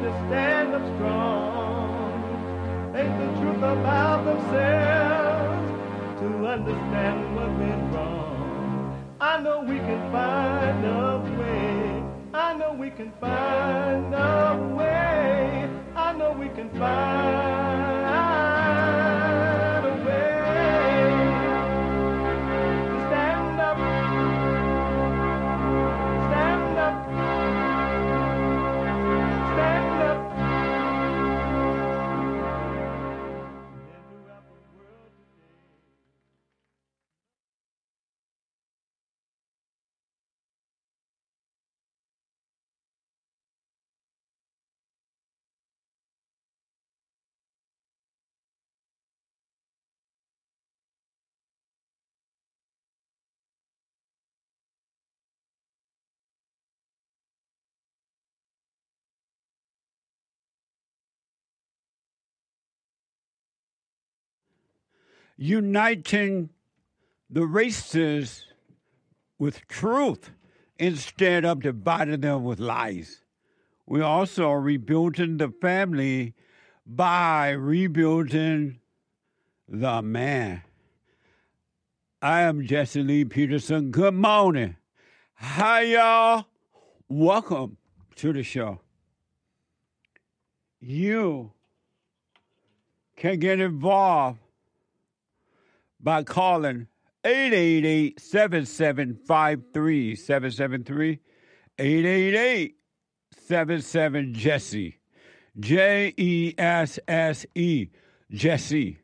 to stand up strong, think the truth about themselves, to understand what went wrong. I know we can find a way. I know we can find a way. I know we can find a way to stand up, stand up, stand up. Uniting the races with truth instead of dividing them with lies. We're also rebuilding the family by rebuilding the man. I am Jesse Lee Peterson. Good morning. Hi, y'all. Welcome to the show. You can get involved by calling 888-7753-773, 888-77-JESSE, Jesse, Jesse.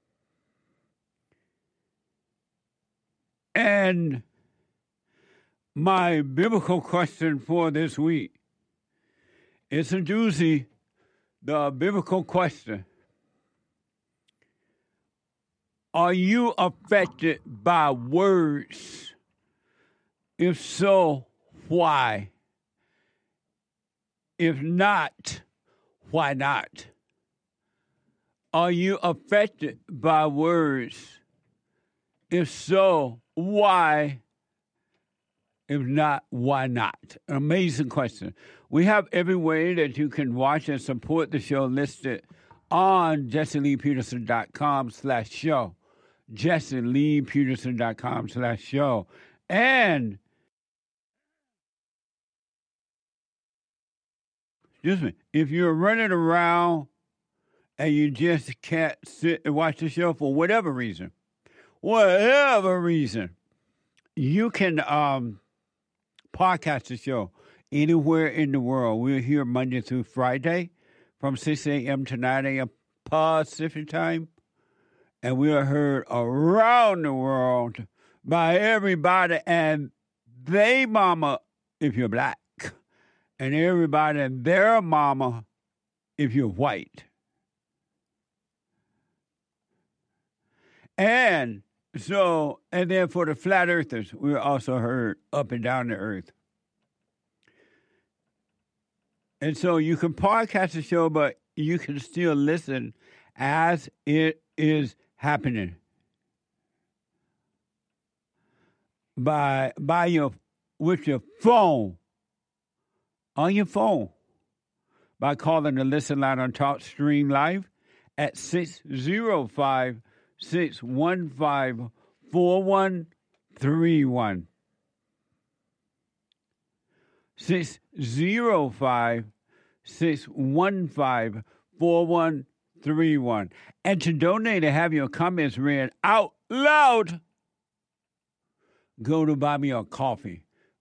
And my biblical question for this week is a doozy, the biblical question. Are you affected by words? If so, why? If not, why not? Are you affected by words? If so, why? If not, why not? Amazing question. We have every way that you can watch and support the show listed on JesseLeePeterson.com/show. JesseLeePeterson.com/show. And, excuse me, if you're running around and you just can't sit and watch the show for whatever reason, you can podcast the show anywhere in the world. We're here Monday through Friday from 6 a.m. to 9 a.m. Pacific time. And we are heard around the world by everybody and they mama if you're black, and everybody and their mama if you're white. And then for the flat earthers, we're also heard up and down the earth. And so you can podcast the show, but you can still listen as it is happening with your phone, on your phone, by calling the listen line on TalkStream Live at 605-615-4131. 605-615-4131. And to donate and have your comments read out loud, go to Buy Me a Coffee.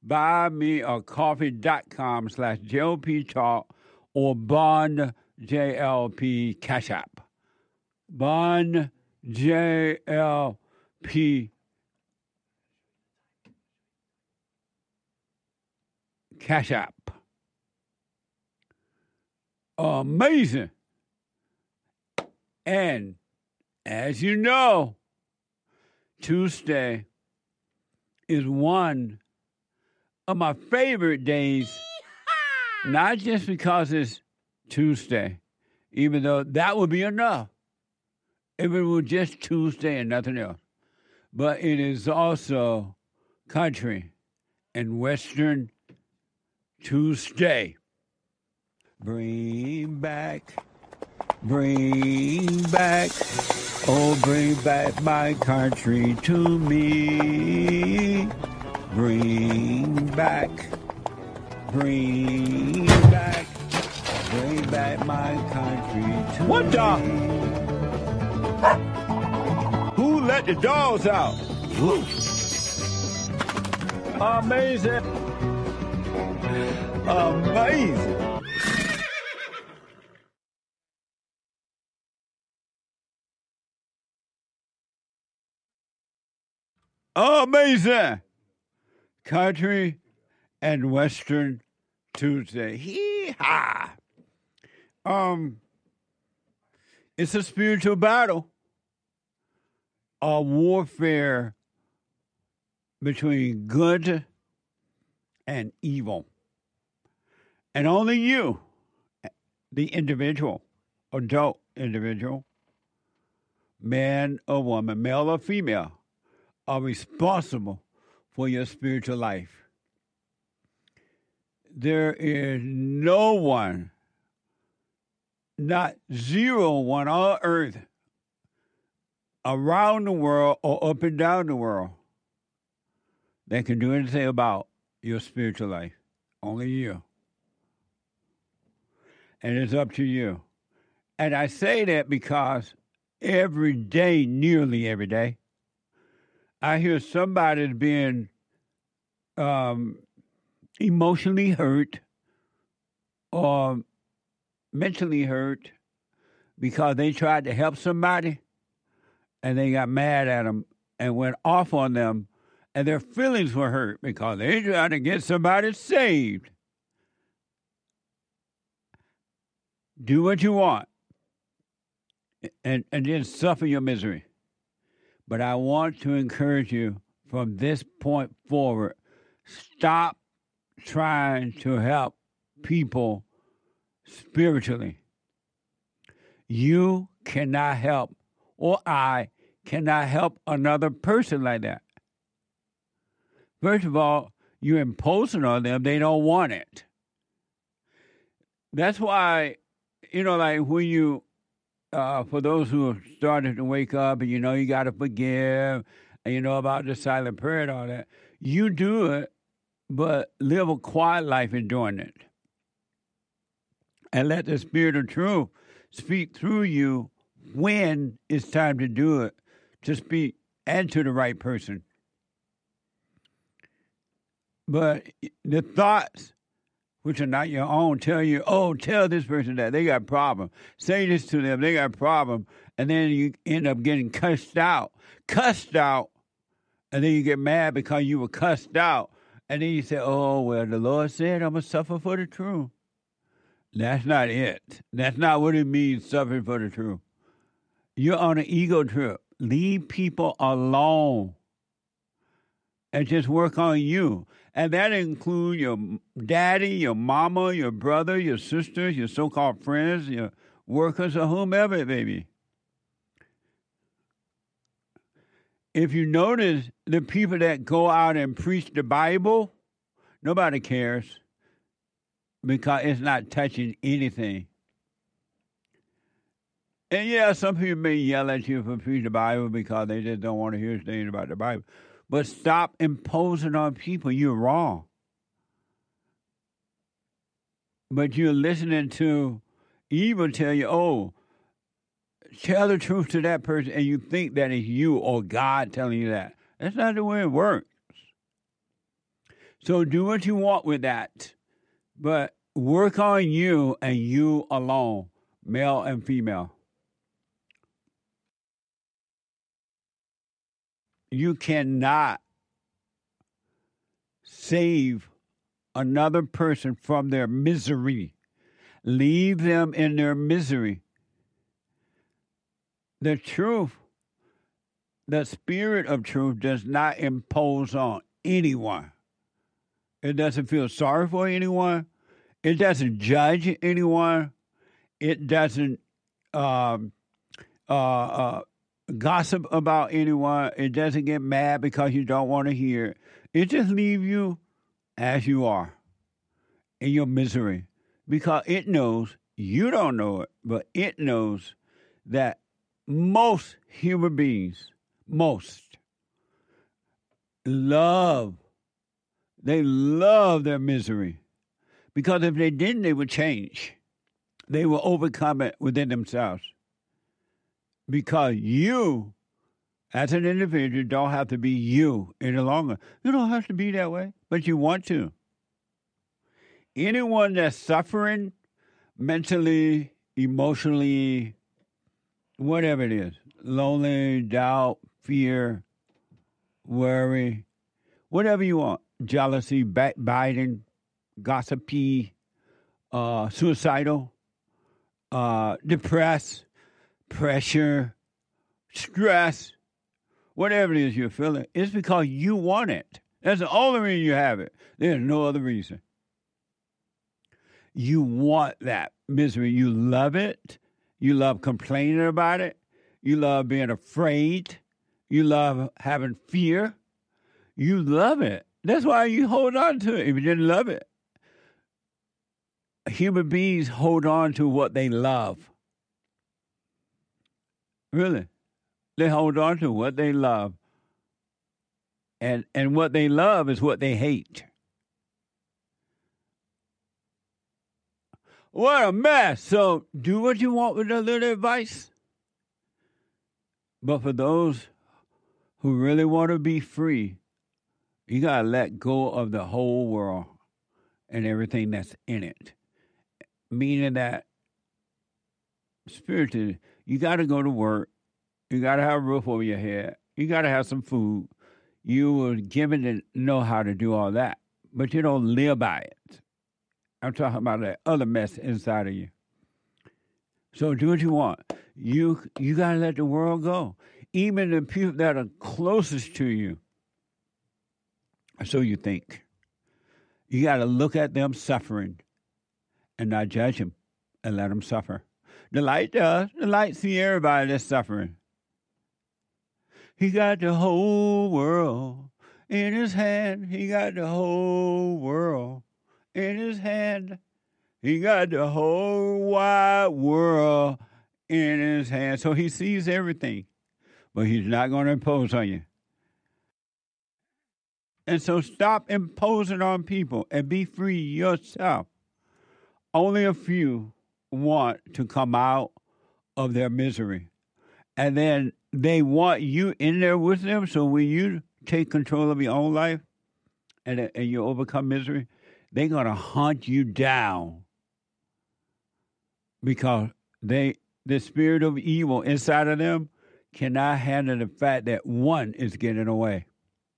BuyMeACoffee.com/JLP Talk or Bond JLP Cash App. Bond JLP Cash App. Amazing. And as you know, Tuesday is one of my favorite days, not just because it's Tuesday, even though that would be enough if it were just Tuesday and nothing else. But it is also Country and Western Tuesday. Bring back, oh, bring back my country to me. Bring back my country to me. What dog? Who let the dogs out? Woo. Amazing. Amazing. Amazing. Country and Western Tuesday. Hee-haw. It's a spiritual battle. A warfare between good and evil. And only you, the individual, adult individual, man or woman, male or female, are responsible for your spiritual life. There is no one, not zero one on earth, around the world or up and down the world, that can do anything about your spiritual life. Only you. And it's up to you. And I say that because every day, nearly every day, I hear somebody being emotionally hurt or mentally hurt because they tried to help somebody and they got mad at them and went off on them, and their feelings were hurt because they tried to get somebody saved. Do what you want and then suffer your misery. But I want to encourage you from this point forward, stop trying to help people spiritually. You cannot help, or I cannot help another person like that. First of all, you're imposing on them. They don't want it. That's why, like when you, for those who have started to wake up and you got to forgive, and you know about the silent prayer and all that, you do it, but live a quiet life in doing it. And let the Spirit of truth speak through you when it's time to do it, to speak and to the right person. But the thoughts, which are not your own, tell you, tell this person that they got a problem. Say this to them, they got a problem. And then you end up getting cussed out, and then you get mad because you were cussed out. And then you say, the Lord said I'm going to suffer for the truth. That's not it. That's not what it means, suffering for the truth. You're on an ego trip. Leave people alone and just work on you. And that includes your daddy, your mama, your brother, your sisters, your so-called friends, your workers, or whomever it may be. If you notice the people that go out and preach the Bible, nobody cares because it's not touching anything. And some people may yell at you for preaching the Bible because they just don't want to hear things about the Bible. But stop imposing on people. You're wrong. But you're listening to evil tell you, tell the truth to that person, and you think that it's you or God telling you that. That's not the way it works. So do what you want with that. But work on you and you alone, male and female. You cannot save another person from their misery. Leave them in their misery. The truth, the Spirit of truth does not impose on anyone. It doesn't feel sorry for anyone. It doesn't judge anyone. It doesn't gossip about anyone. It doesn't get mad because you don't want to hear it. It just leaves you as you are, in your misery. because it knows, you don't know it, but it knows that most human beings, they love their misery. Because if they didn't, they would change. They will overcome it within themselves. Because you, as an individual, don't have to be you any longer. You don't have to be that way, but you want to. Anyone that's suffering mentally, emotionally, whatever it is, lonely, doubt, fear, worry, whatever you want, jealousy, backbiting, gossipy, suicidal, depressed, pressure, stress, whatever it is you're feeling, it's because you want it. That's the only reason you have it. There's no other reason. You want that misery. You love it. You love complaining about it. You love being afraid. You love having fear. You love it. That's why you hold on to it if you didn't love it. Human beings hold on to what they love. Really. They hold on to what they love. And what they love is what they hate. What a mess. So do what you want with a little advice. But for those who really want to be free, you got to let go of the whole world and everything that's in it. Meaning that spiritually, you got to go to work. You got to have a roof over your head. You got to have some food. You were given to know how to do all that, but you don't live by it. I'm talking about that other mess inside of you. So do what you want. You got to let the world go. Even the people that are closest to you. So you think. You got to look at them suffering and not judge them and let them suffer. The light does. The light sees everybody that's suffering. He got the whole world in his hand. He got the whole world in his hand. He got the whole wide world in his hand. So he sees everything, but he's not going to impose on you. And so stop imposing on people and be free yourself. Only a few want to come out of their misery. And then they want you in there with them. So when you take control of your own life and you overcome misery, they're going to hunt you down because the spirit of evil inside of them cannot handle the fact that one is getting away.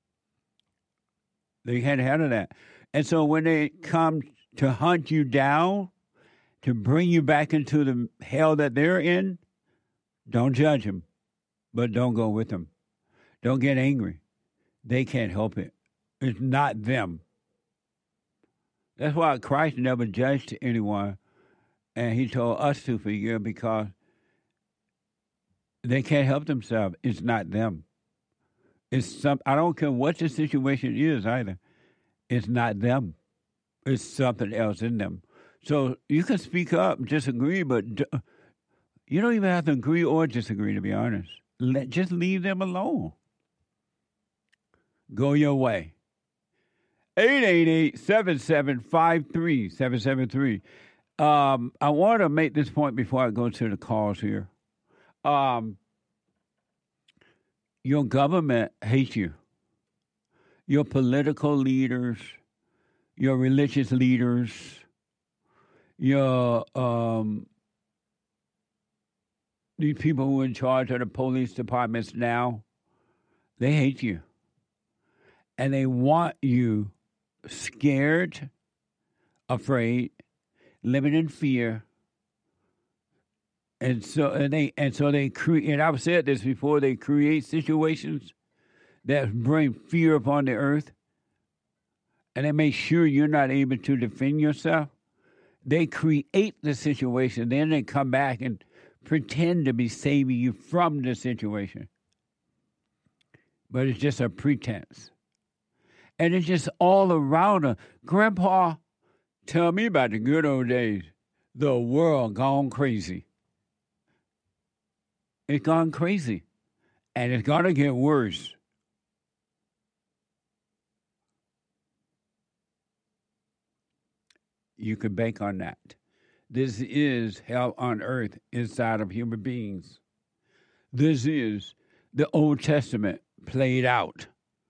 They can't handle that. And so when they come to hunt you down, to bring you back into the hell that they're in, don't judge them, but don't go with them. Don't get angry. They can't help it. It's not them. That's why Christ never judged anyone, and he told us to forgive because they can't help themselves. It's not them. I don't care what the situation is either. It's not them. It's something else in them. So you can speak up, disagree, but you don't even have to agree or disagree, to be honest. Just leave them alone. Go your way. 888-7753-773. I want to make this point before I go to the calls here. Your government hates you. Your political leaders, your religious leaders, your these people who are in charge of the police departments now, they hate you. And they want you scared, afraid, living in fear. And so they create, and I've said this before, they create situations that bring fear upon the earth, and they make sure you're not able to defend yourself. They create the situation, then they come back and pretend to be saving you from the situation. But it's just a pretense. And it's just all around them. Grandpa Tell me about the good old days. The world gone crazy. It's gone crazy. And it's going to get worse. You can bank on that. This is hell on earth inside of human beings. This is the Old Testament played out.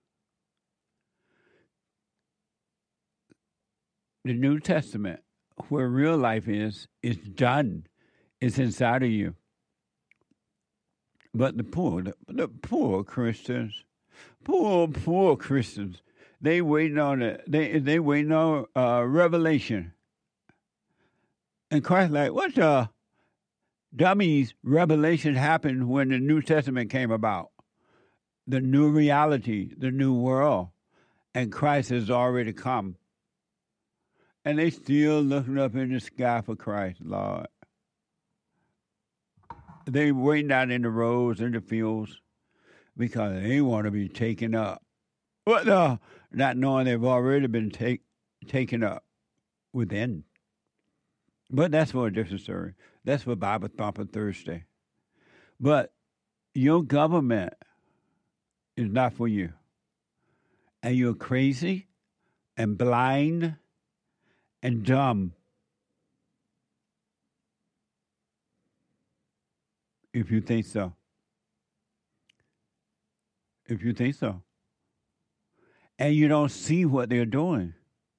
The New Testament, where real life is done. It's inside of you. But the poor Christians, poor Christians, they waiting on it. They waiting on revelation. And Christ like, what the dummies? Revelation happened when the New Testament came about. The new reality, the new world. And Christ has already come. And they still looking up in the sky for Christ, Lord. They waiting out in the roads and the fields because they want to be taken up. What the? Not knowing they've already been taken up within. But that's for a different story. That's for Bible Thumper Thursday. But your government is not for you. And you're crazy and blind and dumb if you think so. If you think so. And you don't see what they're doing.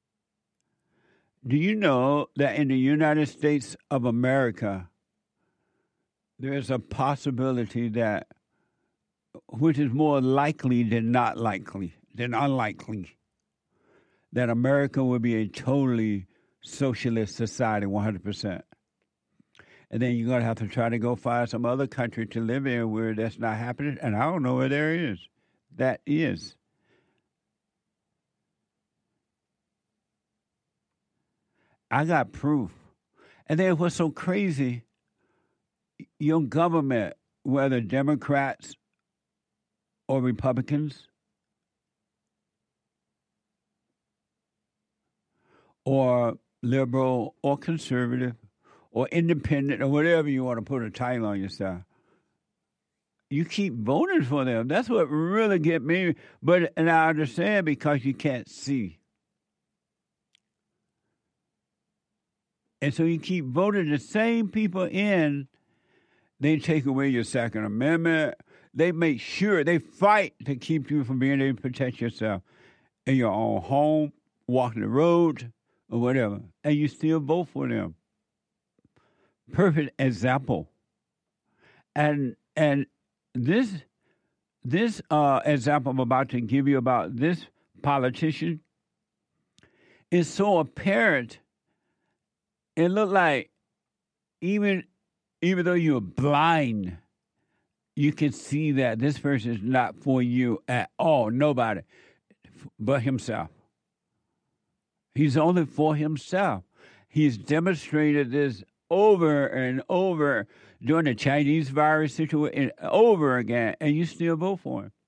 Do you know that in the United States of America, there's a possibility that, which is more likely than not likely, than unlikely, that America will be a totally socialist society, 100%. And then you're going to have to try to go find some other country to live in where that's not happening. And I don't know where there is. That is. I got proof. And then what's so crazy, your government, whether Democrats or Republicans or liberal or conservative or independent or whatever you want to put a title on yourself, you keep voting for them. That's what really get me. And I understand because you can't see. And so you keep voting the same people in. They take away your Second Amendment. They make sure, they fight to keep you from being able to protect yourself in your own home, walking the road, or whatever. And you still vote for them. Perfect example. And this example I'm about to give you about this politician is so apparent. It looked like even though you're blind, you can see that this person is not for you at all. Nobody but himself. He's only for himself. He's demonstrated this over and over during the Chinese virus situation, over again, and you still vote for him.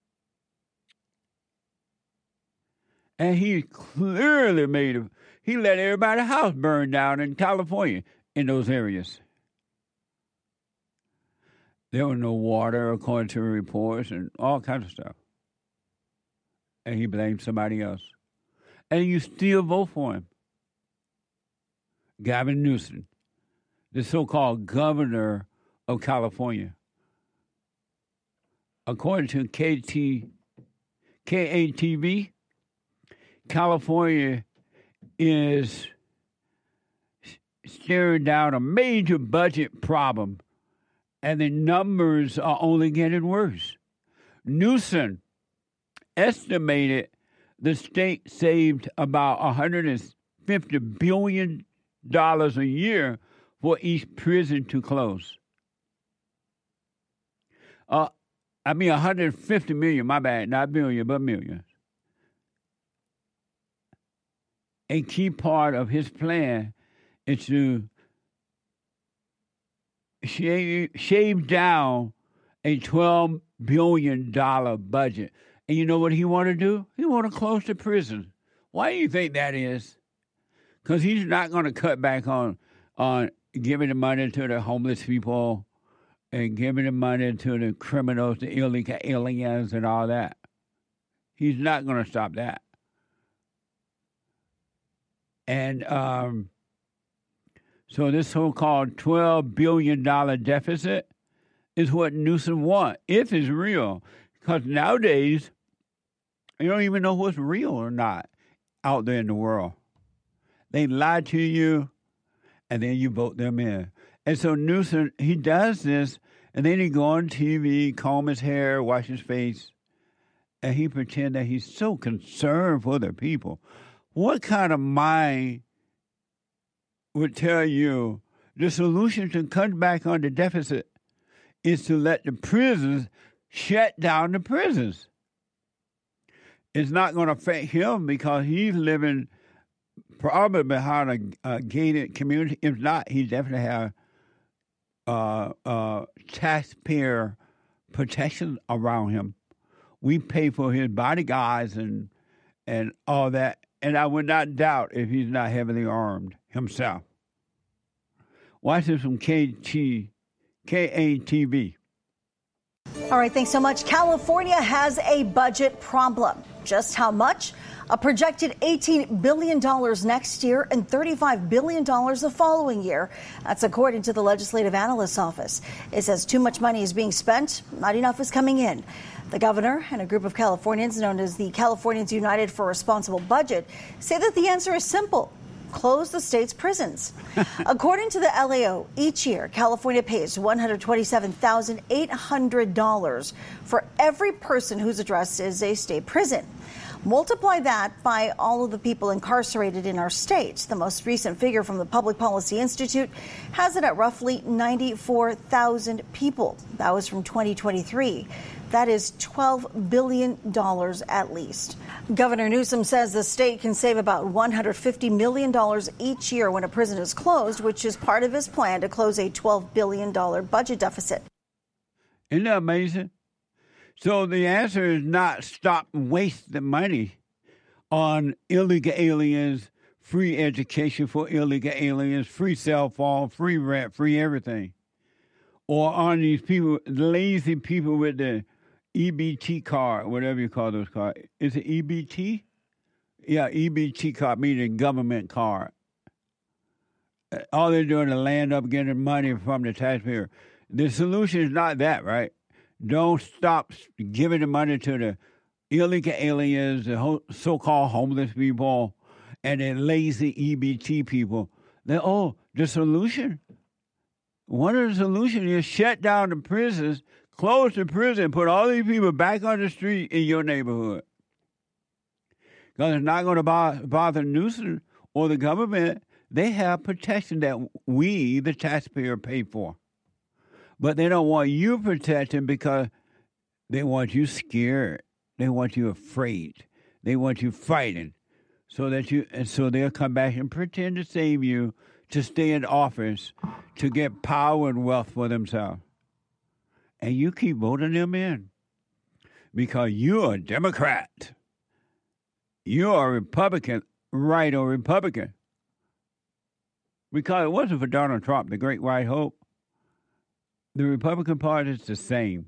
And he clearly he let everybody's house burn down in California in those areas. There was no water, according to reports, and all kinds of stuff. And he blamed somebody else. And you still vote for him. Gavin Newsom, the so-called governor of California. According to KATV, California is staring down a major budget problem, and the numbers are only getting worse. Newsom estimated the state saved about $150 billion a year for each prison to close. 150 million, my bad, not billion, but millions. A key part of his plan is to shave down a $12 billion budget. And you know what he want to do? He want to close the prison. Why do you think that is? because he's not going to cut back on giving the money to the homeless people and giving the money to the criminals, the illegal aliens, and all that. He's not going to stop that. And so this so-called $12 billion deficit is what Newsom wants, if it's real. Because nowadays, you don't even know what's real or not out there in the world. They lie to you, and then you vote them in. And so Newsom, he does this, and then he go on TV, comb his hair, wash his face, and he pretend that he's so concerned for the people. What kind of mind would tell you the solution to cut back on the deficit is to let the prisons shut down the prisons? It's not going to affect him because he's living probably behind a gated community. If not, he definitely have taxpayer protection around him. We pay for his bodyguards and all that. And I would not doubt if he's not heavily armed himself. Watch this from KATV. All right, thanks so much. California has a budget problem. Just how much? A projected $18 billion next year and $35 billion the following year. That's according to the Legislative Analyst's Office. It says too much money is being spent, not enough is coming in. The governor and a group of Californians known as the Californians United for a Responsible Budget say that the answer is simple. Close the state's prisons. According to the LAO, each year, California pays $127,800 for every person whose address is a state prison. Multiply that by all of the people incarcerated in our state. The most recent figure from the Public Policy Institute has it at roughly 94,000 people. That was from 2023. That is $12 billion at least. Governor Newsom says the state can save about $150 million each year when a prison is closed, which is part of his plan to close a $12 billion budget deficit. Isn't that amazing? So the answer is not stop wasting money on illegal aliens, free education for illegal aliens, free cell phone, free rent, free everything. Or on these people, lazy people with the EBT card, whatever you call those cards. Is it EBT? Yeah, EBT card, meaning government card. All they're doing is land up getting money from the taxpayer. The solution is not that, right? Don't stop giving the money to the illegal aliens, the so-called homeless people, and the lazy EBT people. The solution. One of the solutions is shut down the prisons, close the prison, put all these people back on the street in your neighborhood. Because it's not going to bother Newsom or the government. They have protection that we, the taxpayer, pay for. But they don't want you protected because they want you scared. They want you afraid. They want you fighting so they'll come back and pretend to save you, to stay in office, to get power and wealth for themselves. And you keep voting them in because you're a Democrat. You're a Republican, right, or Republican. Because it wasn't for Donald Trump, the great white hope. The Republican Party is the same.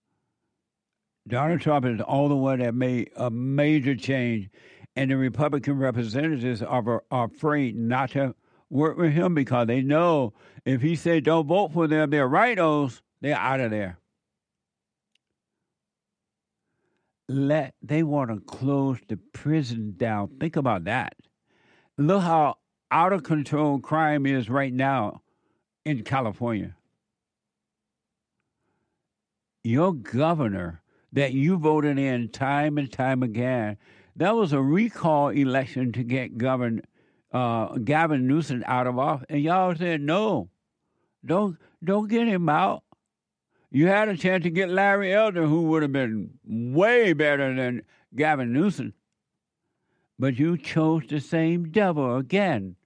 Donald Trump is the only one that made a major change, and the Republican representatives are afraid not to work with him because they know if he said don't vote for them, they're rhinos, they're out of there. They want to close the prison down. Think about that. Look how out of control crime is right now in California. Your governor that you voted in time and time again, that was a recall election to get Gavin Newsom out of office. And y'all said, no, don't get him out. You had a chance to get Larry Elder, who would have been way better than Gavin Newsom. But you chose the same devil again.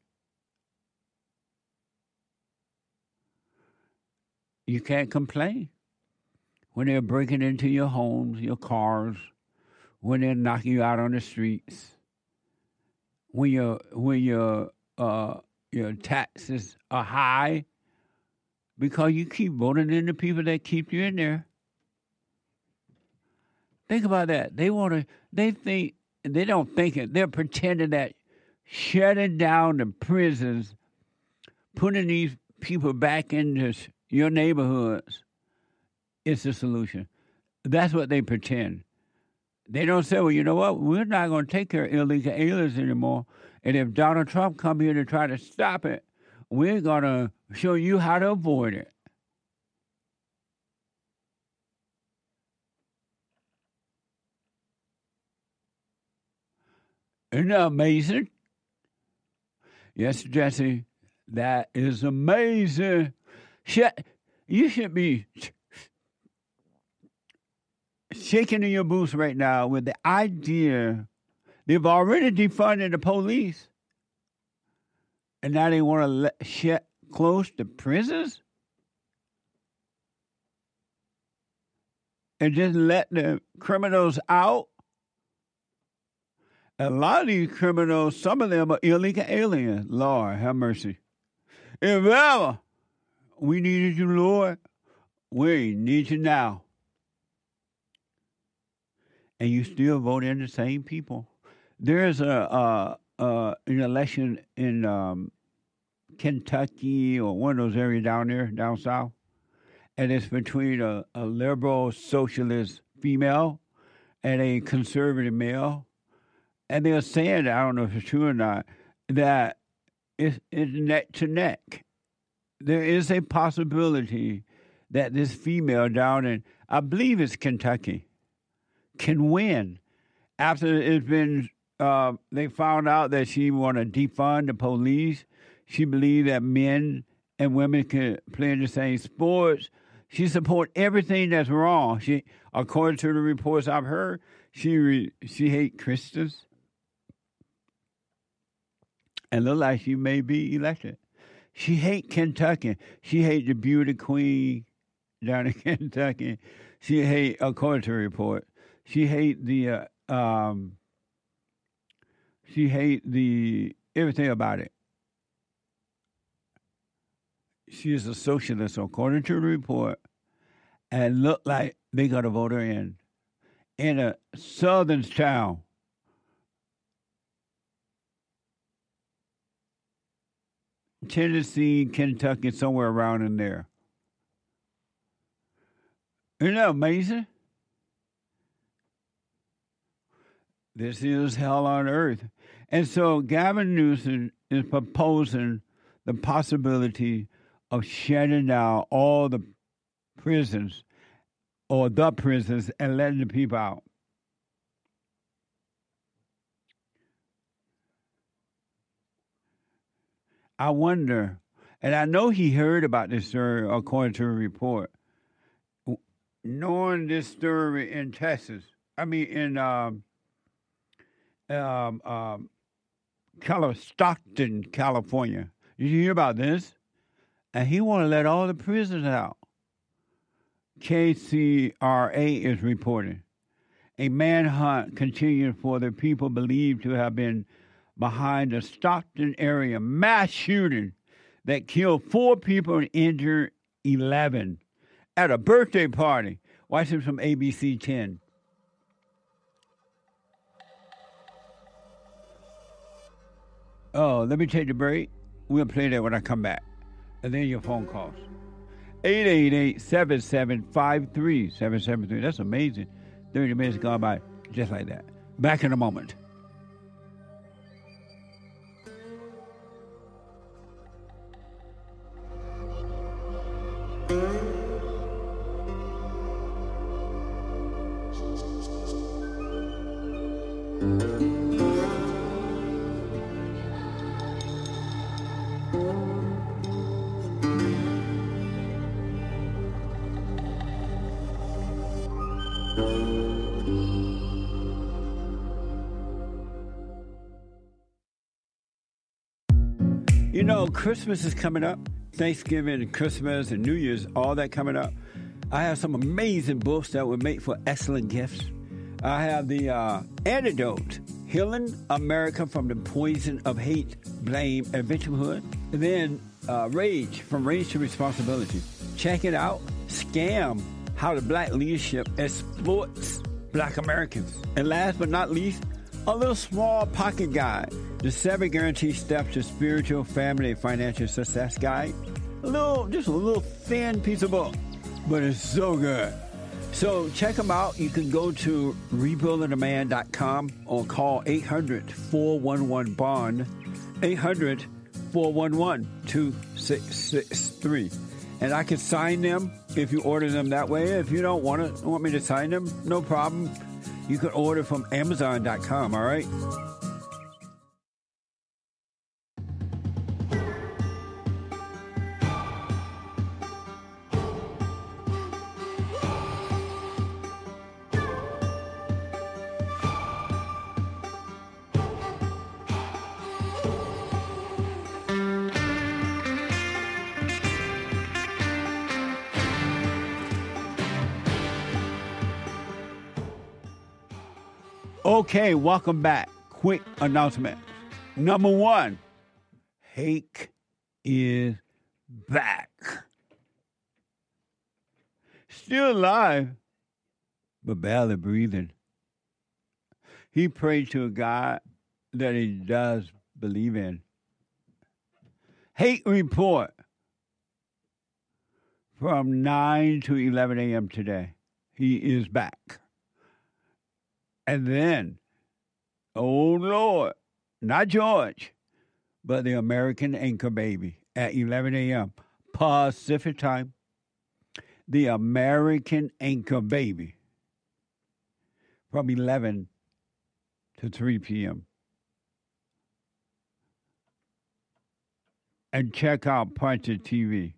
You can't complain. When they're breaking into your homes, your cars, when they're knocking you out on the streets, when your taxes are high because you keep voting in the people that keep you in there. Think about that. They don't think it. They're pretending that shutting down the prisons, putting these people back into your neighborhoods is the solution. That's what they pretend. They don't say, well, you know what? We're not going to take care of illegal aliens anymore. And if Donald Trump come here to try to stop it, we're going to show you how to avoid it. Isn't that amazing? Yes, Jesse, that is amazing. You should be shaking in your boots right now with the idea they've already defunded the police, and now they want to close the prisons and just let the criminals out. A lot of these criminals, some of them are illegal aliens. Lord, have mercy. If ever we needed you, Lord, we need you now. And you still vote in the same people. There's an election in Kentucky or one of those areas down there, down south, and it's between a liberal socialist female and a conservative male. And they're saying, I don't know if it's true or not, that it's neck to neck. There is a possibility that this female down in, I believe it's Kentucky, can win. After it's been, they found out that she want to defund the police. She believed that men and women can play in the same sports. She support everything that's wrong. She, according to the reports I've heard, she hate Christians. And look like she may be elected. She hate Kentucky. She hate the beauty queen down in Kentucky. She hate, according to the report, she hate the everything about it. She is a socialist, according to the report, and look like they got to vote her in a southern town. Tennessee, Kentucky, somewhere around in there. Isn't that amazing? This is hell on earth. And so Gavin Newsom is proposing the possibility of shutting down all the prisons or the prisons and letting the people out. I wonder, and I know he heard about this story according to a report. Knowing this story in Texas, in Stockton, California. Did you hear about this? And he want to let all the prisoners out. KCRA is reporting. A manhunt continued for the people believed to have been behind the Stockton area mass shooting that killed 4 people and injured 11 at a birthday party. Watch this from ABC 10. Oh, let me take the break. We'll play that when I come back. And then your phone calls. 888-7753-773. That's amazing. 30 minutes gone by just like that. Back in a moment. You know, Christmas is coming up. Thanksgiving and Christmas and New Year's, all that coming up. I have some amazing books that would make for excellent gifts. I have the Antidote, Healing America from the Poison of Hate, Blame, and Victimhood. And then Rage, From Rage to Responsibility. Check it out. Scam, How the Black Leadership Exploits Black Americans. And last but not least, a little small pocket guide. The 7 Guaranteed Steps to Spiritual, Family, and Financial Success Guide. Just a little thin piece of book, but it's so good. So check them out. You can go to rebuildingaman.com or call 800-411-BOND, 800-411-2663. And I can sign them if you order them that way. If you don't want me to sign them, no problem. You can order from Amazon.com, all right? Okay, welcome back. Quick announcement. Number 1, Hake is back. Still alive, but barely breathing. He prayed to a God that he does believe in. Hake report from 9 to 11 a.m. today. He is back. And then, oh Lord, not George, but the American Anchor Baby at 11 a.m. Pacific time. The American Anchor Baby from 11 to 3 p.m. And check out Punchie TV,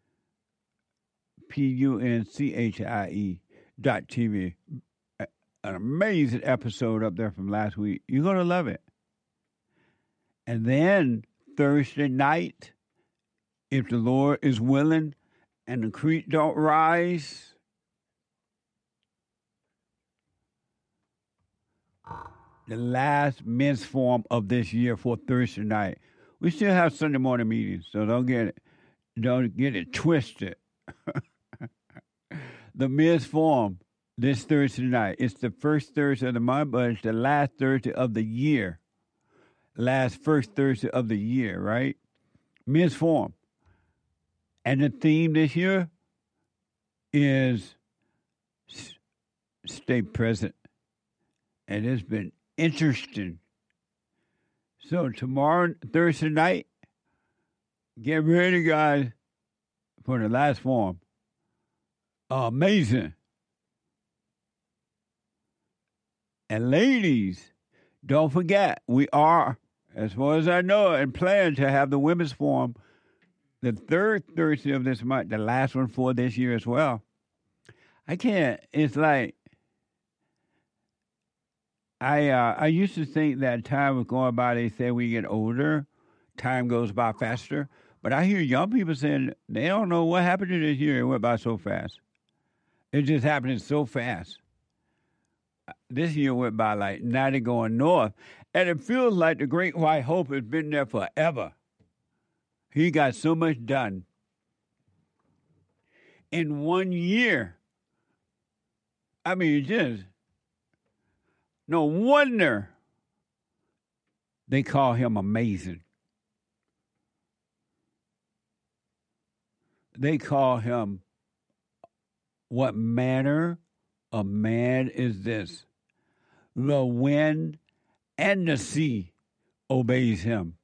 PUNCHIE.TV. An amazing episode up there from last week. You're going to love it. And then Thursday night, if the Lord is willing and the creek don't rise, the last men's forum of this year for Thursday night. We still have Sunday morning meetings, so don't get it twisted. The men's forum this Thursday night. It's the first Thursday of the month, but it's the last Thursday of the year. First Thursday of the year, right? Men's Forum. And the theme this year is stay present. And it's been interesting. So tomorrow, Thursday night, get ready, guys, for the last forum. Amazing. And ladies, don't forget, we are, as far as I know, and plan to have the Women's Forum the third Thursday of this month, the last one for this year as well. It's like, I used to think that time was going by, they say we get older, time goes by faster. But I hear young people saying they don't know what happened to this year. It went by so fast. It just happening so fast. This year went by like 90 going north. And it feels like the Great White Hope has been there forever. He got so much done in 1 year. I mean, just no wonder they call him amazing. They call him, what manner of man is this? The wind and the sea obeys him.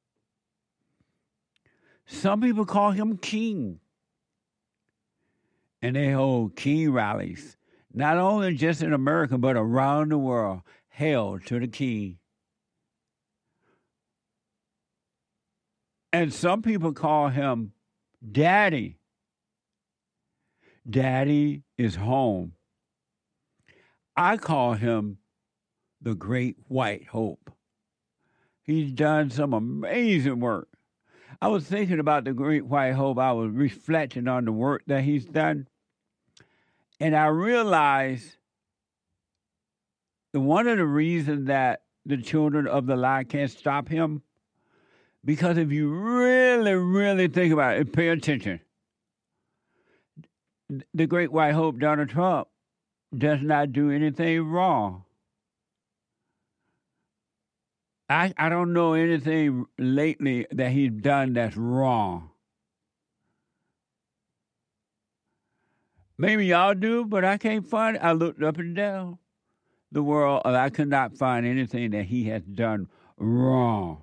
Some people call him king. And they hold king rallies, not only just in America, but around the world. Hail to the king. And some people call him Daddy. Daddy is home. I call him the Great White Hope. He's done some amazing work. I was thinking about the Great White Hope. I was reflecting on the work that he's done. And I realized that one of the reasons that the children of the lie can't stop him? Because if you really, really think about it, pay attention. The great white hope, Donald Trump, does not do anything wrong. I don't know anything lately that he's done that's wrong. Maybe y'all do, but I can't find it. I looked up and down the world, and I could not find anything that he has done wrong.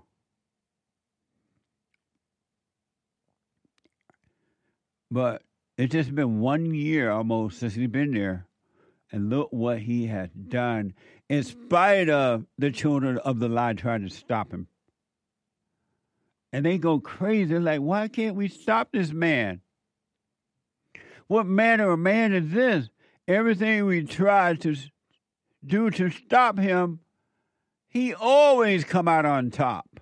But it's just been 1 year almost since he's been there, and look what he has done in spite of the children of the lie trying to stop him. And they go crazy, like, why can't we stop this man? What manner of man is this? Everything we try to do to stop him, he always come out on top.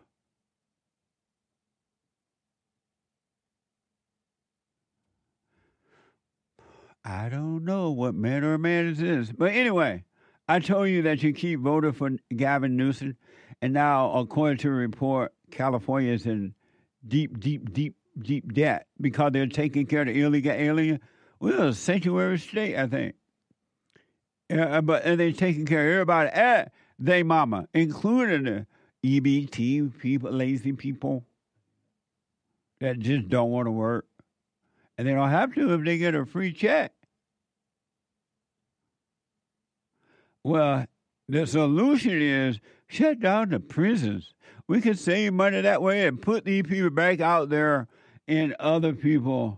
I don't know what manner of man is this. But anyway, I told you that you keep voting for Gavin Newsom, and now, according to a report, California is in deep debt because they're taking care of the illegal alien. We're a sanctuary state, I think. And they're taking care of everybody at they mama, including the EBT people, lazy people that just don't want to work. And they don't have to if they get a free check. Well, the solution is shut down the prisons. We can save money that way and put these people back out there and other people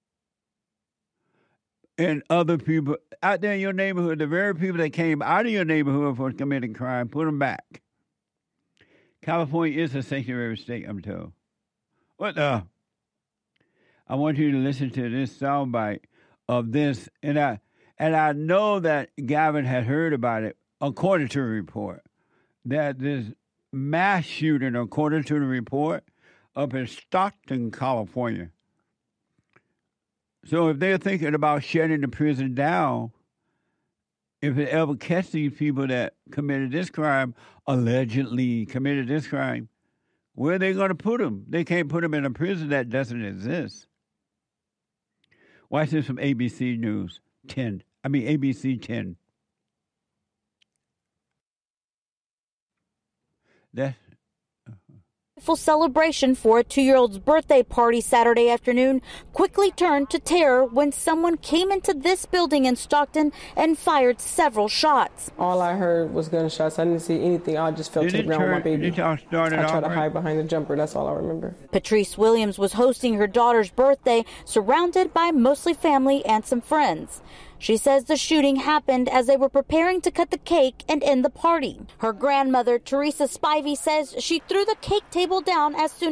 out there in your neighborhood, the very people that came out of your neighborhood for committing crime, put them back. California is a sanctuary state, I'm told. What the? I want you to listen to this soundbite of this, and I know that Gavin had heard about it, according to the report, that this mass shooting, according to the report, up in Stockton, California. So if they're thinking about shutting the prison down, if it ever catch these people that committed this crime, allegedly committed this crime, where are they going to put them? They can't put them in a prison that doesn't exist. Watch this from ABC News 10. ABC 10. That's Full celebration for a 2-year-old's birthday party Saturday afternoon quickly turned to terror when someone came into this building in Stockton and fired several shots. All I heard was gunshots. I didn't see anything. I just fell to the ground with my baby. I tried to hide behind the jumper. That's all I remember. Patrice Williams was hosting her daughter's birthday, surrounded by mostly family and some friends. She says the shooting happened as they were preparing to cut the cake and end the party. Her grandmother, Teresa Spivey, says she threw the cake table down as soon.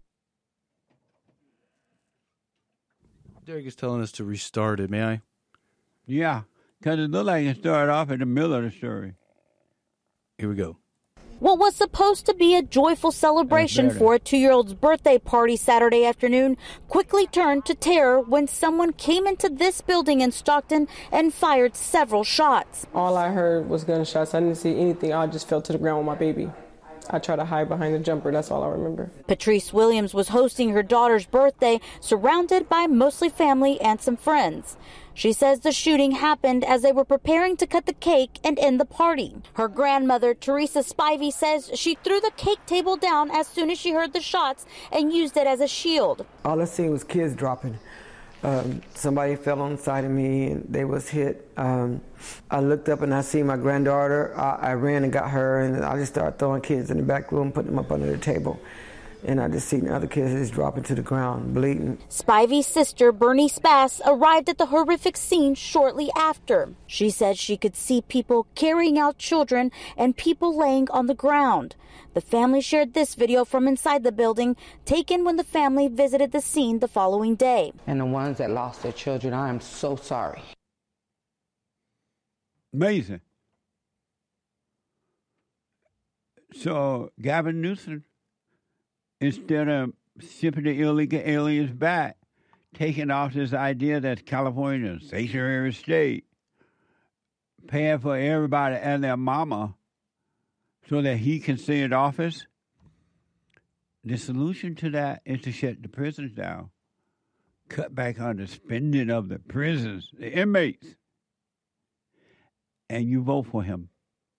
Derek is telling us to restart it, may I? Yeah, because it looked like it started off in the middle of the story. Here we go. What was supposed to be a joyful celebration for a 2-year-old's birthday party Saturday afternoon quickly turned to terror when someone came into this building in Stockton and fired several shots. All I heard was gunshots. I didn't see anything. I just fell to the ground with my baby. I tried to hide behind the jumper. That's all I remember. Patrice Williams was hosting her daughter's birthday, surrounded by mostly family and some friends. She says the shooting happened as they were preparing to cut the cake and end the party. Her grandmother, Teresa Spivey, says she threw the cake table down as soon as she heard the shots and used it as a shield. All I seen was kids dropping. Somebody fell on the side of me and they was hit. I looked up and I see my granddaughter. I ran and got her, and I just started throwing kids in the back room, putting them up under the table. And I just seen the other kids just dropping to the ground, bleeding. Spivey's sister, Bernice Bass, arrived at the horrific scene shortly after. She said she could see people carrying out children and people laying on the ground. The family shared this video from inside the building, taken when the family visited the scene the following day. And the ones that lost their children, I am so sorry. Amazing. So Gavin Newsom, instead of shipping the illegal aliens back, taking off this idea that California is a sanctuary state, paying for everybody and their mama so that he can stay in office? The solution to that is to shut the prisons down. Cut back on the spending of the prisons, the inmates. And you vote for him.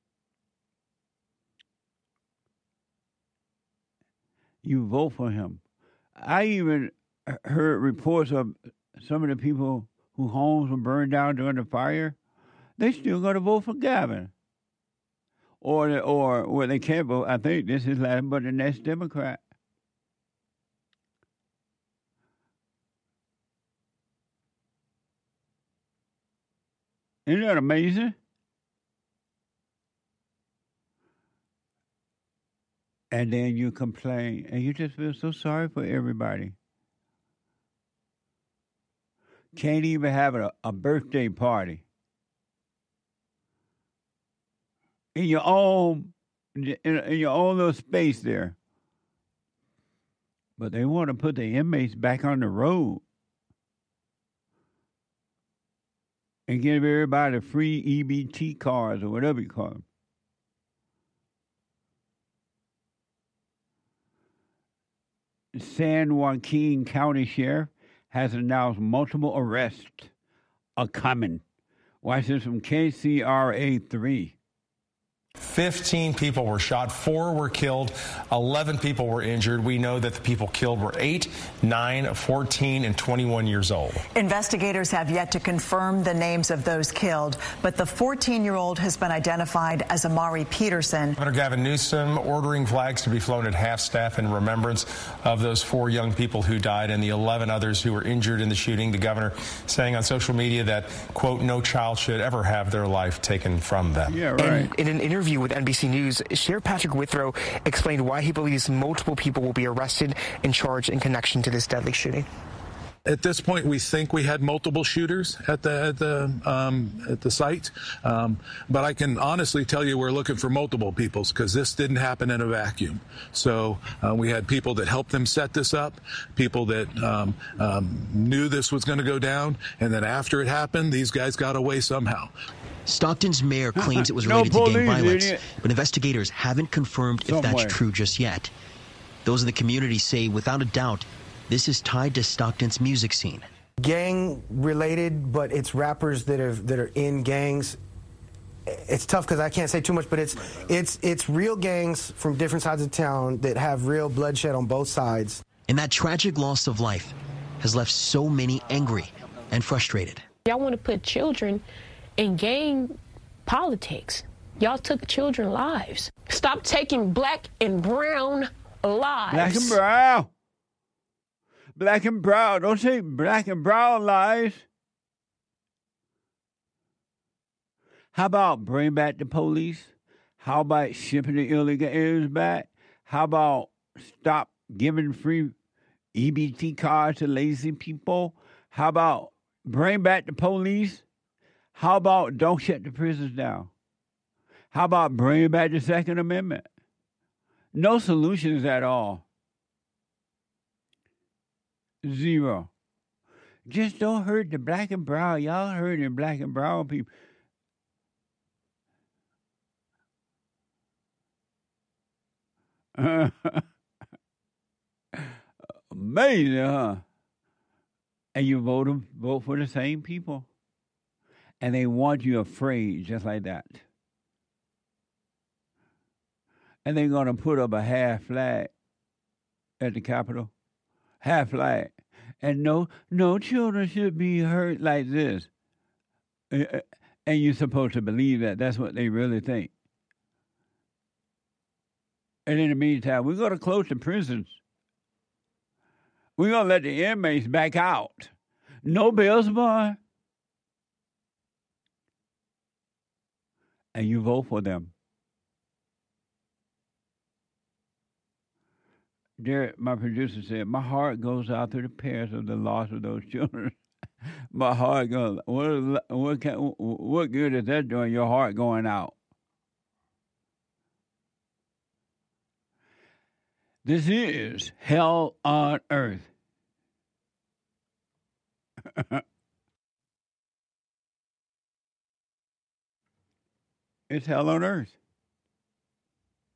You vote for him. I even heard reports of some of the people whose homes were burned down during the fire. They still going to vote for Gavin. Or well, they can't vote. I think this is Latin, but the next Democrat. Isn't that amazing? And then you complain, and you just feel so sorry for everybody. Can't even have a birthday party in your own little space there. But they want to put the inmates back on the road and give everybody free EBT cards or whatever you call them. San Joaquin County Sheriff has announced multiple arrests are coming. Watch this from KCRA 3. 15 people were shot, 4 were killed, 11 people were injured. We know that the people killed were 8, 9, 14, and 21 years old. Investigators have yet to confirm the names of those killed, but the 14-year-old has been identified as Amari Peterson. Governor Gavin Newsom ordering flags to be flown at half-staff in remembrance of those 4 young people who died and the 11 others who were injured in the shooting. The governor saying on social media that, quote, no child should ever have their life taken from them. Yeah, right. In an interview with NBC News, Sheriff Patrick Withrow explained why he believes multiple people will be arrested and charged in connection to this deadly shooting. At this point, we think we had multiple shooters at the site, but I can honestly tell you we're looking for multiple people because this didn't happen in a vacuum. So we had people that helped them set this up, people that knew this was going to go down, and then after it happened, these guys got away somehow. Stockton's mayor claims it was related to gang violence, but investigators haven't confirmed if that's true just yet. Those in the community say, without a doubt, this is tied to Stockton's music scene. Gang related, but it's rappers that are in gangs. It's tough because I can't say too much, but it's real gangs from different sides of town that have real bloodshed on both sides. And that tragic loss of life has left so many angry and frustrated. Y'all want to put children in gang politics. Y'all took children's lives. Stop taking black and brown lives. Black and brown. Black and brown. Don't say black and brown lives. How about bring back the police? How about shipping the illegal aliens back? How about stop giving free EBT cards to lazy people? How about bring back the police? How about don't shut the prisons down? How about bring back the Second Amendment? No solutions at all. Zero. Just don't hurt the black and brown. Y'all hurting black and brown people. Amazing, huh? And you vote for the same people. And they want you afraid just like that. And they're going to put up a half flag at the Capitol. Half flag. And no children should be hurt like this. And you're supposed to believe that. That's what they really think. And in the meantime, we're going to close the prisons. We're going to let the inmates back out. No bail bond. And you vote for them. Derek, my producer, said, my heart goes out to the parents of the loss of those children. My heart goes, what good is that doing, your heart going out? This is hell on earth. It's hell on earth.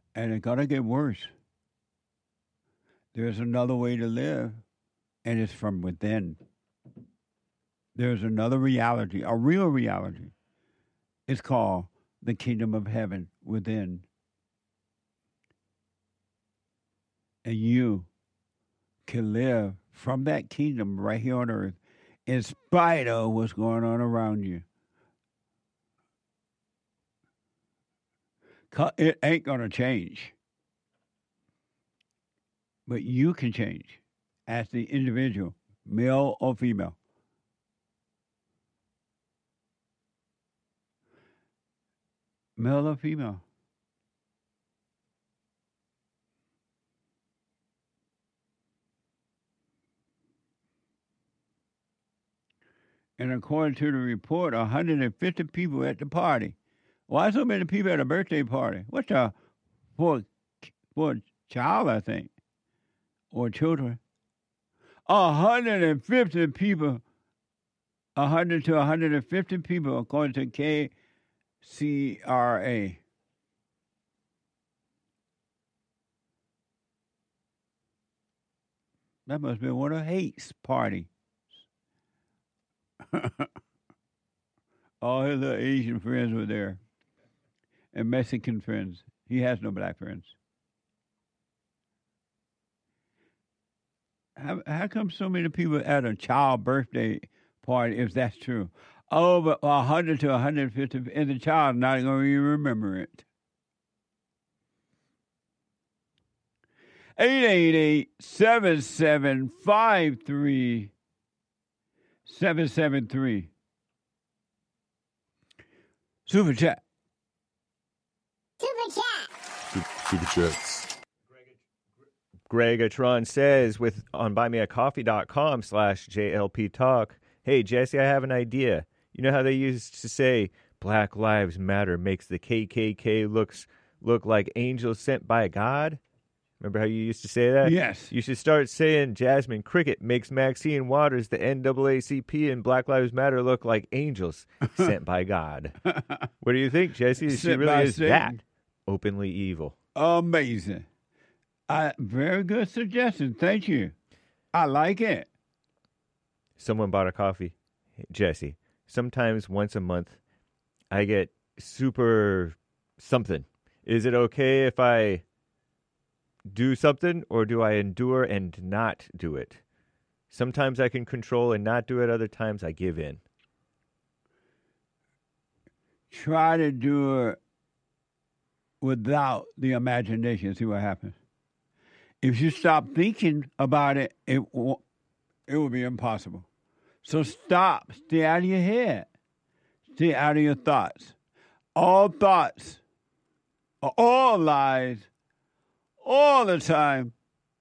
And it's going to get worse. There's another way to live, and it's from within. There's another reality, a real reality. It's called the kingdom of heaven within. And you can live from that kingdom right here on earth in spite of what's going on around you. It ain't going to change. But you can change as the individual, male or female. Male or female. And according to the report, 150 people at the party. Why so many people at a birthday party? What's for a child, I think, or children? 150 people, 100 to 150 people, according to KCRA. That must be one of Hate's party. All his little Asian friends were there. And Mexican friends. He has no black friends. How come so many people at a child birthday party, if that's true? Over 100 to 150, and the child not going to even remember it. 888-775-3773. Super chat. Super chats. Greg Atron says on buymeacoffee.com/JLP Talk, hey, Jesse, I have an idea. You know how they used to say Black Lives Matter makes the KKK look like angels sent by God? Remember how you used to say that? Yes. You should start saying Jasmine Cricket makes Maxine Waters, the NAACP, and Black Lives Matter look like angels sent by God. What do you think, Jesse? She really is that openly evil. Amazing. Very good suggestion. Thank you. I like it. Someone bought a coffee. Hey, Jesse, sometimes once a month, I get super something. Is it okay if I do something, or do I endure and not do it? Sometimes I can control and not do it. Other times I give in. Try to do it without the imagination. See what happens. If you stop thinking about it, it will be impossible. So stop. Stay out of your head. Stay out of your thoughts. All thoughts are all lies all the time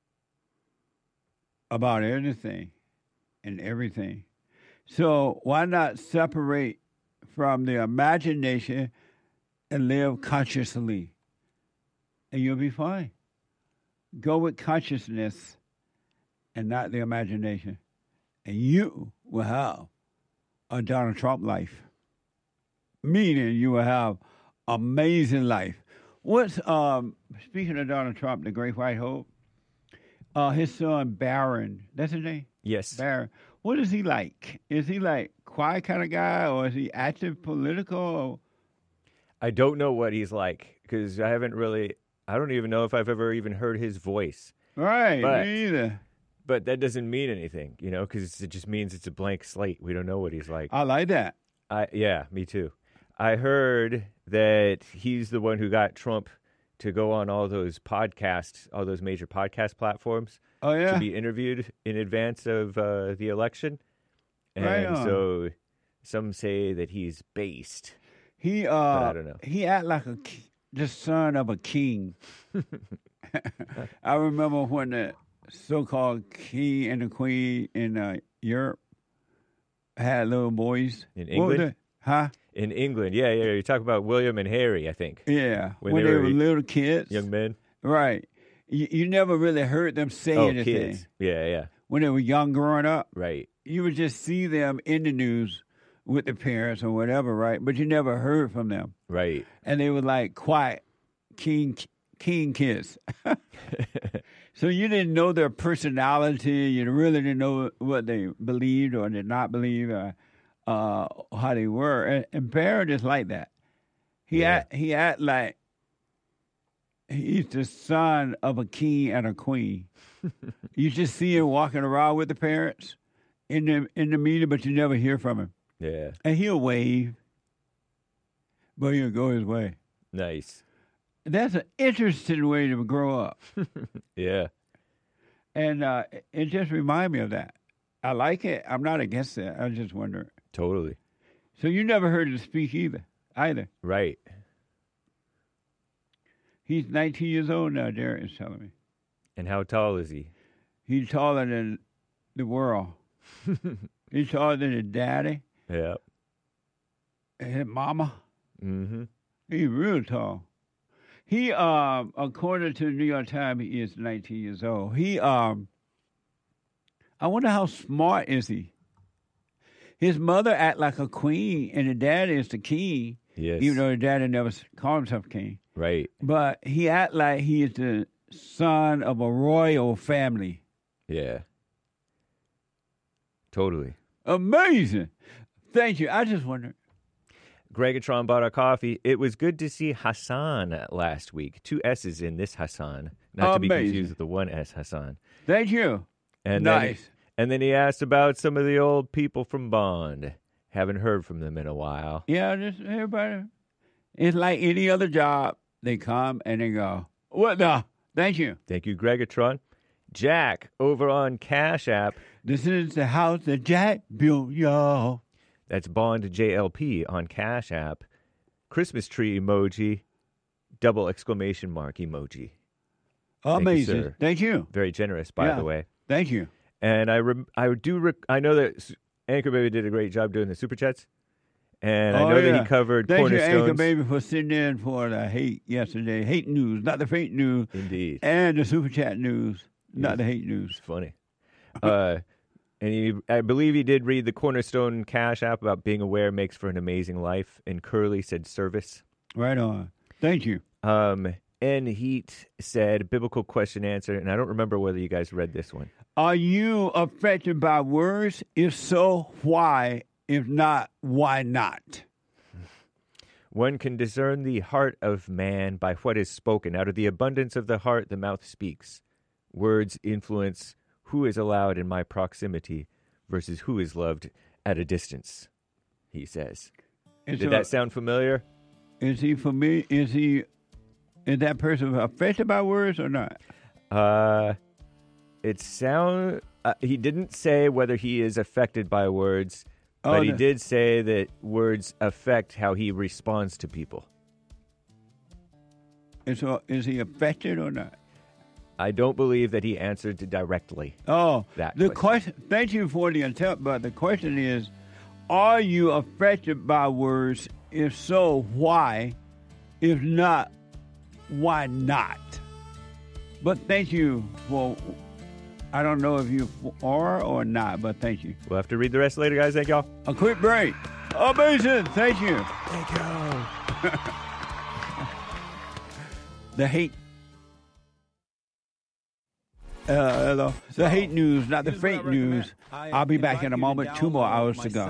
about anything and everything. So why not separate from the imagination and live consciously? And you'll be fine. Go with consciousness and not the imagination. And you will have a Donald Trump life. Meaning you will have amazing life. What's speaking of Donald Trump, the Great White Hope, his son Barron, that's his name? Yes. Barron. What is he like? Is he like quiet kind of guy, or is he active political? I don't know what he's like, because I don't even know if I've ever even heard his voice. Right, me either. But that doesn't mean anything, because it just means it's a blank slate. We don't know what he's like. I like that. Yeah, me too. I heard that he's the one who got Trump to go on all those podcasts, all those major podcast platforms. Oh, yeah? To be interviewed in advance of the election. And right so some say that he's based. But I don't know. He act like the son of a king. I remember when the so-called king and the queen in Europe had little boys. In England? Huh? In England, yeah. You're talking about William and Harry, I think. Yeah, when they were little kids. Young men. Right. You never really heard them say anything. Kids. Yeah. When they were young growing up. Right. You would just see them in the news with the parents or whatever, right? But you never heard from them. Right. And they were like quiet, king, king kids. So you didn't know their personality. You really didn't know what they believed or did not believe, how they were. And Barrett is like that. He act like he's the son of a king and a queen. You just see him walking around with the parents in the meeting, but you never hear from him. Yeah. And he'll wave, but he'll go his way. Nice. That's an interesting way to grow up. Yeah. And it just reminds me of that. I like it. I'm not against it. I just wonder. Totally. So you never heard him speak either. Right. He's 19 years old now, Derek is telling me. And how tall is he? He's taller than the world. He's taller than his daddy. Yeah. And his mama. Mm-hmm. He's real tall. He, according to the New York Times, he is 19 years old. He, I wonder how smart is he? His mother act like a queen, and the daddy is the king. Yes. Even though the daddy never called himself king. Right. But he act like he is the son of a royal family. Yeah. Totally. Amazing. Thank you. I just wonder. Gregatron bought our coffee. It was good to see Hassan last week. 2 S's in this Hassan. Not to be confused with the 1 S Hassan. Thank you. And nice. Then he asked about some of the old people from Bond. Haven't heard from them in a while. Yeah, just everybody. It's like any other job. They come and they go. What the? Thank you. Thank you, Gregatron. Jack, over on Cash App. This is the house that Jack built, y'all. That's Bond JLP on Cash App. Christmas tree emoji, double exclamation mark emoji. Amazing. Thank you. Very generous, by the way. Thank you. And I know that Anchor Baby did a great job doing the Super Chats. And I know that he covered Cornerstones. Thank you, Anchor Baby, for sitting in for the hate yesterday. Hate news, not the fake news. Indeed. And the Super Chat news, not the hate news. It's funny. And I believe he did read the Cornerstone Cash App about being aware makes for an amazing life. And Curly said service. Right on. Thank you. And Heat said biblical question answer. And I don't remember whether you guys read this one. Are you affected by words? If so, why? If not, why not? One can discern the heart of man by what is spoken. Out of the abundance of the heart, the mouth speaks. Words influence who is allowed in my proximity versus who is loved at a distance, he says. Did that sound familiar? Is he familiar? Is that person affected by words or not? He didn't say whether he is affected by words, but he did say that words affect how he responds to people. And so is he affected or not? I don't believe that he answered directly. The question. Thank you for the attempt, but the question is, are you affected by words? If so, why? If not, why not? But thank you for. I don't know if you are or not, but thank you. We'll have to read the rest later, guys. Thank y'all. A quick break. Amazing. Thank you. Thank you. The hate. Hello. The hate news, not the fake news. I'll be back in a moment. 2 more hours to go.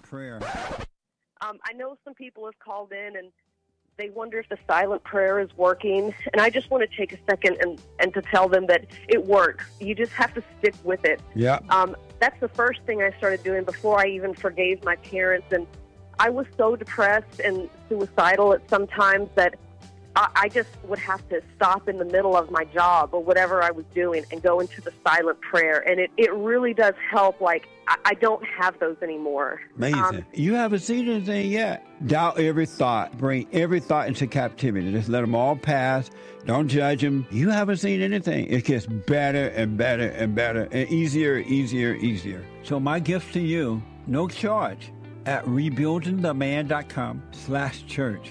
I know some people have called in and they wonder if the silent prayer is working. And I just want to take a second and to tell them that it works. You just have to stick with it. Yeah. That's the first thing I started doing before I even forgave my parents. And I was so depressed and suicidal at some times that I just would have to stop in the middle of my job or whatever I was doing and go into the silent prayer. And it really does help. Like, I don't have those anymore. Amazing. You haven't seen anything yet. Doubt every thought. Bring every thought into captivity. Just let them all pass. Don't judge them. You haven't seen anything. It gets better and better and better and easier, easier, easier. So my gift to you, no charge, at rebuildingtheman.com/church.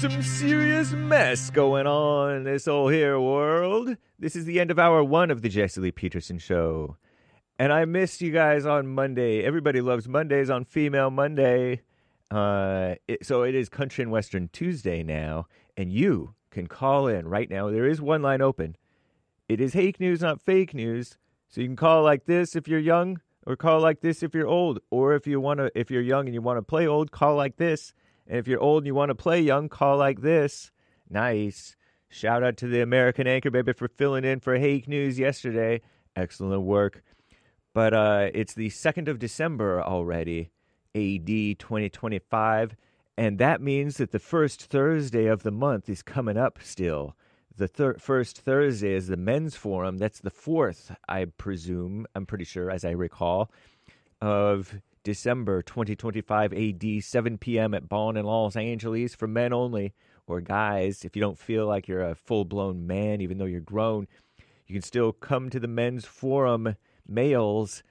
some serious mess going on in this old here world. This is the end of hour 1 of the Jesse Lee Peterson Show. And I missed you guys on Monday. Everybody loves Mondays on Female Monday. So it is Country and Western Tuesday now. And you can call in right now. There is one line open. It is hake news, not fake news. So you can call like this if you're young, or call like this if you're old. Or if you're young and you want to play old, call like this. And if you're old and you want to play young, call like this. Nice. Shout out to the American Anchor Baby for filling in for hake news yesterday. Excellent work. But it's the 2nd of December already, AD 2025. And that means that the first Thursday of the month is coming up still. The first Thursday is the Men's Forum. That's the 4th, I presume, I'm pretty sure, as I recall, of December 2025 AD, 7 p.m. at Bond in Los Angeles for men only, or guys. If you don't feel like you're a full-blown man, even though you're grown, you can still come to the Men's Forum. Males,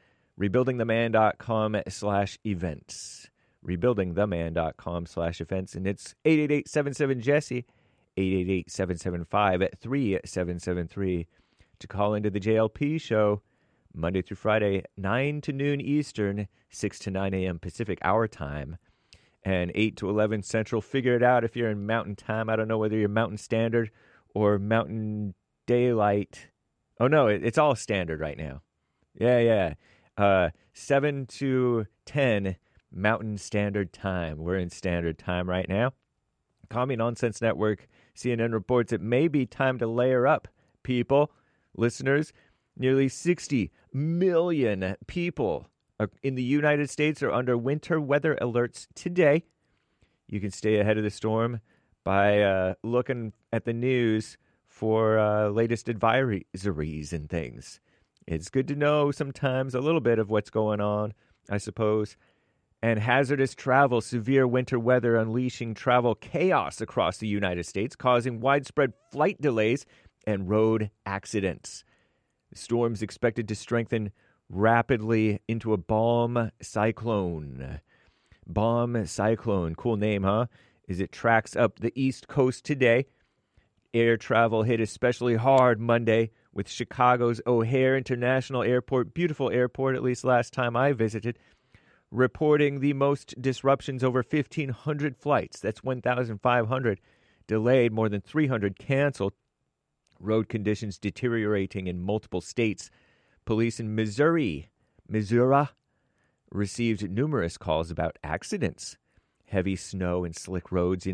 rebuildingtheman.com/events. Rebuildingtheman.com/events. And it's 888-77-JESSE, 888-775-3773 to call into the JLP show Monday through Friday, 9 to noon Eastern, 6 to 9 a.m. Pacific, our time, and 8 to 11 Central. Figure it out if you're in Mountain Time. I don't know whether you're Mountain Standard or Mountain Daylight. Oh, no, it's all standard right now. Yeah. 7 to 10 Mountain Standard Time. We're in Standard Time right now. Commie Nonsense Network, CNN reports it may be time to layer up, people, listeners. Nearly 60 million people in the United States are under winter weather alerts today. You can stay ahead of the storm by looking at the news for latest advisories and things. It's good to know sometimes a little bit of what's going on, I suppose. And hazardous travel, severe winter weather unleashing travel chaos across the United States, causing widespread flight delays and road accidents. The storm's expected to strengthen rapidly into a bomb cyclone. Bomb cyclone, cool name, huh? As it tracks up the East Coast today. Air travel hit especially hard Monday with Chicago's O'Hare International Airport, beautiful airport, at least last time I visited, reporting the most disruptions, over 1,500 flights. That's 1,500 delayed, more than 300 canceled. Road conditions deteriorating in multiple states. Police in Missouri, received numerous calls about accidents. Heavy snow and slick roads,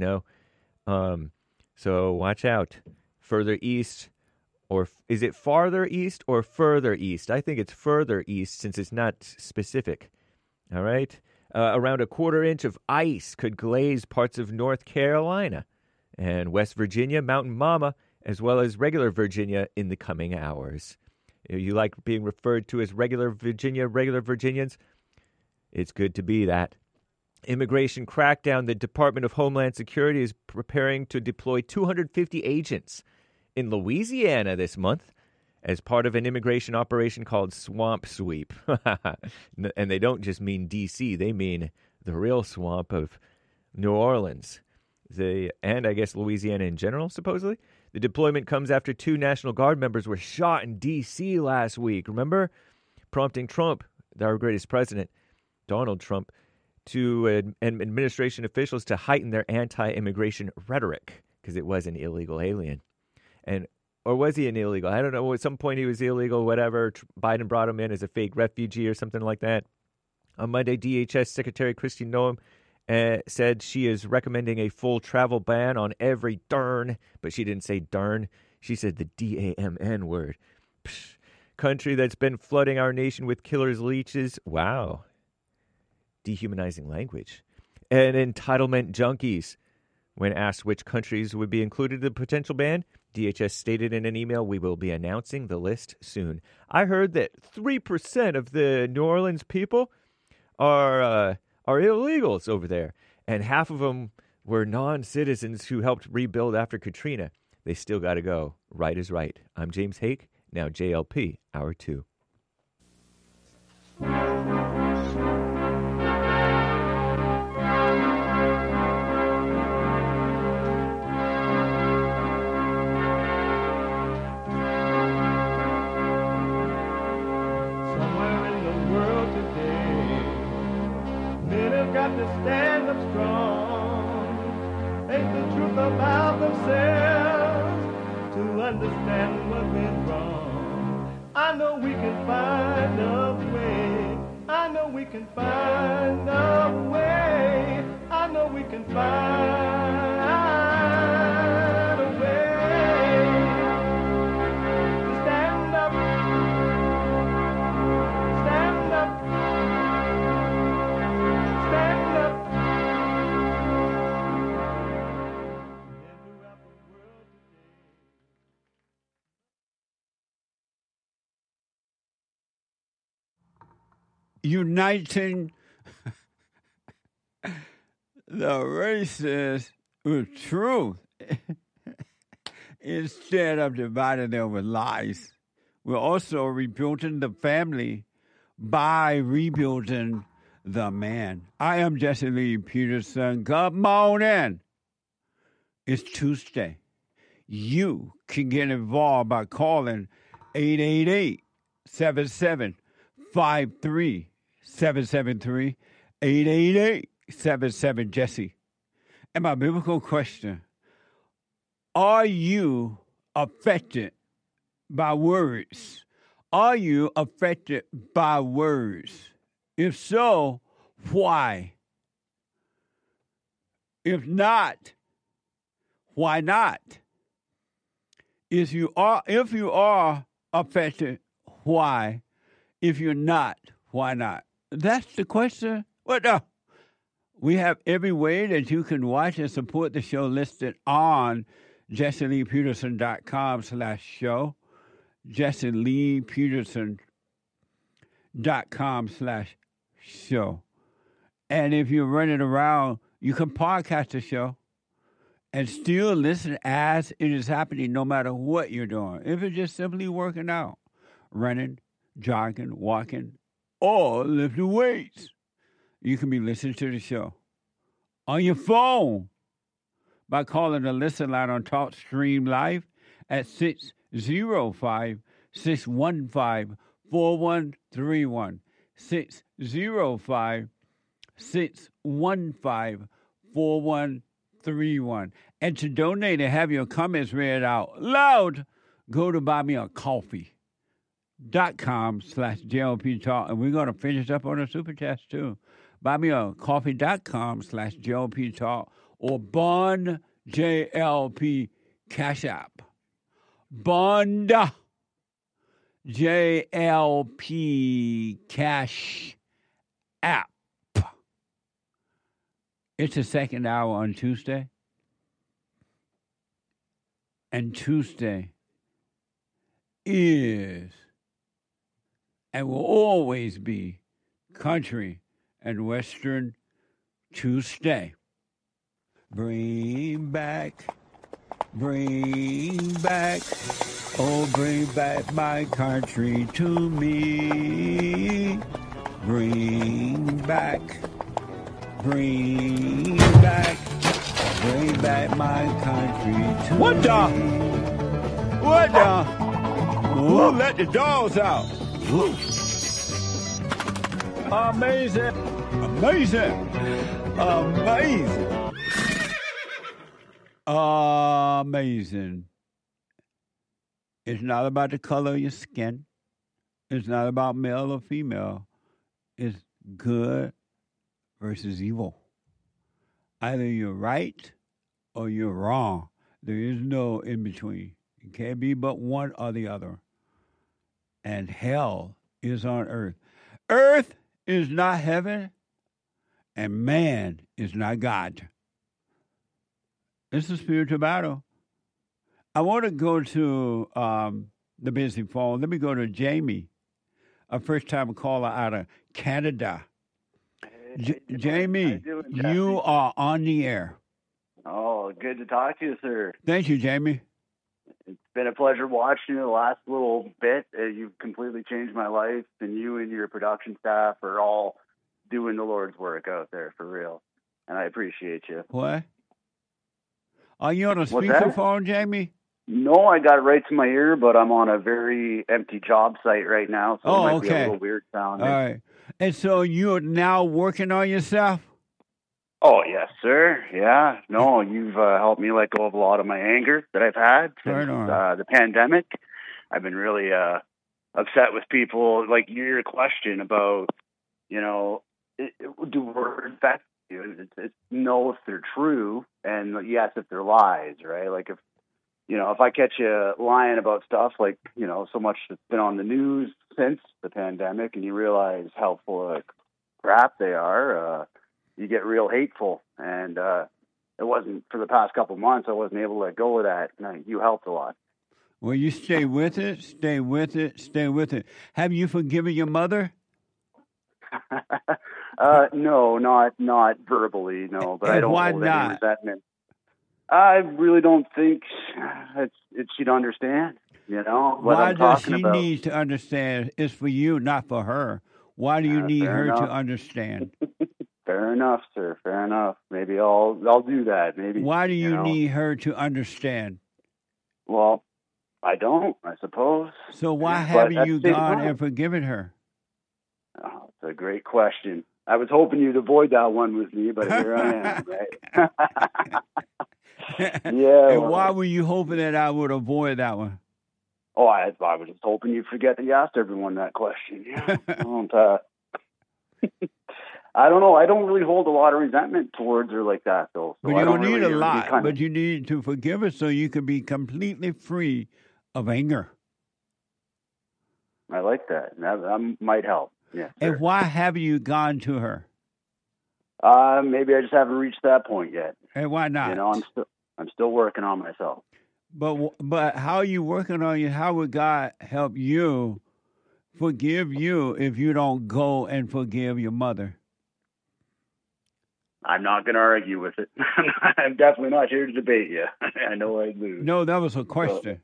So watch out. Further east, or is it farther east or further east? I think it's further east since it's not specific. All right. Around a quarter inch of ice could glaze parts of North Carolina and West Virginia, Mountain Mama, as well as regular Virginia in the coming hours. You like being referred to as regular Virginians? It's good to be that. Immigration crackdown. The Department of Homeland Security is preparing to deploy 250 agents in Louisiana this month as part of an immigration operation called Swamp Sweep. And they don't just mean D.C., they mean the real swamp of New Orleans. And I guess Louisiana in general, supposedly. The deployment comes after 2 National Guard members were shot in D.C. last week, remember? Prompting Trump, our greatest president, Donald Trump, and administration officials to heighten their anti-immigration rhetoric because it was an illegal alien. Or was he an illegal? I don't know. At some point he was illegal, whatever. Biden brought him in as a fake refugee or something like that. On Monday, DHS Secretary Kristi Noem said she is recommending a full travel ban on every darn, but she didn't say darn. She said the D-A-M-N word. Psh, country that's been flooding our nation with killer's leeches. Wow. Dehumanizing language. And entitlement junkies. When asked which countries would be included in the potential ban, DHS stated in an email, "We will be announcing the list soon." I heard that 3% of the New Orleans people are illegals over there, and half of them were non-citizens who helped rebuild after Katrina. They still got to go. Right is right. I'm James Hake, now JLP, Hour 2. have to stand up strong, face the truth about themselves, to understand what went wrong. I know we can find a way. I know we can find a way. I know we can find a way to stand up, stand up, stand up. Uniting the races with truth instead of dividing them with lies. We're also rebuilding the family by rebuilding the man. I am Jesse Lee Peterson. Good morning. It's Tuesday. You can get involved by calling 888-7753. 773-888-77-JESSE. And my biblical question, are you affected by words? Are you affected by words? If so, why? If not, why not? If you are affected, why? If you're not, why not? That's the question. What the? We have every way that you can watch and support the show listed on JesseLeePeterson.com/show. JesseLeePeterson.com/show. And if you're running around, you can podcast the show and still listen as it is happening no matter what you're doing. If it's just simply working out, running, jogging, walking, or lifting weights, you can be listening to the show on your phone by calling the listen line on TalkStream Live at 605-615-4131. 605-615-4131. And to donate and have your comments read out loud, go to buymeacoffee.com/JLP Talk. And we're going to finish up on a super chat too. Buymeacoffee.com/JLP Talk or Bond JLP Cash App. Bond JLP Cash App. It's the second hour on Tuesday. And Tuesday is and will always be Country and Western Tuesday. Bring back, oh, bring back my country to me. Bring back my country to me. What the? Ooh, let the dogs out. Ooh. Amazing. It's not about the color of your skin. It's not about male or female. It's good versus evil. Either you're right or you're wrong. There is no in between. It can't be but one or the other. And hell is on earth. Earth is not heaven, and man is not God. It's a spiritual battle. I want to go to the busy phone. Let me go to Jamie, a first-time caller out of Canada. Jamie, you are on the air. Oh, good to talk to you, sir. Thank you, Jamie. It's been a pleasure watching you the last little bit. You've completely changed my life, and you and your production staff are all doing the Lord's work out there, for real. And I appreciate you. What? Are you on a speakerphone, Jamie? No, I got it right to my ear, but I'm on a very empty job site right now, so it might be a little weird sounding. All right. And so you're now working on yourself? Oh, yes, sir. Yeah. No, you've helped me let go of a lot of my anger that I've had since the pandemic. I've been really upset with people. Like your question about, do words affect you? It's no if they're true, and yes if they're lies, right? Like if I catch you lying about stuff like, so much that's been on the news since the pandemic, and you realize how full of crap they are, you get real hateful. And it wasn't for the past couple of months. I wasn't able to let go of that. And you helped a lot. Well, you stay with it, stay with it, stay with it. Have you forgiven your mother? No, not verbally, no. But I don't hold any resentment. I really don't think she'd understand, what Why I'm talking does she about. need to understand? It's for you, not for her. Why do you need her to understand? Fair enough, sir. Fair enough. Maybe I'll do that. Maybe. Why do you need her to understand? Well, I don't, I suppose. So why haven't you gone and forgiven her? Oh, it's a great question. I was hoping you'd avoid that one with me, but here I am, right? Yeah. And why were you hoping that I would avoid that one? Oh, I was just hoping you'd forget that you asked everyone that question. Yeah. I don't know. I don't really hold a lot of resentment towards her like that, though. So But you don't need a lot. But you need to forgive her so you can be completely free of anger. I like that. That might help. Yeah. And why haven't you gone to her? Maybe I just haven't reached that point yet. And why not? I'm still working on myself. But how are you working on you? How would God help you forgive you if you don't go and forgive your mother? I'm not going to argue with it. I'm definitely not here to debate you. I know I'd lose. No, that was a question.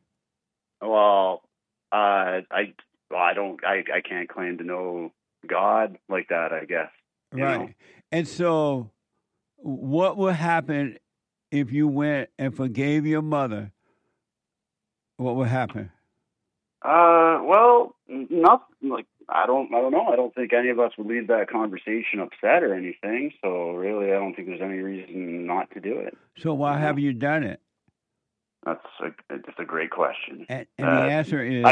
I can't claim to know God like that, I guess. Right. And so what would happen if you went and forgave your mother? What would happen? Well, nothing. Like, I don't know. I don't think any of us would leave that conversation upset or anything. So really, I don't think there's any reason not to do it. So why have you done it? That's just a great question. And the answer is...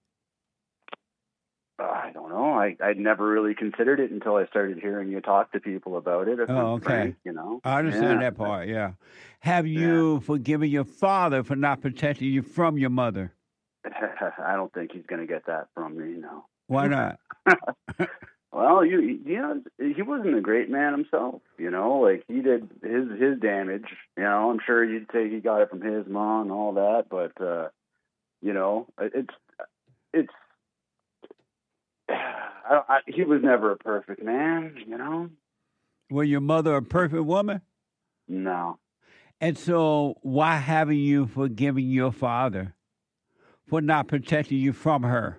I don't know. I'd never really considered it until I started hearing you talk to people about it. Oh, okay. Frank, I understand that part, yeah. Have you forgiven your father for not protecting you from your mother? I don't think he's going to get that from me, no. Why not? Well, he wasn't a great man himself, like he did his damage, I'm sure you'd say he got it from his mom and all that, but, he was never a perfect man, Was your mother a perfect woman? No. And so why haven't you forgiven your father for not protecting you from her?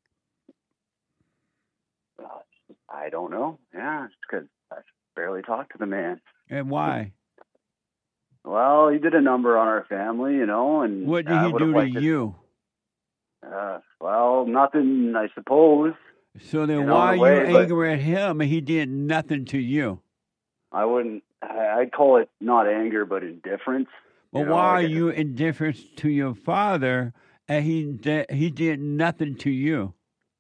I don't know. Yeah, it's because I barely talked to the man. And why? Well, he did a number on our family, and... What did he do to you? Well, nothing, I suppose. So then why are you angry at him and he did nothing to you? I'd call it not anger, but indifference. Well, why are you indifferent to your father and he did nothing to you?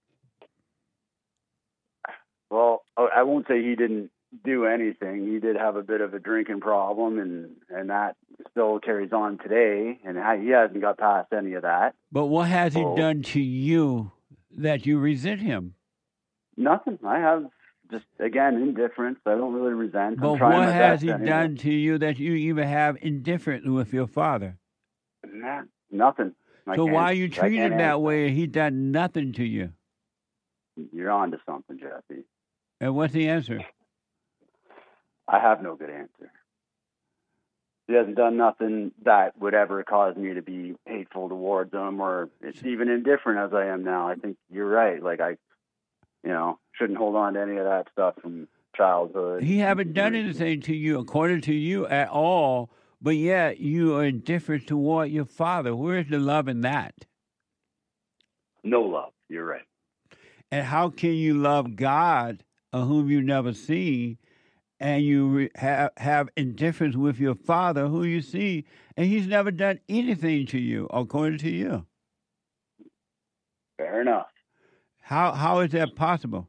Well, I won't say he didn't do anything. He did have a bit of a drinking problem, and that still carries on today, and he hasn't got past any of that. But what has he done to you that you resent him? Nothing. I have just, again, indifference. I don't really resent. But what has he done to you that you even have indifference with your father? Nah, nothing. So why are you treated that way and he done nothing to you? You're on to something, Jesse. And what's the answer? I have no good answer. He hasn't done nothing that would ever cause me to be hateful towards him or it's even indifferent as I am now. I think you're right. Like, I shouldn't hold on to any of that stuff from childhood. He haven't done anything to you, according to you, at all, but yet you are indifferent toward your father. Where's the love in that? No love. You're right. And how can you love God, whom you never seen, and you have indifference with your father, who you see, and he's never done anything to you, according to you. Fair enough. How is that possible?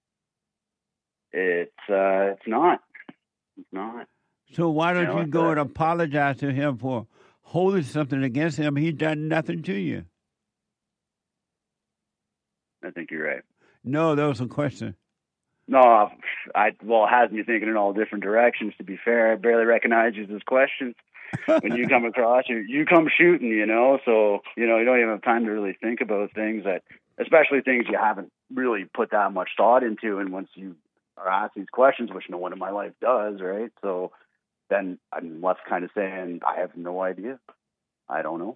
It's not. It's not. So why don't you go it's and apologize to him for holding something against him? He's done nothing to you. I think you're right. No, that was a question. No, it has me thinking in all different directions, to be fair. I barely recognize you as questions. When you come across, you come shooting, so, you don't even have time to really think about things, especially things you haven't really put that much thought into. And once you are asked these questions, which no one in my life does, right? So then I'm left kind of saying, I have no idea. I don't know.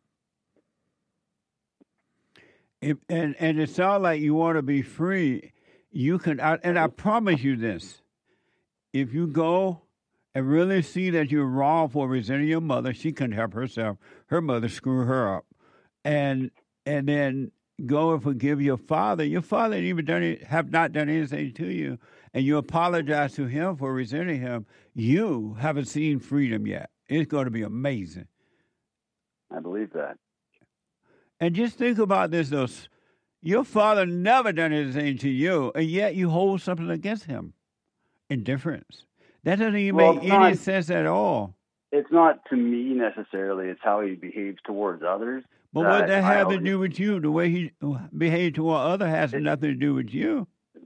And it sounds like you want to be free. You can, and I promise you this: if you go and really see that you're wrong for resenting your mother, she couldn't help herself. Her mother screwed her up, and then go and forgive your father. Your father have not done anything to you, and you apologize to him for resenting him. You haven't seen freedom yet. It's going to be amazing. I believe that. And just think about this, though. Your father never done anything to you, and yet you hold something against him. Indifference. That doesn't even make any sense at all. It's not to me necessarily. It's how he behaves towards others. But what that have to do with you? The way he behaves toward others has nothing to do with you.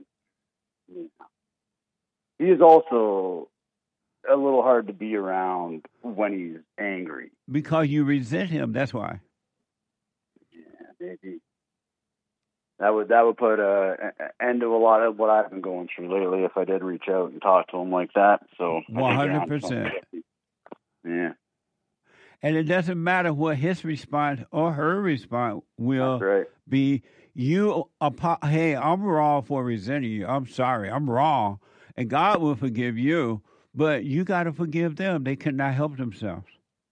He is also a little hard to be around when he's angry. Because you resent him, that's why. Yeah, maybe. That would put an end to a lot of what I've been going through lately if I did reach out and talk to him like that. So 100%. Yeah. And it doesn't matter what his response or her response will be. Hey, I'm wrong for resenting you. I'm sorry. I'm wrong. And God will forgive you, but you got to forgive them. They cannot help themselves.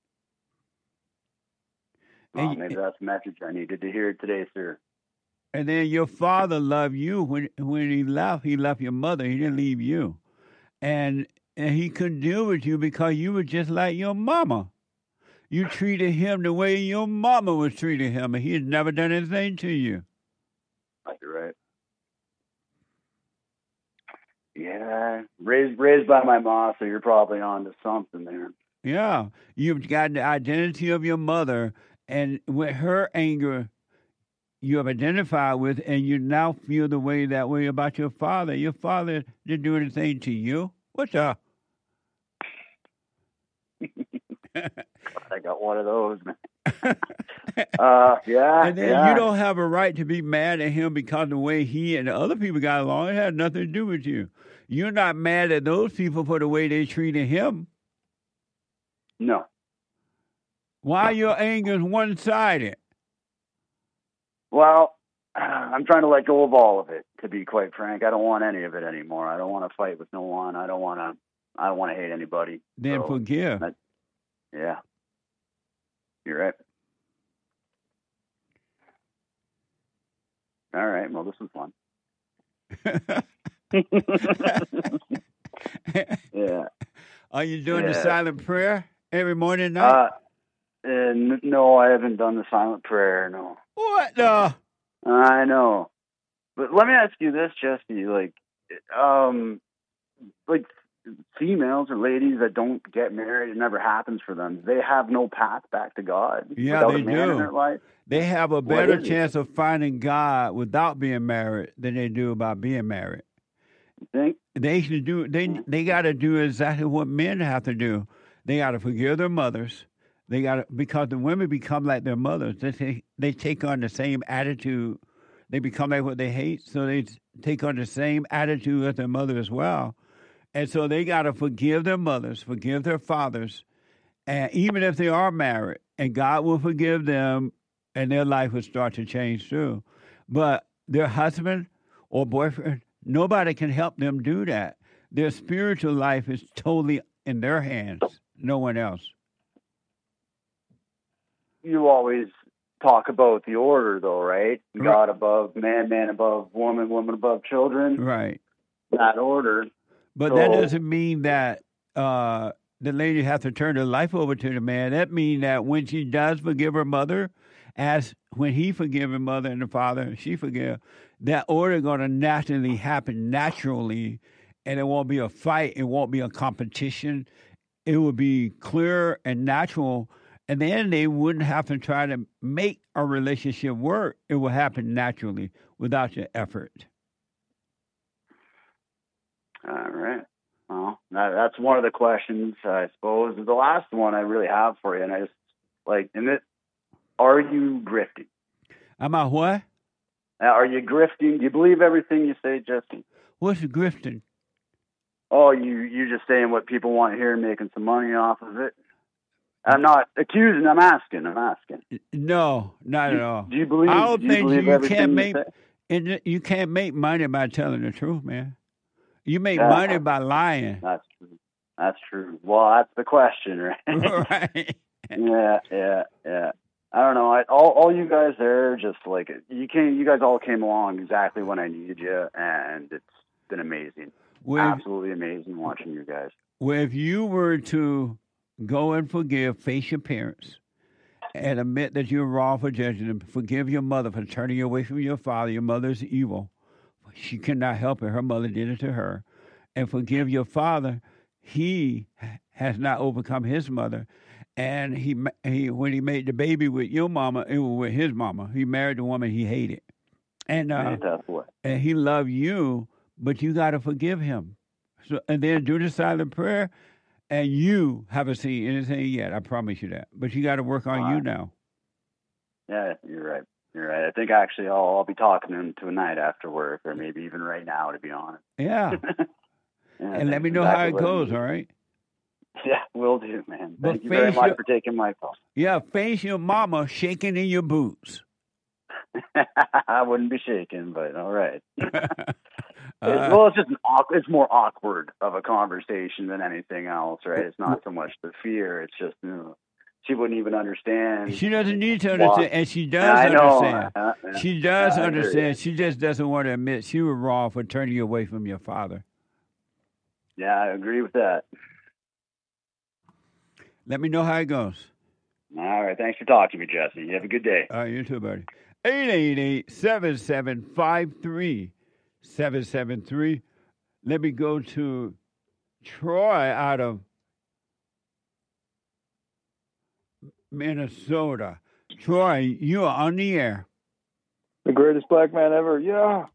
Well, maybe that's the message I needed to hear today, sir. And then your father loved you when he left your mother. He didn't leave you. And he couldn't deal with you because you were just like your mama. You treated him the way your mama was treating him, and he had never done anything to you. You're right. Yeah, raised by my mom, so you're probably on to something there. Yeah, you've got the identity of your mother, and with her anger, you have identified with, and you now feel that way about your father. Your father didn't do anything to you. What's up? I got one of those, man. Yeah. And then you don't have a right to be mad at him because of the way he and the other people got along. It had nothing to do with you. You're not mad at those people for the way they treated him. No. Why your anger is one-sided? Well, I'm trying to let go of all of it, to be quite frank. I don't want any of it anymore. I don't want to fight with no one. I don't want to hate anybody. Then forgive. Yeah. You're right. All right. Well, this was fun. Yeah. Are you doing the silent prayer every morning and night? No, I haven't done the silent prayer, no. What the? I know. But let me ask you this, Jesse. Like females or ladies that don't get married, it never happens for them. They have no path back to God. Yeah, they a man do. In their life? They have a better chance of finding God without being married than they do about being married. You think? They got to do exactly what men have to do. They got to forgive their mothers. Because the women become like their mothers. They take on the same attitude. They become like what they hate, so they take on the same attitude as their mother as well. And so they got to forgive their mothers, forgive their fathers, and even if they are married, and God will forgive them, and their life will start to change too. But their husband or boyfriend, nobody can help them do that. Their spiritual life is totally in their hands, no one else. You always talk about the order, though, right? God above man, man above woman, woman above children. Right. That order. But that doesn't mean that the lady has to turn her life over to the man. That means that when she does forgive her mother, as when he forgive her mother and the father, she forgive, that order going to naturally happen naturally, and it won't be a fight. It won't be a competition. It will be clear and natural. And then they wouldn't have to try to make a relationship work. It will happen naturally without your effort. All right. Well, that's one of the questions, I suppose. The last one I really have for you, and I just are you grifting? Am I what? Are you grifting? Do you believe everything you say, Jesse? What's grifting? Oh, you just saying what people want to hear and making some money off of it? I'm not accusing. I'm asking. No, not at all. Do you believe? I don't think you can't make. You can't make money by telling the truth, man. You make money by lying. That's true. That's true. Well, that's the question, right? Right. Yeah. I don't know. All you guys there, just like you guys all came along exactly when I needed you, and it's been amazing. Absolutely amazing watching you guys. Well, if you were to go and forgive, face your parents, and admit that you're wrong for judging them, forgive your mother for turning you away from your father. Your mother's evil. She cannot help it. Her mother did it to her. And forgive your father. He has not overcome his mother. And he when he made the baby with your mama, it was with his mama. He married the woman he hated. And and he loved you, but you got to forgive him. So, and then do the silent prayer, and you haven't seen anything yet. I promise you that. But you got to work on you now. Yeah, you're right. You're right. I think actually I'll be talking to him tonight after work, or maybe even right now, to be honest. Yeah. And let me know how it goes, all right? Yeah, will do, man. Thank you very much for taking my call. Yeah, face your mama shaking in your boots. I wouldn't be shaking, but all right. It's just it's more awkward of a conversation than anything else, right? It's not so much the fear. It's just, she wouldn't even understand. She doesn't need to understand, and she does understand. She does understand. She just doesn't want to admit she was wrong for turning you away from your father. Yeah, I agree with that. Let me know how it goes. All right. Thanks for talking to me, Jesse. You have a good day. All right, you too, buddy. 888-7753-773. Let me go to Troy out of Minnesota. Troy, you are on the air. The greatest black man ever. Yeah.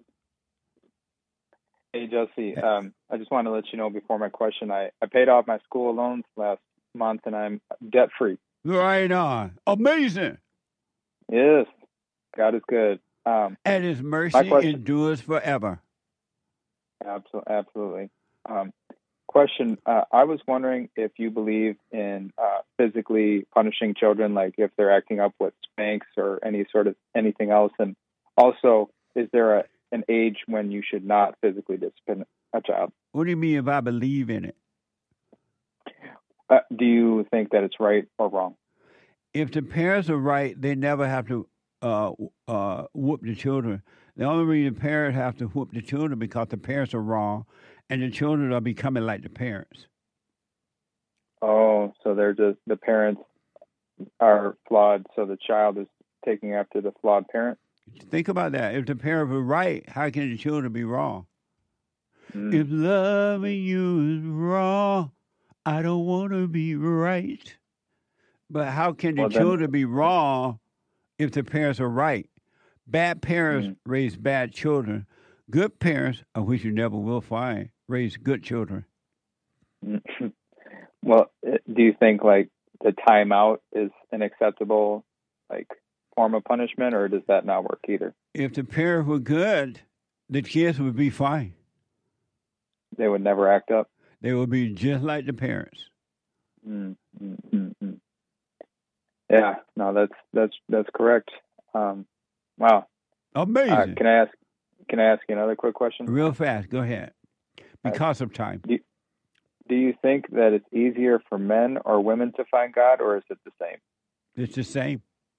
Hey, Jesse. I just wanted to let you know before my question, I paid off my school loans last month, and I'm debt-free. Right on. Amazing. Yes. God is good. And his mercy endures forever. Absolutely. Question, I was wondering if you believe in physically punishing children, like if they're acting up with spanks or anything else. And also, is there an age when you should not physically discipline a child? What do you mean if I believe in it? Do you think that it's right or wrong? If the parents are right, they never have to whoop the children. The only reason parents have to whoop the children because the parents are wrong, and the children are becoming like the parents. Oh, so the parents are flawed, so the child is taking after the flawed parent? Think about that. If the parents are right, how can the children be wrong? If loving you is wrong, I don't want to be right. But how can the children be wrong if the parents are right? Bad parents raise bad children. Good parents, of which you never will find, raise good children. Well, do you think like the timeout is an acceptable form of punishment, or does that not work either? If the parents were good, the kids would be fine. They would never act up? They would be just like the parents. Yeah, no, that's correct. Wow, amazing. Can I ask you another quick question? Real fast, go ahead. Because of time. Do you think that it's easier for men or women to find God, or is it the same? It's the same.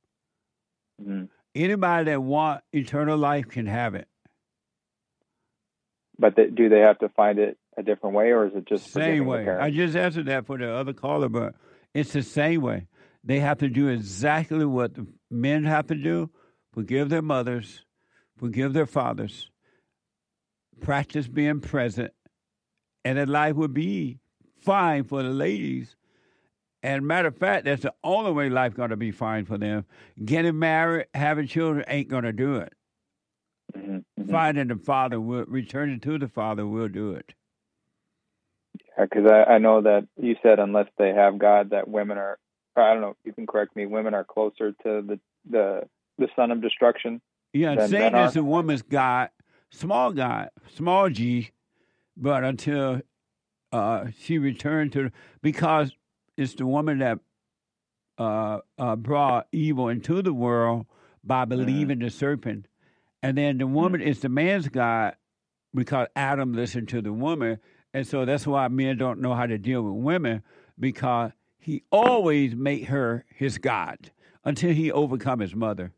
Anybody that wants eternal life can have it. But do they have to find it a different way, or is it just same forgiving way? the parents? I just answered that for the other caller, but it's the same way. They have to do exactly what the men have to do: forgive their mothers, forgive their fathers, practice being present, and then life will be fine for the ladies. And matter of fact, that's the only way life going to be fine for them. Getting married, having children ain't going to do it. Mm-hmm. Finding the Father, returning to the Father will do it. Because I know that you said unless they have God, that women are, I don't know, you can correct me, women are closer to the son of destruction. Yeah, Satan is a woman's God, small G, but until she returned to, because it's the woman that brought evil into the world by believing the serpent. And then the woman is the man's God because Adam listened to the woman. And so that's why men don't know how to deal with women, because he always made her his God until he overcome his mother.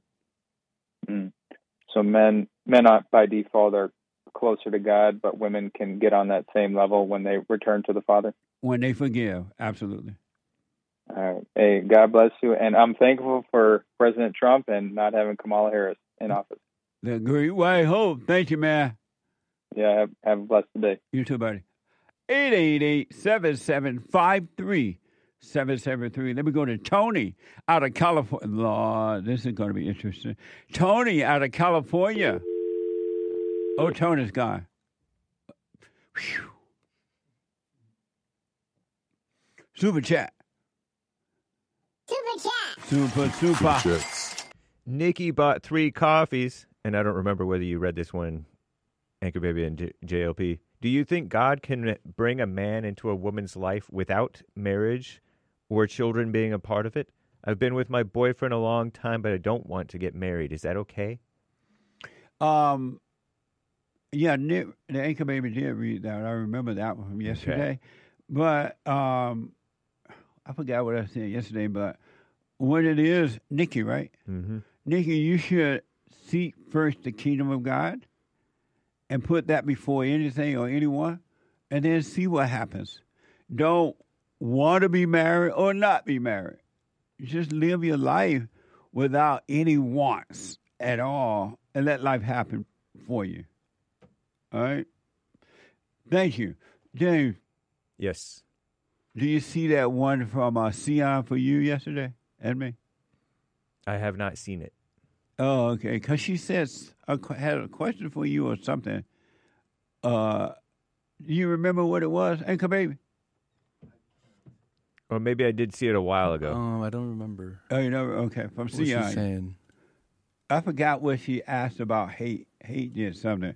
So men are, by default, are closer to God, but women can get on that same level when they return to the Father? When they forgive, absolutely. All right. Hey, God bless you. And I'm thankful for President Trump and not having Kamala Harris in office. The great white hope. Thank you, man. Yeah, have a blessed day. You too, buddy. 888-7753-773. Let me go to Tony out of California. Lord, this is going to be interesting. Tony out of California. Oh, Tony's gone. Whew. Super chat. Super. Nikki bought 3 coffees, and I don't remember whether you read this one, Anchor Baby and JLP. Do you think God can bring a man into a woman's life without marriage or children being a part of it? I've been with my boyfriend a long time, but I don't want to get married. Is that okay? Yeah, Nick, the Anchor Baby did read that. I remember that one from yesterday. Okay. But I forgot what I said yesterday, but what it is, Nikki, right? Mm-hmm. Nikki, you should seek first the kingdom of God and put that before anything or anyone, and then see what happens. Don't want to be married or not be married. Just live your life without any wants at all, and let life happen for you. All right? Thank you. James. Yes. Do you see that one from Sion for you yesterday, Edmund? I have not seen it. Oh, okay. Because she says, had a question for you or something. Do you remember what it was, Anchor Baby? Or maybe I did see it a while ago. I don't remember. Oh, you know? Okay, from what was she saying? I forgot what she asked about hate. Hate did something.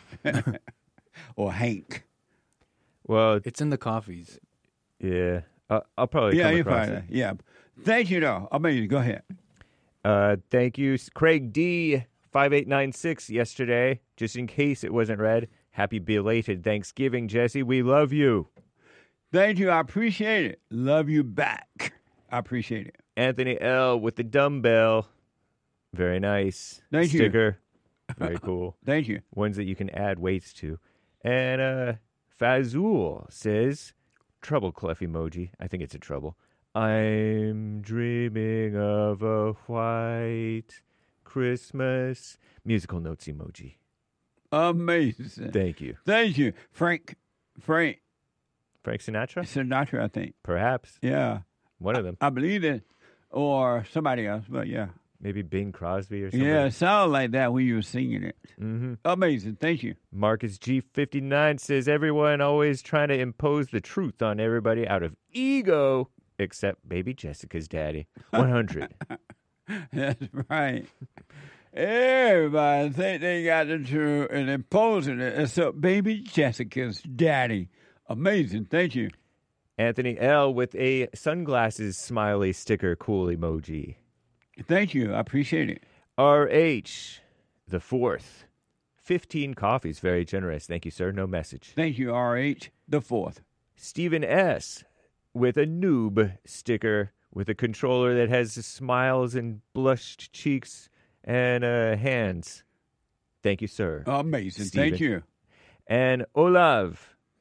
Or Hank. Well, it's in the coffees. Yeah. I'll probably come across it. Yeah. Thank you, though. Amazing. Go ahead. Thank you. Craig D. 5896 yesterday. Just in case it wasn't read, happy belated Thanksgiving, Jesse. We love you. Thank you. I appreciate it. Love you back. I appreciate it. Anthony L. with the dumbbell. Very nice. Thank you. Sticker. Very cool. Thank you. Ones that you can add weights to. And Fazul says, trouble clef emoji. I think it's a trouble. I'm dreaming of a white Christmas. Musical notes emoji. Amazing. Thank you. Thank you. Frank Sinatra? Sinatra, I think. Perhaps. Yeah. One of them. I believe it. Or somebody else, but yeah. Maybe Bing Crosby or something. Yeah, it sounded like that when you were singing it. Mm-hmm. Amazing. Thank you. Marcus G59 says, everyone always trying to impose the truth on everybody out of ego, except baby Jessica's daddy. 100. That's right. Everybody think they got the truth and imposing it, except baby Jessica's daddy. Amazing. Thank you. Anthony L. with a sunglasses smiley sticker cool emoji. Thank you. I appreciate it. RH, the 4th. 15 coffees. Very generous. Thank you, sir. No message. Thank you, RH, the 4th. Stephen S. with a noob sticker with a controller that has smiles and blushed cheeks and hands. Thank you, sir. Amazing. Steven. Thank you. And Olav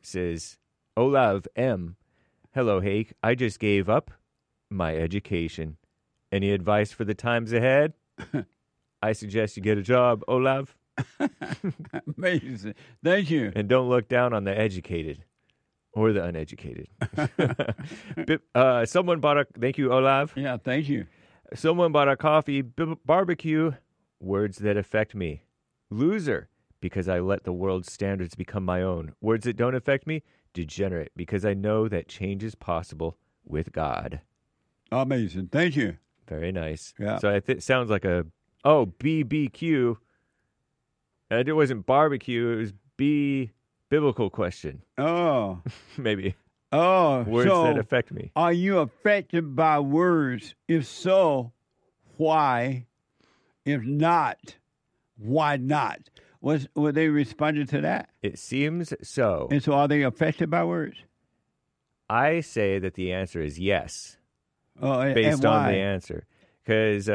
says, Olav M. Hello, Hake. I just gave up my education. Any advice for the times ahead? I suggest you get a job, Olav. Amazing. Thank you. And don't look down on the educated or the uneducated. Someone bought a... Thank you, Olav. Yeah, thank you. Someone bought a coffee. Barbecue. Words that affect me. Loser. Because I let the world's standards become my own. Words that don't affect me. Degenerate. Because I know that change is possible with God. Amazing. Thank you. Very nice. Yeah. So it sounds like a... Oh, BBQ. And it wasn't barbecue. It was biblical question. Oh. Maybe. Oh. Words that affect me. Are you affected by words? If so, why? If not, why not? Were they responding to that? It seems so. And so are they affected by words? I say that the answer is yes. Oh, based and on why? the answer. Because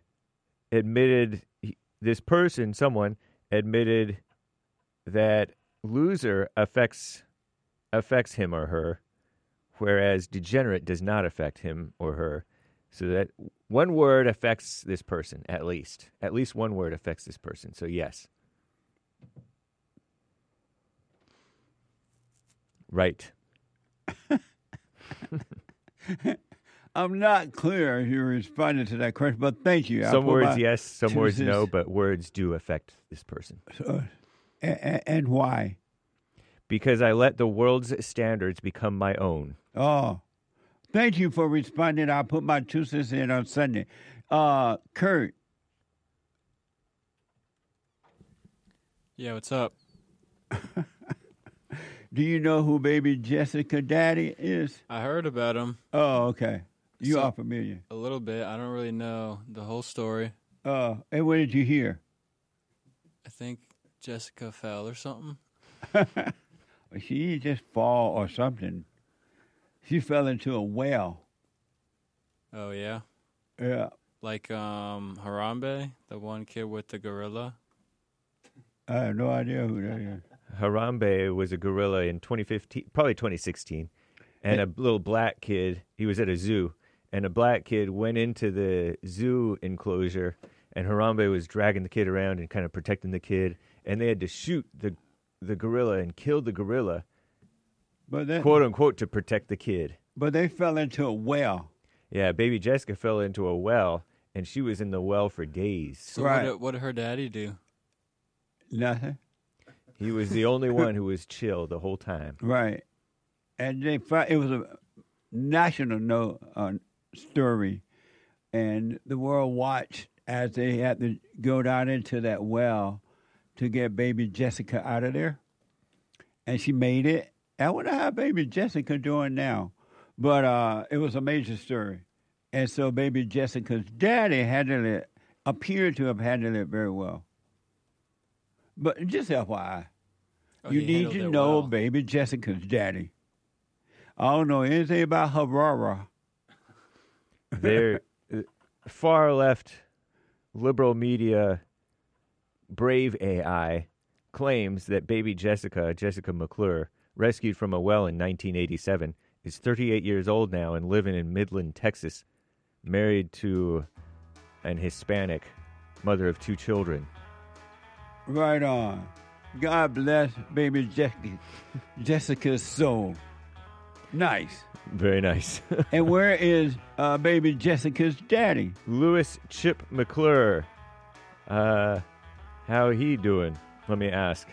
someone admitted that loser affects him or her, whereas degenerate does not affect him or her. So that one word affects this person, at least. At least one word affects this person. So yes. Right. I'm not clear if you're responding to that question, but thank you. Some words yes, some words no, but words do affect this person. And why? Because I let the world's standards become my own. Oh, thank you for responding. I'll put my 2 cents in on Sunday. Kurt. Yeah, what's up? Do you know who baby Jessica daddy is? I heard about him. Oh, okay. You are familiar. A little bit. I don't really know the whole story. And what did you hear? I think Jessica fell or something. She just fall or something. She fell into a well. Oh, yeah? Yeah. Like Harambe, the one kid with the gorilla? I have no idea who that is. Harambe was a gorilla in 2015, probably 2016, and a little black kid, he was at a zoo, and a black kid went into the zoo enclosure, and Harambe was dragging the kid around and kind of protecting the kid, and they had to shoot the gorilla and kill the gorilla, quote unquote, to protect the kid. But they fell into a well. Yeah, baby Jessica fell into a well, and she was in the well for days. So what did her daddy do? Nothing. He was the only one who was chill the whole time. Right. And it was a national story, and the world watched as they had to go down into that well to get baby Jessica out of there. And she made it. I wonder how baby Jessica doing now. But it was a major story. And so baby Jessica's daddy appeared to have handled it very well. But just FYI, you need to know baby Jessica's daddy. I don't know anything about Harara. Their far left liberal media, Brave AI, claims that baby Jessica McClure, rescued from a well in 1987, is 38 years old now and living in Midland, Texas, married to an Hispanic mother of 2 children. Right on. God bless baby Jessica's soul. Nice. Very nice. And where is baby Jessica's daddy? Louis Chip McClure. How he doing? Let me ask.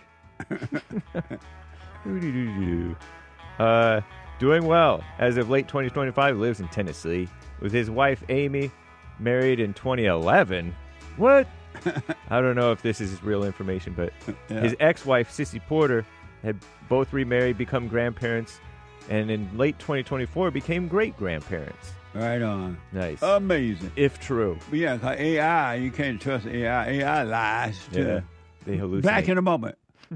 Doing well. As of late 2025, lives in Tennessee with his wife Amy, married in 2011. What? I don't know if this is real information, but his ex-wife, Sissy Porter, had both remarried, become grandparents, and in late 2024 became great-grandparents. Right on. Nice. Amazing. If true. But yeah, AI, you can't trust AI. AI lies. Yeah, they hallucinate. Back in a moment.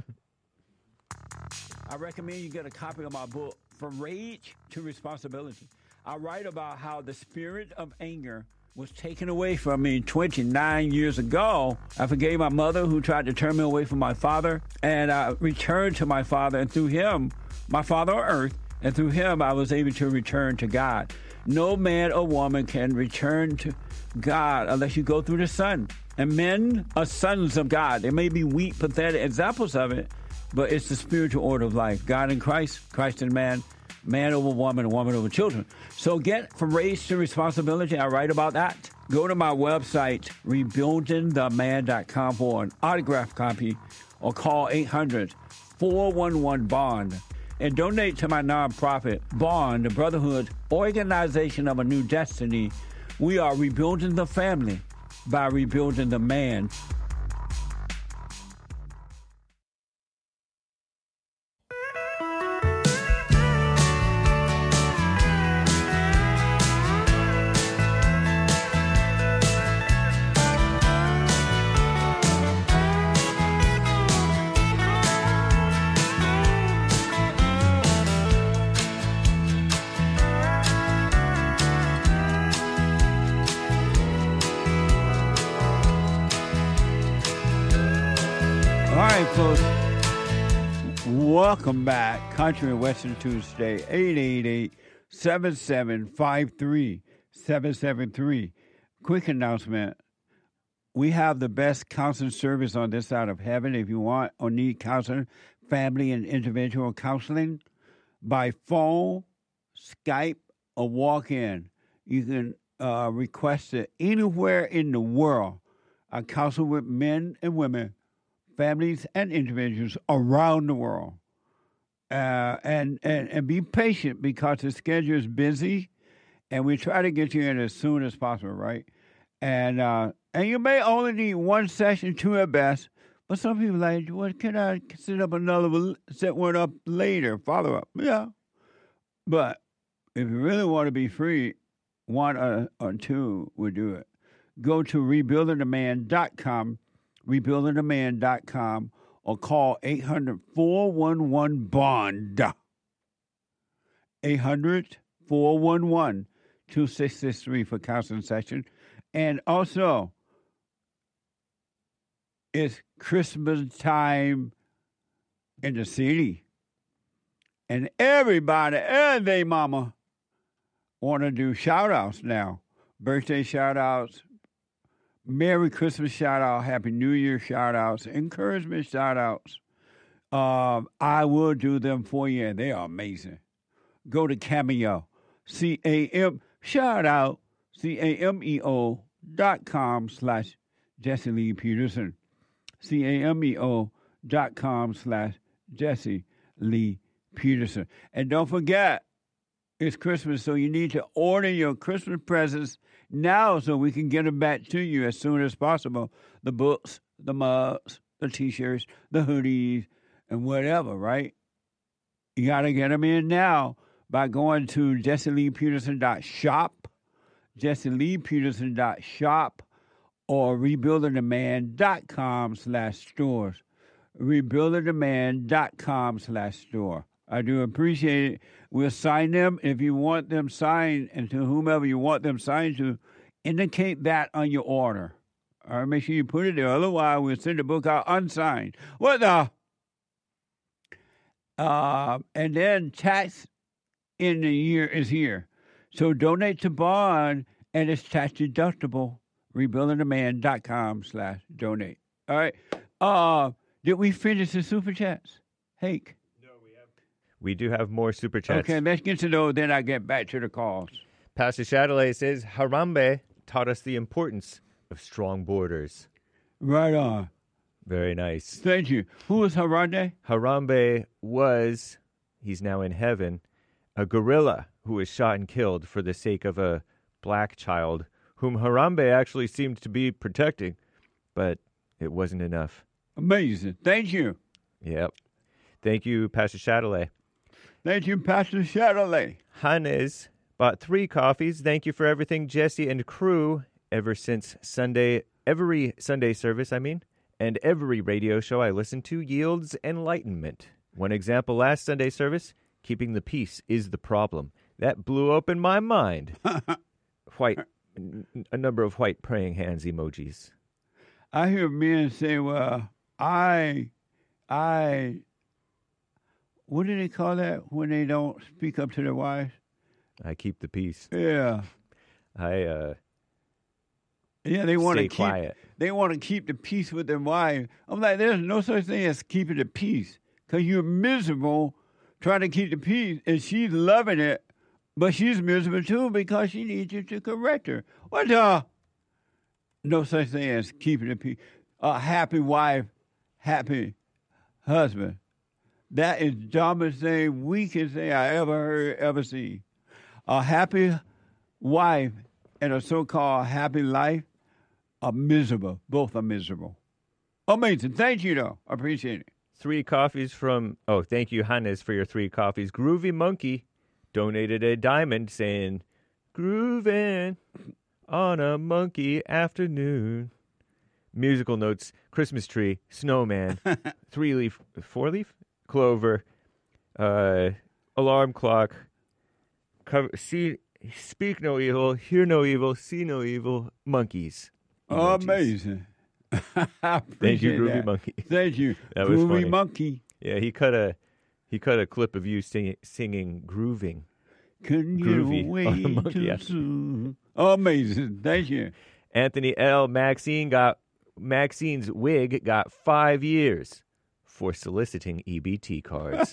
I recommend you get a copy of my book, From Rage to Responsibility. I write about how the spirit of anger was taken away from me 29 years ago. I forgave my mother who tried to turn me away from my father, and I returned to my father, and through him, my father on earth, and through him I was able to return to God. No man or woman can return to God unless you go through the Son. And men are sons of God. There may be weak, pathetic examples of it, but it's the spiritual order of life. God in Christ, Christ in man, man over woman, woman over children. So get from race to responsibility. I write about that. Go to my website, rebuildingtheman.com for an autographed copy or call 800-411-BOND. And donate to my nonprofit, Bond, the Brotherhood Organization of a New Destiny. We are rebuilding the family by rebuilding the man. Folks, welcome back. Country and Western Tuesday, 888-7753-773. Quick announcement. We have the best counseling service on this side of heaven. If you want or need counseling, family and individual counseling, by phone, Skype, or walk-in, you can request it anywhere in the world. I counsel with men and women, families and individuals around the world. And be patient because the schedule is busy, and we try to get you in as soon as possible, right? And you may only need one session, two at best, but some people are like, what, can I set one up later, follow up? Yeah. But if you really want to be free, one or two will do it. Go to rebuildingtheman.com, rebuildingtheman.com, or call 800-411-BOND. 800-411-2663 for counseling session. And also, it's Christmas time in the city. And everybody and their mama want to do shout-outs now. Birthday shout-outs, Merry Christmas shout-out, Happy New Year shout-outs, encouragement shout-outs. I will do them for you, and they are amazing. Go to Cameo, C-A-M, shout-out, CAMEO.com/Jesse Lee Peterson, CAMEO.com/Jesse Lee Peterson. And don't forget, it's Christmas, so you need to order your Christmas presents now so we can get them back to you as soon as possible. The books, the mugs, the T-shirts, the hoodies, and whatever, right? You got to get them in now by going to JesseLeePeterson.shop, JesseLeePeterson.shop, or RebuildingTheMan.com/stores, RebuildingTheMan.com/store. I do appreciate it. We'll sign them. If you want them signed, and to whomever you want them signed to, indicate that on your order. All right, make sure you put it there. Otherwise, we'll send the book out unsigned. What the? And then tax in the year is here. So donate to Bond, and it's tax deductible. RebuildingTheMan.com/donate. All right. Did we finish the super chats? Hake? We do have more super chats. Okay, let's get to those, then I get back to the calls. Pastor Chatelet says, Harambe taught us the importance of strong borders. Right on. Very nice. Thank you. Who is Harambe? Harambe was, he's now in heaven, a gorilla who was shot and killed for the sake of a black child whom Harambe actually seemed to be protecting, but it wasn't enough. Amazing. Thank you. Yep. Thank you, Pastor Chatelet. Thank you, Pastor Chatelet. Hannes bought 3 coffees. Thank you for everything, Jesse and crew, ever since every Sunday service, and every radio show I listen to yields enlightenment. One example last Sunday service, keeping the peace is the problem. That blew open my mind. Quite a number of white praying hands emojis. I hear men say, well, I, what do they call that when they don't speak up to their wives? I keep the peace. Yeah. Yeah, they want to stay quiet. They want to keep the peace with their wife. I'm like, there's no such thing as keeping the peace, because you're miserable trying to keep the peace, and she's loving it, but she's miserable too because she needs you to correct her. What no such thing as keeping the peace. A happy wife, happy husband. That is the dumbest thing we can say I ever heard, ever seen. A happy wife and a so-called happy life are miserable. Both are miserable. Amazing. Thank you, though. I appreciate it. 3 coffees from, thank you, Hannes, for your 3 coffees. Groovy Monkey donated a diamond saying, grooving on a monkey afternoon. Musical notes, Christmas tree, snowman, 3-leaf, 4-leaf, clover, alarm clock, speak no evil, hear no evil, see no evil, monkeys. Emojis. Amazing. Thank you, Groovy that. Monkey. Thank you, That was Groovy funny. Monkey. Yeah, he cut a clip of you singing grooving. Couldn't Groovy get away on a monkey too after. soon. Amazing. Thank you. Anthony L. Maxine's wig got 5 years for soliciting EBT cards.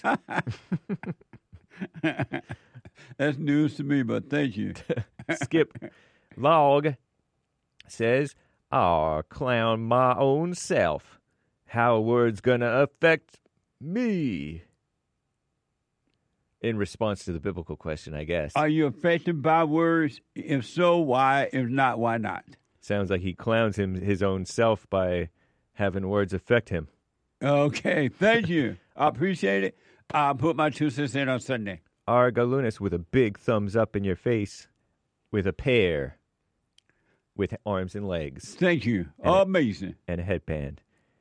That's news to me, but thank you. Skip Log says, clown my own self. How a word's gonna affect me? In response to the biblical question, I guess. Are you affected by words? If so, why? If not, why not? Sounds like he clowns his own self by having words affect him. Okay, thank you. I appreciate it. I'll put my 2 cents in on Sunday. Argalunas with a big thumbs up in your face with a pair with arms and legs. Thank you. And amazing. And a headband.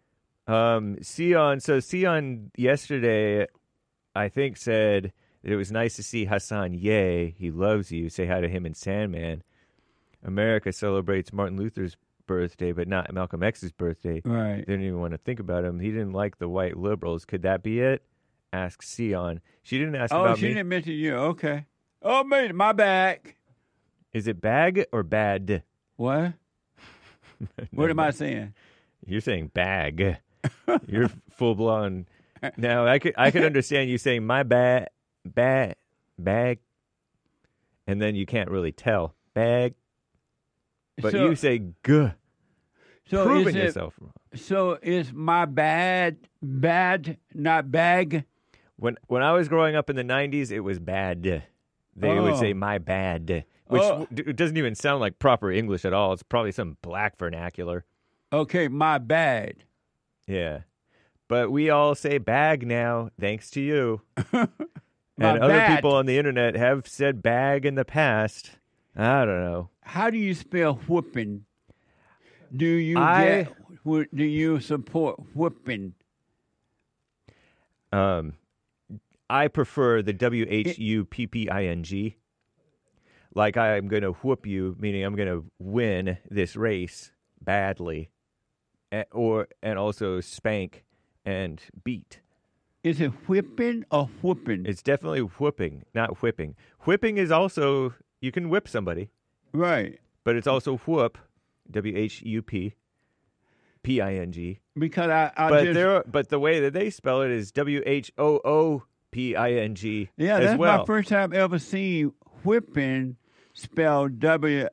Sion yesterday, I think, said that it was nice to see Hassan. Yay, he loves you. Say hi to him and Sandman. America celebrates Martin Luther's birthday, but not Malcolm X's birthday. Right. They didn't even want to think about him. He didn't like the white liberals. Could that be it? Asked Sion. She didn't ask about me. Oh, she didn't mention you. Okay. Oh, man, my bag. Is it bag or bad? What? What am I saying? You're saying bag. You're full blown. Now I could understand you saying my bag, and then you can't really tell bag. But you say g. So proving yourself wrong. So is my bad, not bag? When I was growing up in the 90s, it was bad. They would say my bad, which it doesn't even sound like proper English at all. It's probably some black vernacular. Okay, my bad. Yeah. But we all say bag now, thanks to you. And other people on the internet have said bag in the past. I don't know. How do you spell whooping? Do you support whooping? I prefer the WHUPPING. Like I'm going to whoop you, meaning I'm going to win this race badly, and also spank and beat. Is it whipping or whooping? It's definitely whooping, not whipping. Whipping is also, you can whip somebody. Right. But it's also whoop, WHUPPING. Because but the way that they spell it is WHOOPING yeah, as that's well. my first time ever seeing whipping spelled WHOOPING.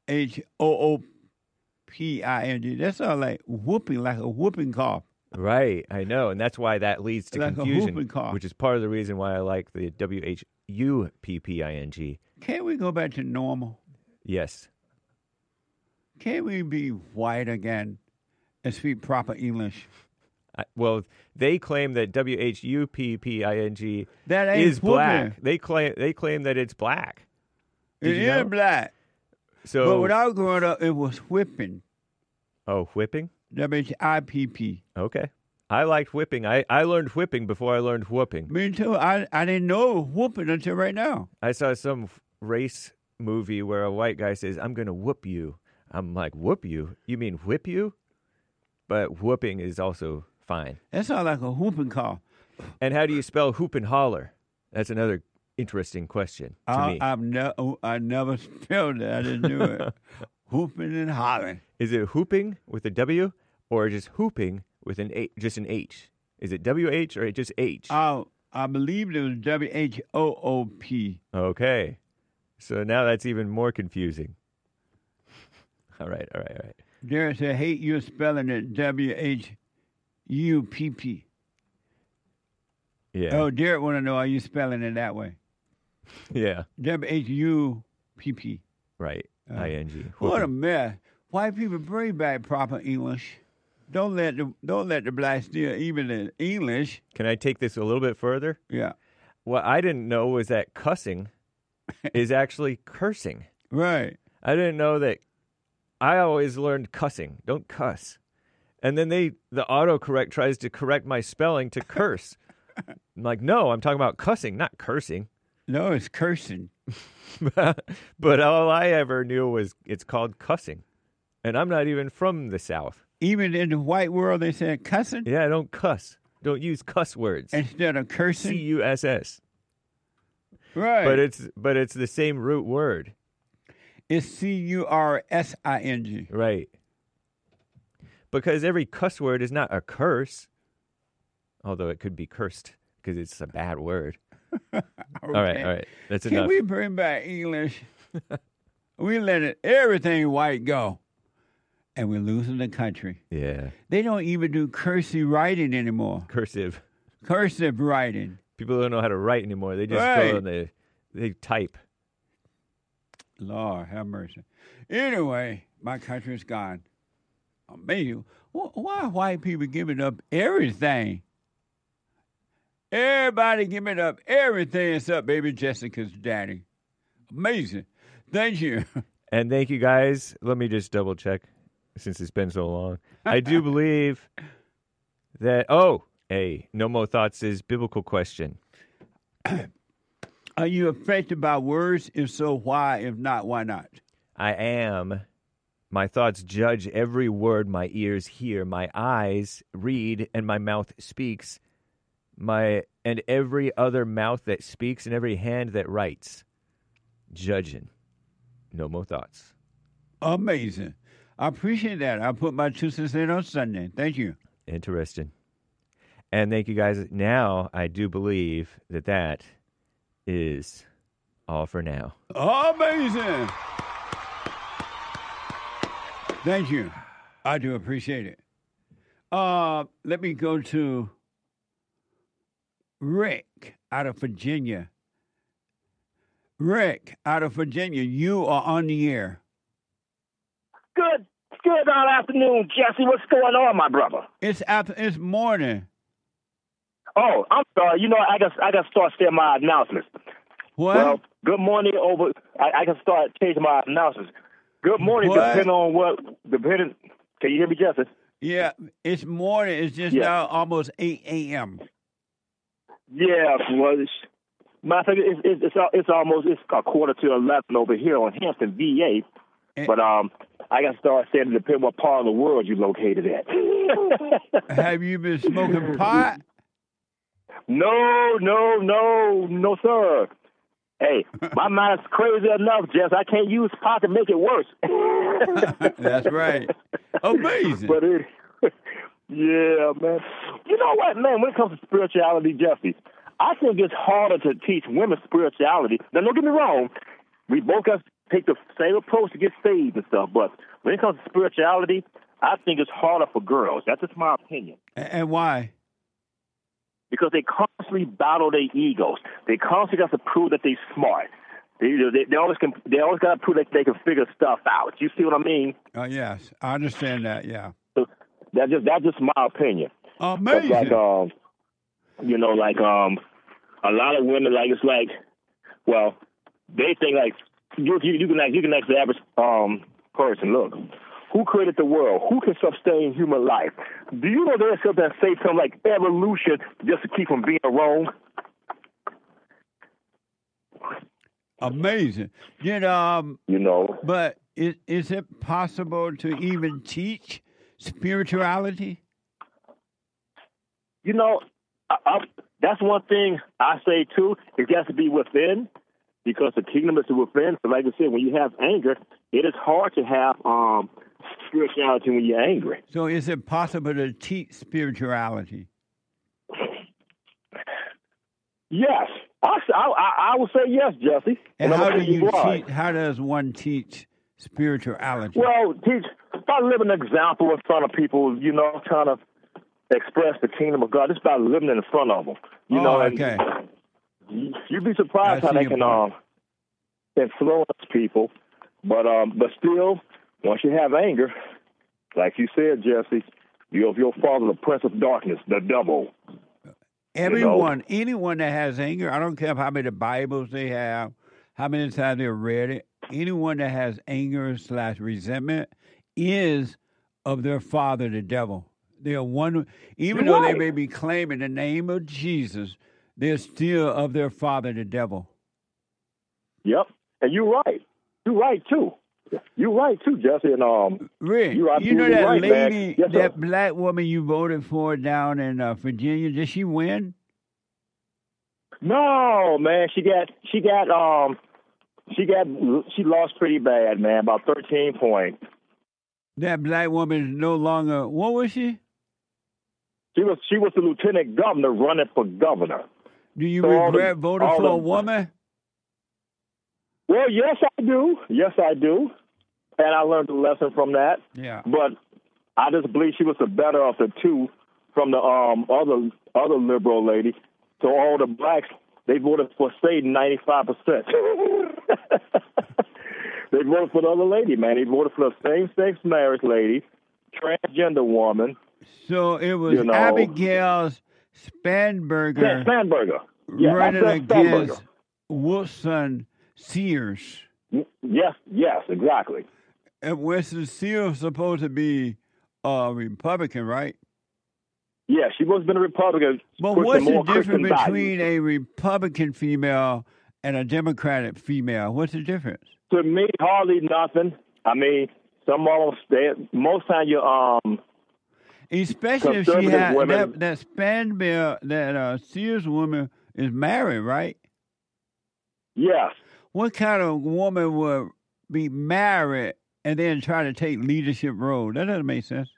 That's all like whooping, like a whooping cough. Right, I know, and that's why that leads to like confusion, cough. which is part of the reason why I like the WHUPPING. Can't we go back to normal? Yes. Can't we be white again and speak proper English? Well, they claim that WHUPPING that is black. whooping. They claim that it's black. It is black. So, but when I was growing up, it was whipping. Oh, whipping? WHIPP. Okay. I liked whipping. I learned whipping before I learned whooping. Me too. I didn't know whooping until right now. I saw some race movie where a white guy says, "I'm going to whoop you." I'm like, "Whoop you? You mean whip you?" But whooping is also fine. That sounds like a whooping call. And how do you spell hoop and holler? That's another interesting question to me. I never spelled it. I didn't do it. Hooping and hollering. Is it hooping with a W or just hooping with an H, just an H? Is it WH or just H? I believe it was WHOOP. Okay. So now that's even more confusing. All right. Derek said, hate you spelling it WHUPP. Yeah. Oh, Derek want to know, are you spelling it that way? Yeah. WHUPP. Right. ING. What a mess. White people, bring back proper English. Don't let the blacks steal even the English. Can I take this a little bit further? Yeah. What I didn't know was that cussing is actually cursing. Right. I didn't know that. I always learned cussing. Don't cuss. And then the autocorrect tries to correct my spelling to curse. I'm like, no, I'm talking about cussing, not cursing. No, it's cursing. But all I ever knew was it's called cussing. And I'm not even from the South. Even in the white world, they said cussing? Yeah, don't cuss. Don't use cuss words. Instead of cursing? CUSS. Right. But it's the same root word. It's CURSING. Right. Because every cuss word is not a curse. Although it could be cursed because it's a bad word. Okay. All right. That's enough. Can we bring back English? We let everything white go. And we're losing the country. Yeah. They don't even do cursive writing anymore. Cursive writing. People don't know how to write anymore. They just go and they type. Lord have mercy. Anyway, my country's gone. Amazing. Why are white people giving up everything? Everybody giving up everything except baby Jessica's daddy. Amazing. Thank you. And thank you, guys. Let me just double check since it's been so long. I do believe that, No Mo Thoughts is biblical question. Are you affected by words? If so, why? If not, why not? I am. My thoughts judge every word my ears hear, my eyes read, and my mouth speaks. And every other mouth that speaks and every hand that writes. Judging. No Mo Thoughts. Amazing. I appreciate that. I'll put my 2 cents in on Sunday. Thank you. Interesting. And thank you, guys. Now, I do believe that is all for now. Amazing. Thank you. I do appreciate it. Let me go to Rick out of Virginia. Rick out of Virginia, you are on the air. Good afternoon, Jesse. What's going on, my brother? It's morning. Oh, I'm sorry. You know, I got to start saying my announcements. What? Well, good morning I can start changing my announcements. Good morning, depending on can you hear me, Jesse? Yeah, it's morning. It's just now almost 8 a.m. Yeah, well, it's almost a quarter to 11 over here on Hampton, VA. But I got to start saying it depends what part of the world you're located at. Have you been smoking pot? No, sir. Hey, my mind's crazy enough, Jess. I can't use pot to make it worse. That's right. Amazing. But yeah, man. You know what, man? When it comes to spirituality, Jesse, I think it's harder to teach women spirituality. Now, don't get me wrong. We both got to take the same approach to get saved and stuff. But when it comes to spirituality, I think it's harder for girls. That's just my opinion. And why? Because they constantly battle their egos. They constantly got to prove that they're smart. They always got to prove that they can figure stuff out. You see what I mean? Yes, I understand that. Yeah. So that's just my opinion. Amazing. Like a lot of women they think like you can ask the average person, look, who created the world? Who can sustain human life? Do you know there's something that say something like evolution just to keep from being wrong? Amazing. But is it possible to even teach spirituality? That's one thing I say, too. It has to be within, because the kingdom is within. So like I said, when you have anger, it is hard to have spirituality when you're angry. So is it possible to teach spirituality? Yes. I would say yes, Jesse. And how does one teach spirituality? Well, teach by living an example in front of people, trying to express the kingdom of God. It's about living in front of them. Okay. And you'd be surprised how they can influence people. But still, once you have anger, like you said, Jesse, you're father, the prince of darkness, the devil. Anyone that has anger, I don't care how many Bibles they have, how many times they've read it, anyone that has anger / resentment is of their father, the devil. They are one, even though they may be claiming the name of Jesus, they're still of their father, the devil. Yep, and you're right. You're right too. You're right too, Jesse. And Rick, you know that lady, that black woman you voted for down in Virginia? Did she win? No, man. She lost pretty bad, man. About 13 points. That black woman is no longer. What was she? She was the lieutenant governor running for governor. Do you regret voting for a woman? Well, yes, I do. Yes, I do. And I learned a lesson from that. Yeah. But I just believe she was the better of the two from the other liberal lady. So all the blacks, they voted for Satan 95%. They voted for the other lady, man. They voted for the same-sex marriage lady, transgender woman. So it was Abigail Spanberger. Yeah, Spanberger. Yeah, running against Wilson Sears. Yes, exactly. And Wilson Sears supposed to be a Republican, right? Yeah, she was been a Republican. But what's the difference between a Republican female and a Democratic female? What's the difference? To me, hardly nothing. I mean, some of them, most times you're especially if she had that Spanberger, that Sears woman is married, right? Yes. What kind of woman would be married and then try to take leadership role? That doesn't make sense.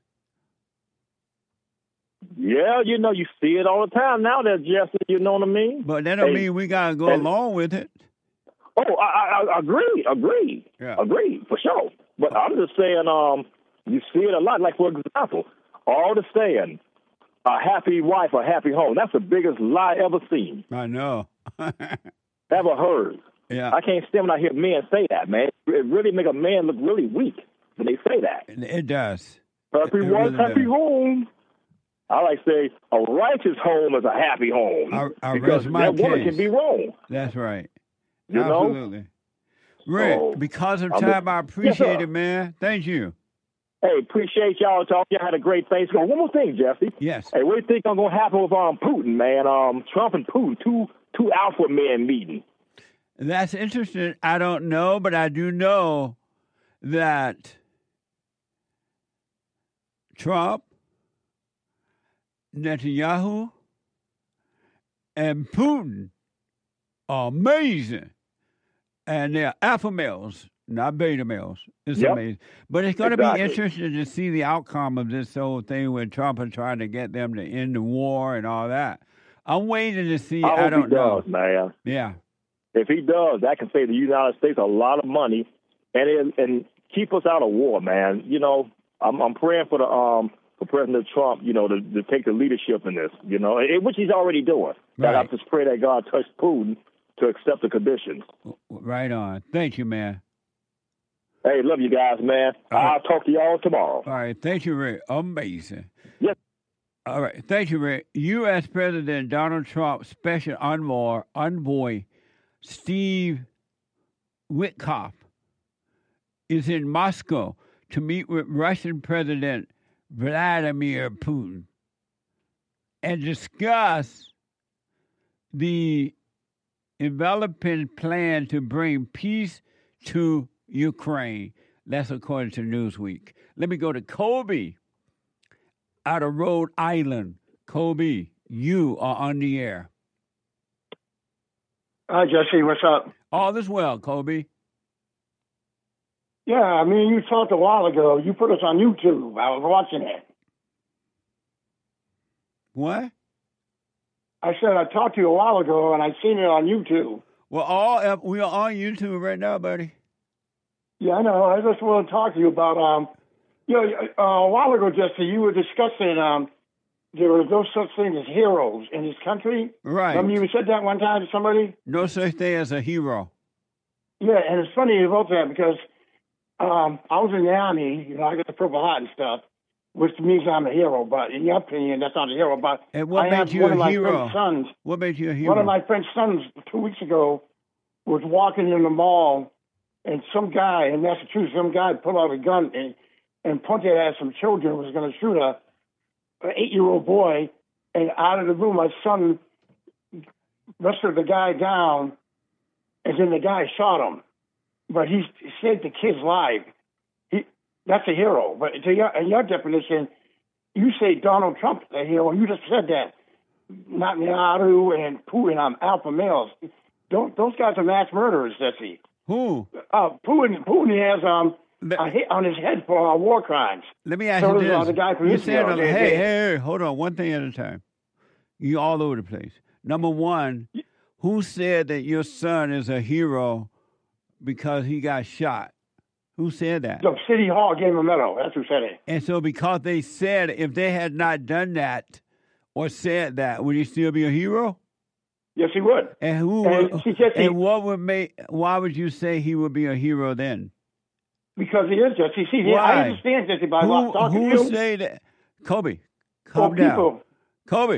Yeah, you see it all the time now, that Jesse, you know what I mean? But that don't mean we got to go along with it. Oh, I agree. Yeah. Agree, for sure. But I'm just saying, you see it a lot. Like, for example, all the saying, a happy wife, a happy home. That's the biggest lie ever seen. I know. Ever heard. Yeah. I can't stand when I hear men say that, man. It really make a man look really weak when they say that. It does. Happy wife, happy home. I like to say a righteous home is a happy home. Because that woman can be wrong. That's right. You Absolutely. know? Rick, So, because of time, I appreciate it, man. Thank you. Hey, appreciate y'all talking. Y'all had a great Thanksgiving. One more thing, Jesse. Yes. Hey, what do you think is going to happen with Putin, man? Trump and Putin, two alpha men meeting. That's interesting. I don't know, but I do know that Trump, Netanyahu, and Putin are amazing. And they're alpha males, not beta males. It's amazing. But it's going to be interesting to see the outcome of this whole thing with Trump and trying to get them to end the war and all that. I'm waiting to see. I don't know. Does, man. Yeah. If he does, that can save the United States a lot of money and keep us out of war, man. You know, I'm praying for for President Trump, you know, to take the leadership in this, you know, which he's already doing. Right. I just pray that God touch Putin to accept the conditions. Right on. Thank you, man. Hey, love you guys, man. I'll talk to y'all tomorrow. All right. Thank you, Rick. Amazing. Yes. All right. Thank you, Rick. U.S. President Donald Trump Special Envoy Steve Witkoff is in Moscow to meet with Russian President Vladimir Putin and discuss the enveloping plan to bring peace to Ukraine. That's according to Newsweek. Let me go to Kobe out of Rhode Island. Kobe, you are on the air. Hi, Jesse. What's up? All is well, Kobe. Yeah, I mean, you talked a while ago. You put us on YouTube. I was watching it. What? I said I talked to you a while ago, and I seen it on YouTube. Well, we are on YouTube right now, buddy. Yeah, I know. I just want to talk to you about, a while ago, Jesse, you were discussing there were no such thing as heroes in this country. Right. You said that one time to somebody? No such thing as a hero. Yeah, and it's funny about that because I was in the Army. I got the Purple Heart and stuff, which means I'm a hero. But in your opinion, that's not a hero. But and what made you a hero? What made you a hero? One of my friend's sons 2 weeks ago was walking in the mall, and some guy in Massachusetts, pulled out a gun and pointed at some children, was going to shoot an 8-year-old boy. And out of the room, my son wrestled the guy down, and then the guy shot him. But he saved the kid's life. That's a hero. But in your definition, you say Donald Trump a hero. You just said that. Netanyahu and Putin are alpha males. Those guys are mass murderers, Jesse. Who? Putin has a hit on his head for war crimes. Let me ask you this. The guy from you Israel. said, hey, hold on. One thing at a time. You all over the place. Number one, who said that your son is a hero because he got shot? Who said that? The City Hall gave him a medal. That's who said it. And so because they said, if they had not done that or said that, would he still be a hero? Yes, he would. And why would you say he would be a hero then? Because he is, Jesse. See, I understand, Jesse, by talking to you. Who say that? Kobe, calm down. People. Kobe,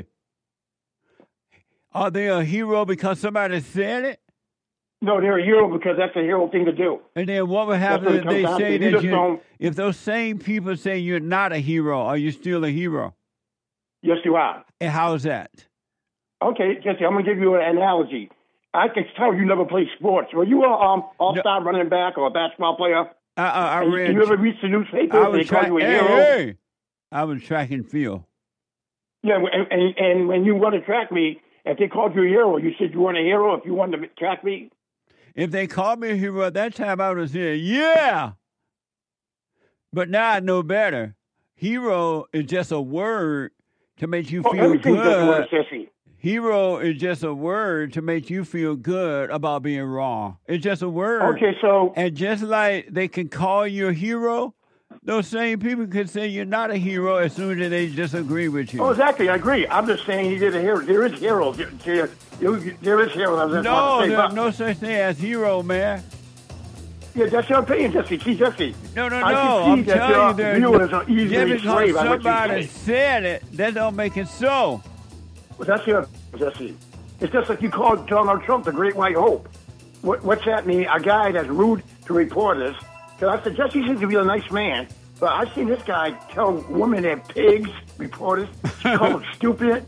are they a hero because somebody said it? No, they're a hero because that's a hero thing to do. And then what would happen if they say that if those same people say you're not a hero, are you still a hero? Yes, you are. And how is that? Okay, Jesse, I'm going to give you an analogy. I can tell you never play sports. Were you a all-star running back or a basketball player? I read. You ever read the newspaper? They call you a hero. Hey. I was track and field. Yeah, and when you won a track meet, if they called you a hero, you said you weren't a hero if you won the track meet? If they called me a hero at that time, I would have said, yeah. But now I know better. Hero is just a word to make you feel good. Hero is just a word to make you feel good about being wrong. It's just a word. Okay, so... And just like they can call you a hero, those same people can say you're not a hero as soon as they disagree with you. Oh, exactly. I agree. I'm just saying he did a hero. There is heroes. There is heroes. No, there's no such thing as hero, man. Yeah, that's your opinion, Jesse. See, Jesse. No. I'm telling you, just because somebody said it, that don't make it so. Well, that's your, Jesse. It's just like you called Donald Trump the Great White Hope. What's that mean? A guy that's rude to reporters. Because I said, Jesse seems to be a nice man, but I've seen this guy tell women they're pigs, reporters. She called them stupid.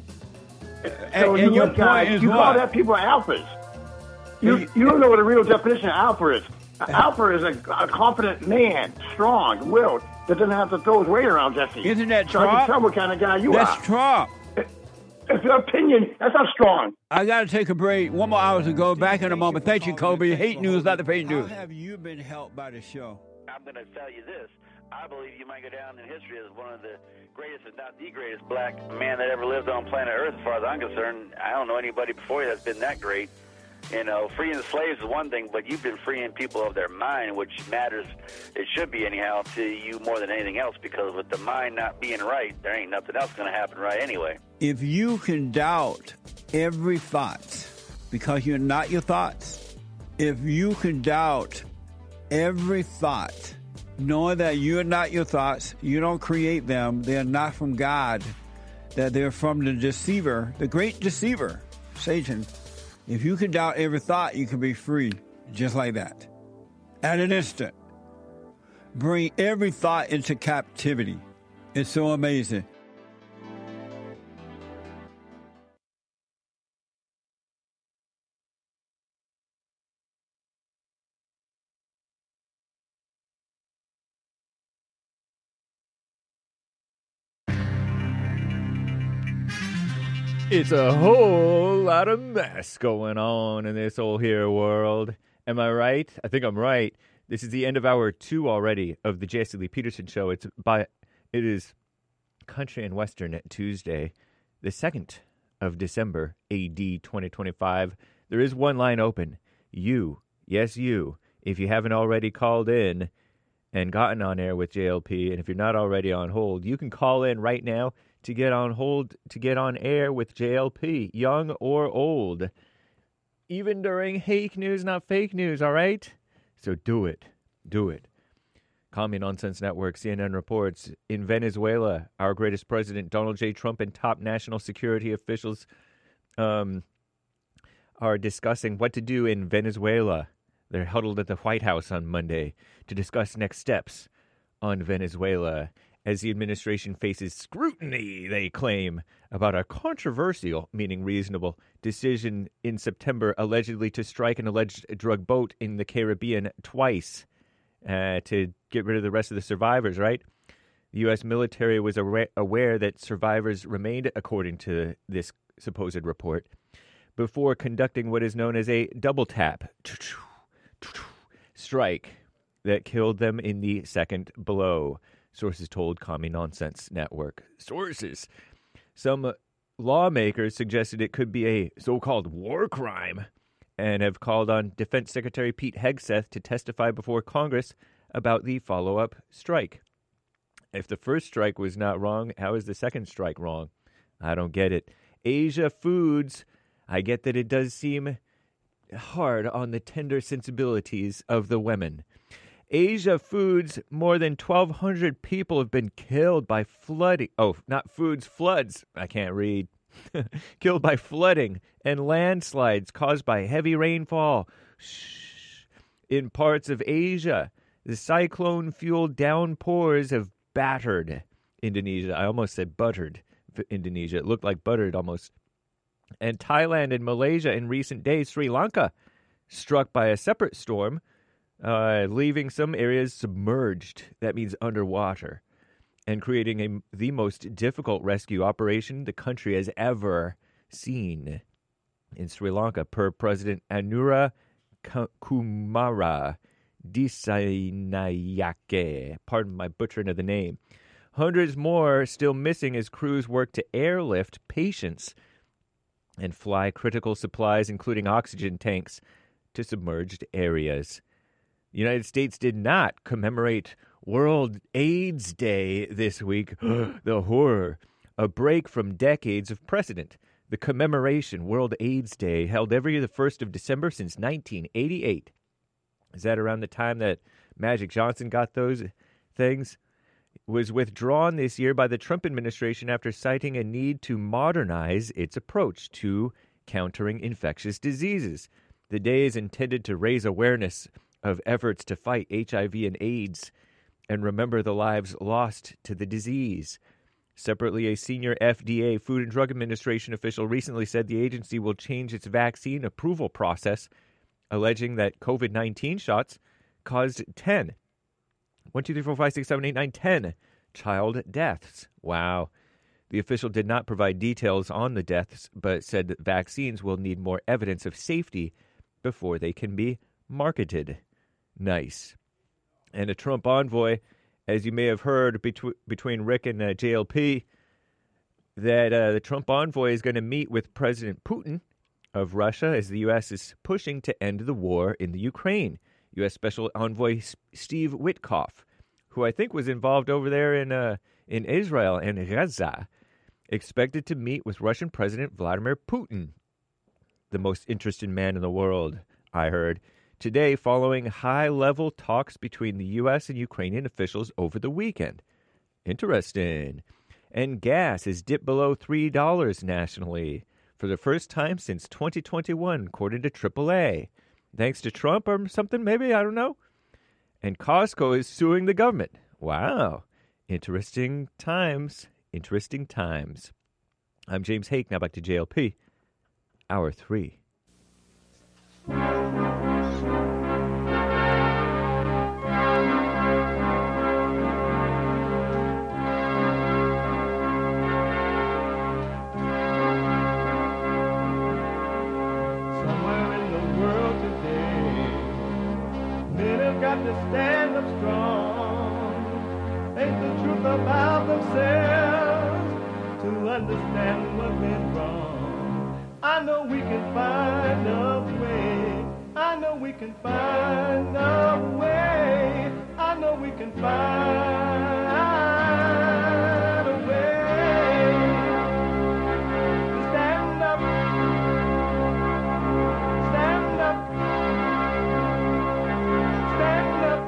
So and your point is you what? call that people alphas. You don't know what the real definition of alpha is. Alpha is a confident man, strong-willed, that doesn't have to throw his weight around, Jesse. Isn't that so Trump? I can tell what kind of guy you are. That's Trump. It's your opinion. That's not strong. I got to take a break. 1 more hour to go. Back in a moment. Thank you, Kobe. Hate news, not the fake news. How have you been helped by the show? I'm going to tell you this. I believe you might go down in history as one of the greatest, if not the greatest, black man that ever lived on planet Earth, as far as I'm concerned. I don't know anybody before you that's been that great. You know, freeing the slaves is one thing, but you've been freeing people of their mind, which matters, it should be anyhow, to you more than anything else, because with the mind not being right, there ain't nothing else going to happen right anyway. If you can doubt every thought because you're not your thoughts, if you can doubt every thought, knowing that you're not your thoughts, you don't create them, they're not from God, that they're from the deceiver, the great deceiver, Satan. If you can doubt every thought, you can be free just like that. At an instant. Bring every thought into captivity. It's so amazing. It's a whole lot of mess going on in this old here world. Am I right? I think I'm right. This is the end of hour 2 already of the Jesse Lee Peterson Show. It is Country and Western Tuesday, the 2nd of December, AD 2025. There is one line open. You, yes you, if you haven't already called in and gotten on air with JLP, and if you're not already on hold, you can call in right now to get on hold, to get on air with JLP, young or old. Even during fake news, not fake news, all right? So do it. Do it. Commie Nonsense Network, CNN reports, in Venezuela, our greatest president, Donald J. Trump, and top national security officials are discussing what to do in Venezuela. They're huddled at the White House on Monday to discuss next steps on Venezuela as the administration faces scrutiny, they claim, about a controversial, meaning reasonable, decision in September allegedly to strike an alleged drug boat in the Caribbean twice to get rid of the rest of the survivors, right? The U.S. military was aware that survivors remained, according to this supposed report, before conducting what is known as a double tap strike that killed them in the second blow, sources told Commie Nonsense Network. Sources. Some lawmakers suggested it could be a so-called war crime and have called on Defense Secretary Pete Hegseth to testify before Congress about the follow-up strike. If the first strike was not wrong, how is the second strike wrong? I don't get it. Asia Foods, I get that it does seem hard on the tender sensibilities of the women. Asia Foods, more than 1,200 people have been killed by flooding. Oh, not foods, floods. I can't read. Killed by flooding and landslides caused by heavy rainfall in parts of Asia. The cyclone-fueled downpours have battered Indonesia. I almost said buttered Indonesia. It looked like buttered almost. And Thailand and Malaysia in recent days. Sri Lanka struck by a separate storm, leaving some areas submerged. That means underwater. And creating the most difficult rescue operation the country has ever seen in Sri Lanka, per President Anura Kumara Dissanayake. Pardon my butchering of the name. Hundreds more still missing as crews work to airlift patients and fly critical supplies, including oxygen tanks, to submerged areas. The United States did not commemorate World AIDS Day this week. The horror. A break from decades of precedent. The commemoration, World AIDS Day, held every the 1st of December since 1988. Is that around the time that Magic Johnson got those things? Was withdrawn this year by the Trump administration after citing a need to modernize its approach to countering infectious diseases. The day is intended to raise awareness of efforts to fight HIV and AIDS and remember the lives lost to the disease. Separately, a senior FDA, Food and Drug Administration official, recently said the agency will change its vaccine approval process, alleging that COVID-19 shots caused 10 child deaths. Wow. The official did not provide details on the deaths, but said that vaccines will need more evidence of safety before they can be marketed. Nice. And a Trump envoy, as you may have heard between Rick and JLP, that the Trump envoy is going to meet with President Putin of Russia as the U.S. is pushing to end the war in the Ukraine. U.S. Special Envoy Steve Witkoff, who I think was involved over there in Israel and Gaza, expected to meet with Russian President Vladimir Putin, the most interested man in the world, I heard, today following high-level talks between the U.S. and Ukrainian officials over the weekend. Interesting. And gas has dipped below $3 nationally for the first time since 2021, according to AAA. Thanks to Trump or something, maybe, I don't know. And Costco is suing the government. Wow. Interesting times. Interesting times. I'm James Hake. Now back to JLP. Hour 3. got to stand up strong. Ain't the truth about themselves to understand what went wrong. I know we can find a way. I know we can find a way. I know we can find a way to stand up, stand up, stand up.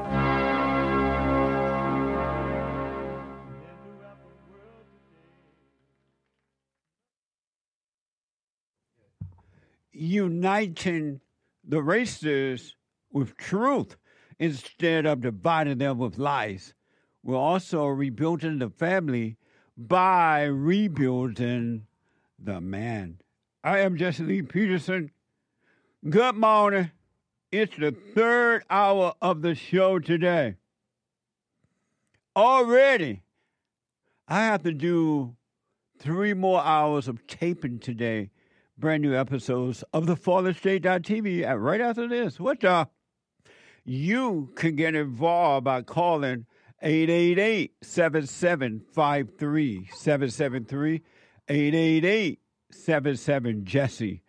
Uniting the races with truth instead of dividing them with lies. We're also rebuilding the family by rebuilding the man. I am Jesse Lee Peterson. Good morning. It's the third hour of the show today. Already, I have to do 3 more hours of taping today. Brand new episodes of the FallenState.tv right after this. What the? You can get involved by calling 888-7753-773, 888-77-JESSE,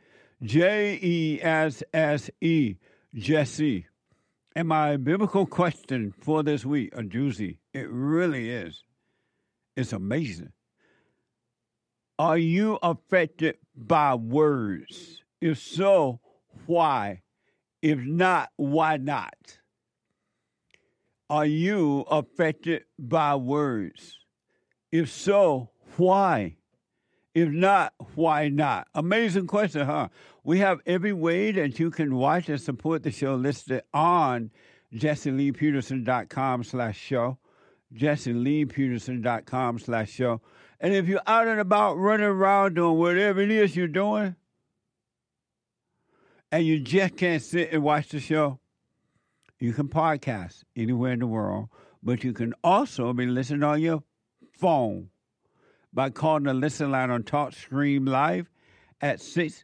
Jesse, Jesse. And my biblical question for this week, a doozy, it really is. It's amazing. Are you affected by words? If so, why? If not, why not? Are you affected by words? If so, why? If not, why not? Amazing question, huh? We have every way that you can watch and support the show listed on JesseLeePeterson.com/show, JesseLeePeterson.com/show. And if you're out and about running around doing whatever it is you're doing, and you just can't sit and watch the show, you can podcast anywhere in the world, but you can also be listening on your phone by calling the listen line on TalkStream Live at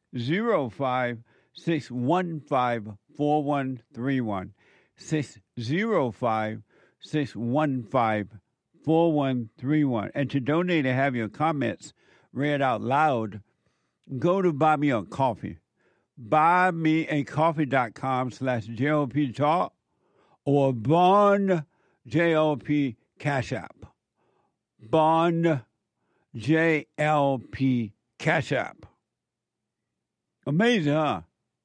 605-615-4131, 605-615-4131. And to donate and have your comments read out loud, go to Buy Me a Coffee. BuyMeACoffee.com/JLP Talk or Bond JLP Cash App. Bond JLP Cash App. Amazing, huh?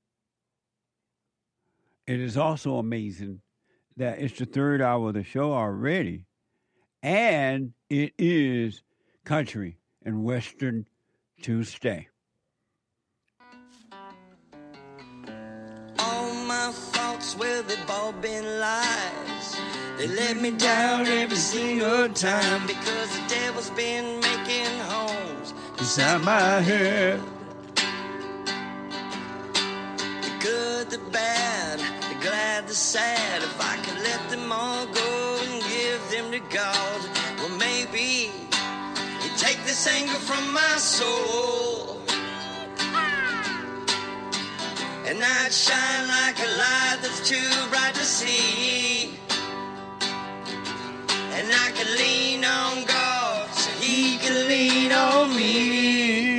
It is also amazing that it's the third hour of the show already, and it is Country and Western Tuesday. All my thoughts, well, they've all been lies. They let me down every single time because the devil's been making homes inside my head. The good, the bad, the glad, the sad. If I could let them all go and give them to God, well, maybe he'd take this anger from my soul. And I'd shine like a light that's too bright to see. And I could lean on God so he could lean on me.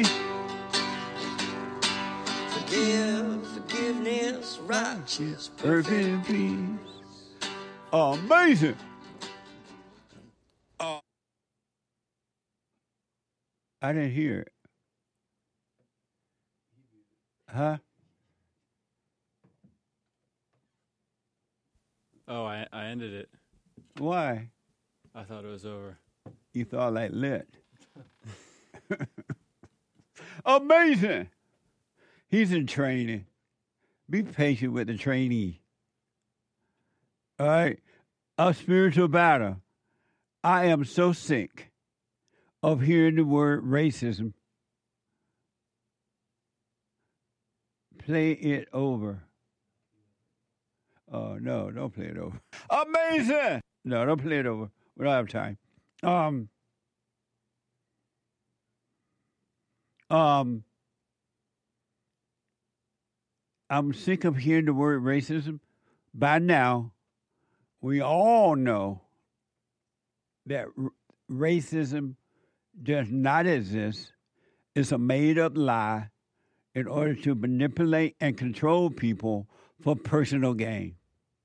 Forgiveness, righteous, perfect peace. Amazing. I didn't hear it. Huh? Oh, I ended it. Why? I thought it was over. You thought like lit. Amazing. He's in training. Be patient with the trainee. All right. A spiritual battle. I am so sick of hearing the word racism. Play it over. Oh, no, don't play it over. Amazing! No, don't play it over. We don't have time. I'm sick of hearing the word racism. By now, we all know that racism does not exist. It's a made-up lie in order to manipulate and control people for personal gain.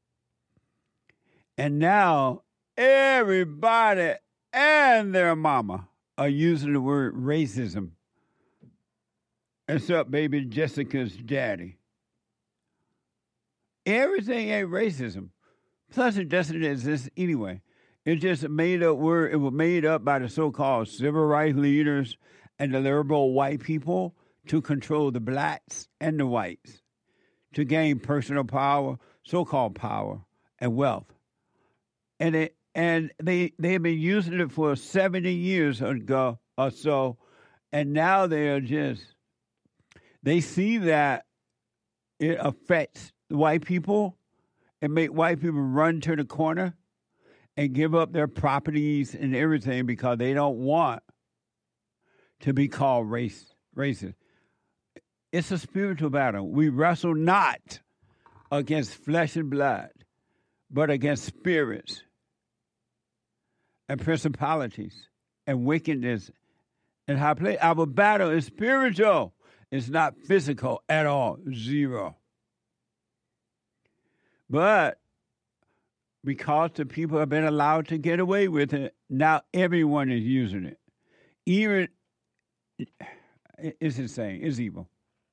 And now everybody and their mama are using the word racism, except baby Jessica's daddy. Everything ain't racism. Plus, it doesn't exist anyway. It's just a made-up word. It was made up by the so-called civil rights leaders and the liberal white people to control the blacks and the whites, to gain personal power, so-called power, and wealth. And they have been using it for 70 years ago or so, and now they see that it affects white people and make white people run to the corner and give up their properties and everything because they don't want to be called racist. It's a spiritual battle. We wrestle not against flesh and blood, but against spirits and principalities and wickedness and high place. Our battle is spiritual. It's not physical at all. Zero. But because the people have been allowed to get away with it, now everyone is using it. Even, it's insane. It's evil.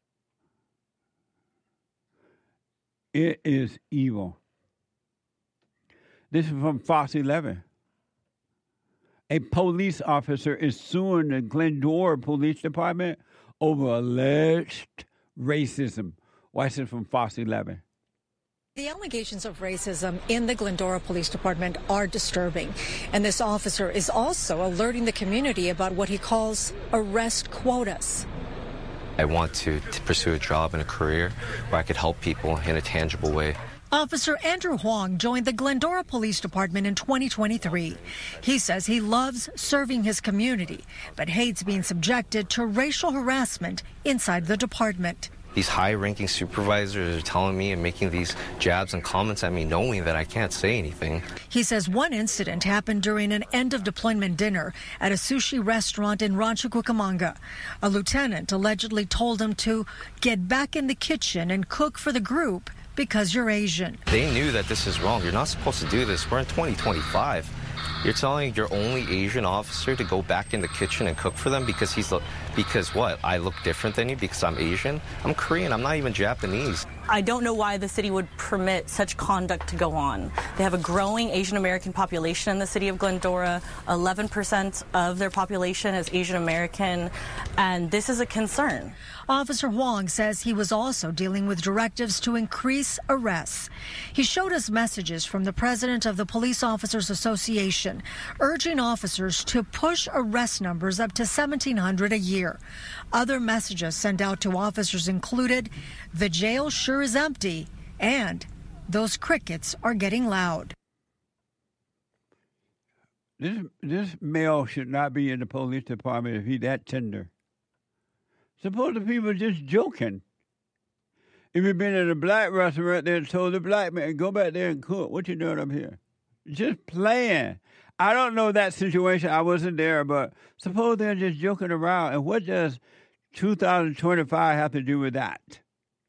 It is evil. This is from Fox 11. A police officer is suing the Glendora Police Department over alleged racism. Watch this from Fox 11. The allegations of racism in the Glendora Police Department are disturbing, and this officer is also alerting the community about what he calls arrest quotas. I want to pursue a job and a career where I could help people in a tangible way. Officer Andrew Huang joined the Glendora Police Department in 2023. He says he loves serving his community, but hates being subjected to racial harassment inside the department. These high-ranking supervisors are telling me and making these jabs and comments at me knowing that I can't say anything. He says one incident happened during an end-of-deployment dinner at a sushi restaurant in Rancho Cucamonga. A lieutenant allegedly told him to get back in the kitchen and cook for the group because you're Asian. They knew that this is wrong. You're not supposed to do this. We're in 2025. You're telling your only Asian officer to go back in the kitchen and cook for them because because what? I look different than you because I'm Asian? I'm Korean. I'm not even Japanese. I don't know why the city would permit such conduct to go on. They have a growing Asian American population in the city of Glendora. 11% of their population is Asian American, and this is a concern. Officer Huang says he was also dealing with directives to increase arrests. He showed us messages from the president of the Police Officers Association urging officers to push arrest numbers up to 1,700 a year. Other messages sent out to officers included, "The jail sure is empty," and "Those crickets are getting loud." This male should not be in the police department if he's that tender. Suppose the people are just joking. If you've been in a black restaurant, they told the black man, go back there and cook. What you doing up here? Just playing. I don't know that situation. I wasn't there, but suppose they're just joking around. And what does 2025 have to do with that?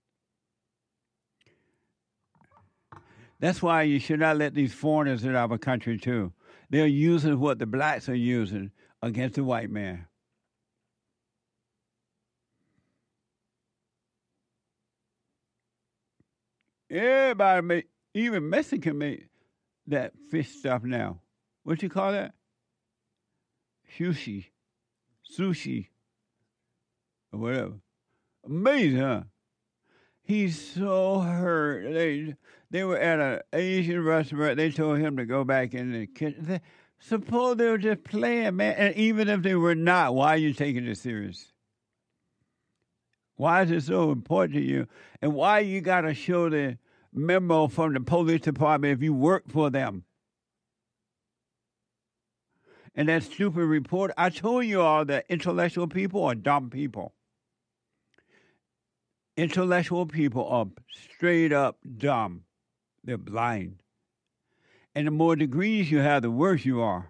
That's why you should not let these foreigners in our country, too. They're using what the blacks are using against the white man. Everybody even Mexican make that fish stuff now. What you call that? Sushi, or whatever. Amazing, huh? He's so hurt. They were at an Asian restaurant. They told him to go back in the kitchen. Suppose they were just playing, man. And even if they were not, why are you taking it serious? Why is it so important to you? And why you got to show the memo from the police department if you work for them? And that stupid report, I told you all that intellectual people are dumb people. Intellectual people are straight up dumb. They're blind. And the more degrees you have, the worse you are.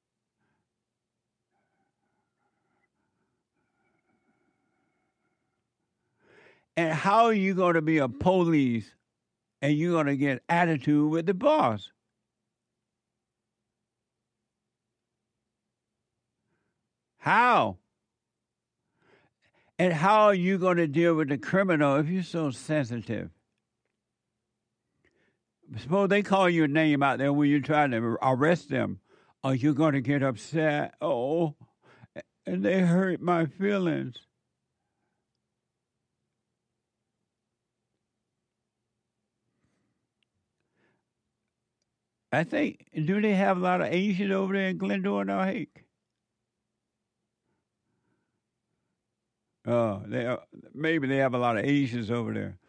And how are you going to be a police and you're going to get attitude with the boss? How? And how are you going to deal with the criminal if you're so sensitive? Suppose they call your name out there when you're trying to arrest them. Are you going to get upset? Oh, and they hurt my feelings. I think, do they have a lot of Asians over there in Glendora and Hake? Maybe they have a lot of Asians over there.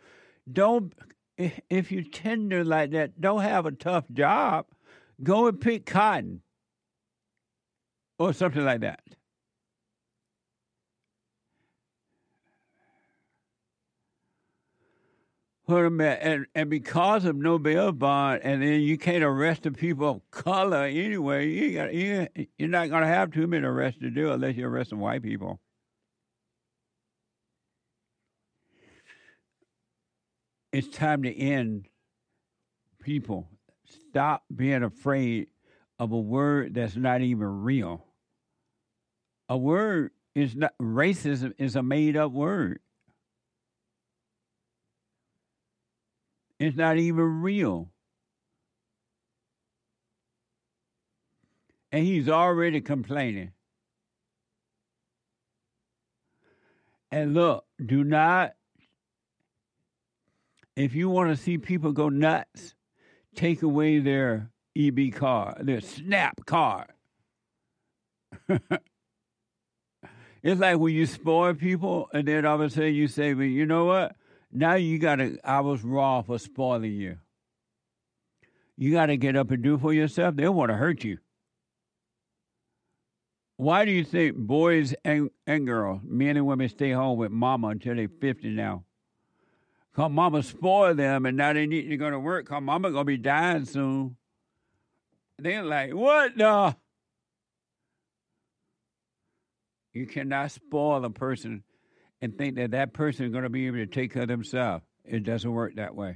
If you're tender like that, don't have a tough job. Go and pick cotton or something like that. And because of no bail bond, and then you can't arrest the people of color anyway, you're not going to have too many arrests to do unless you arrest some white people. It's time to end. People, stop being afraid of a word that's not even real. A word is not, racism is a made-up word. It's not even real. And he's already complaining. And look, do not, if you want to see people go nuts, take away their EB card, their SNAP card. It's like when you spoil people, and then all of a sudden you say, well, you know what? Now I was raw for spoiling you. You got to get up and do for yourself. They want to hurt you. Why do you think boys and girls, men and women, stay home with mama until they're 50 now? Because mama spoiled them, and now they need to go to work because mama going to be dying soon. They're like, what the? You cannot spoil a person and think that person is going to be able to take care of themselves. It doesn't work that way.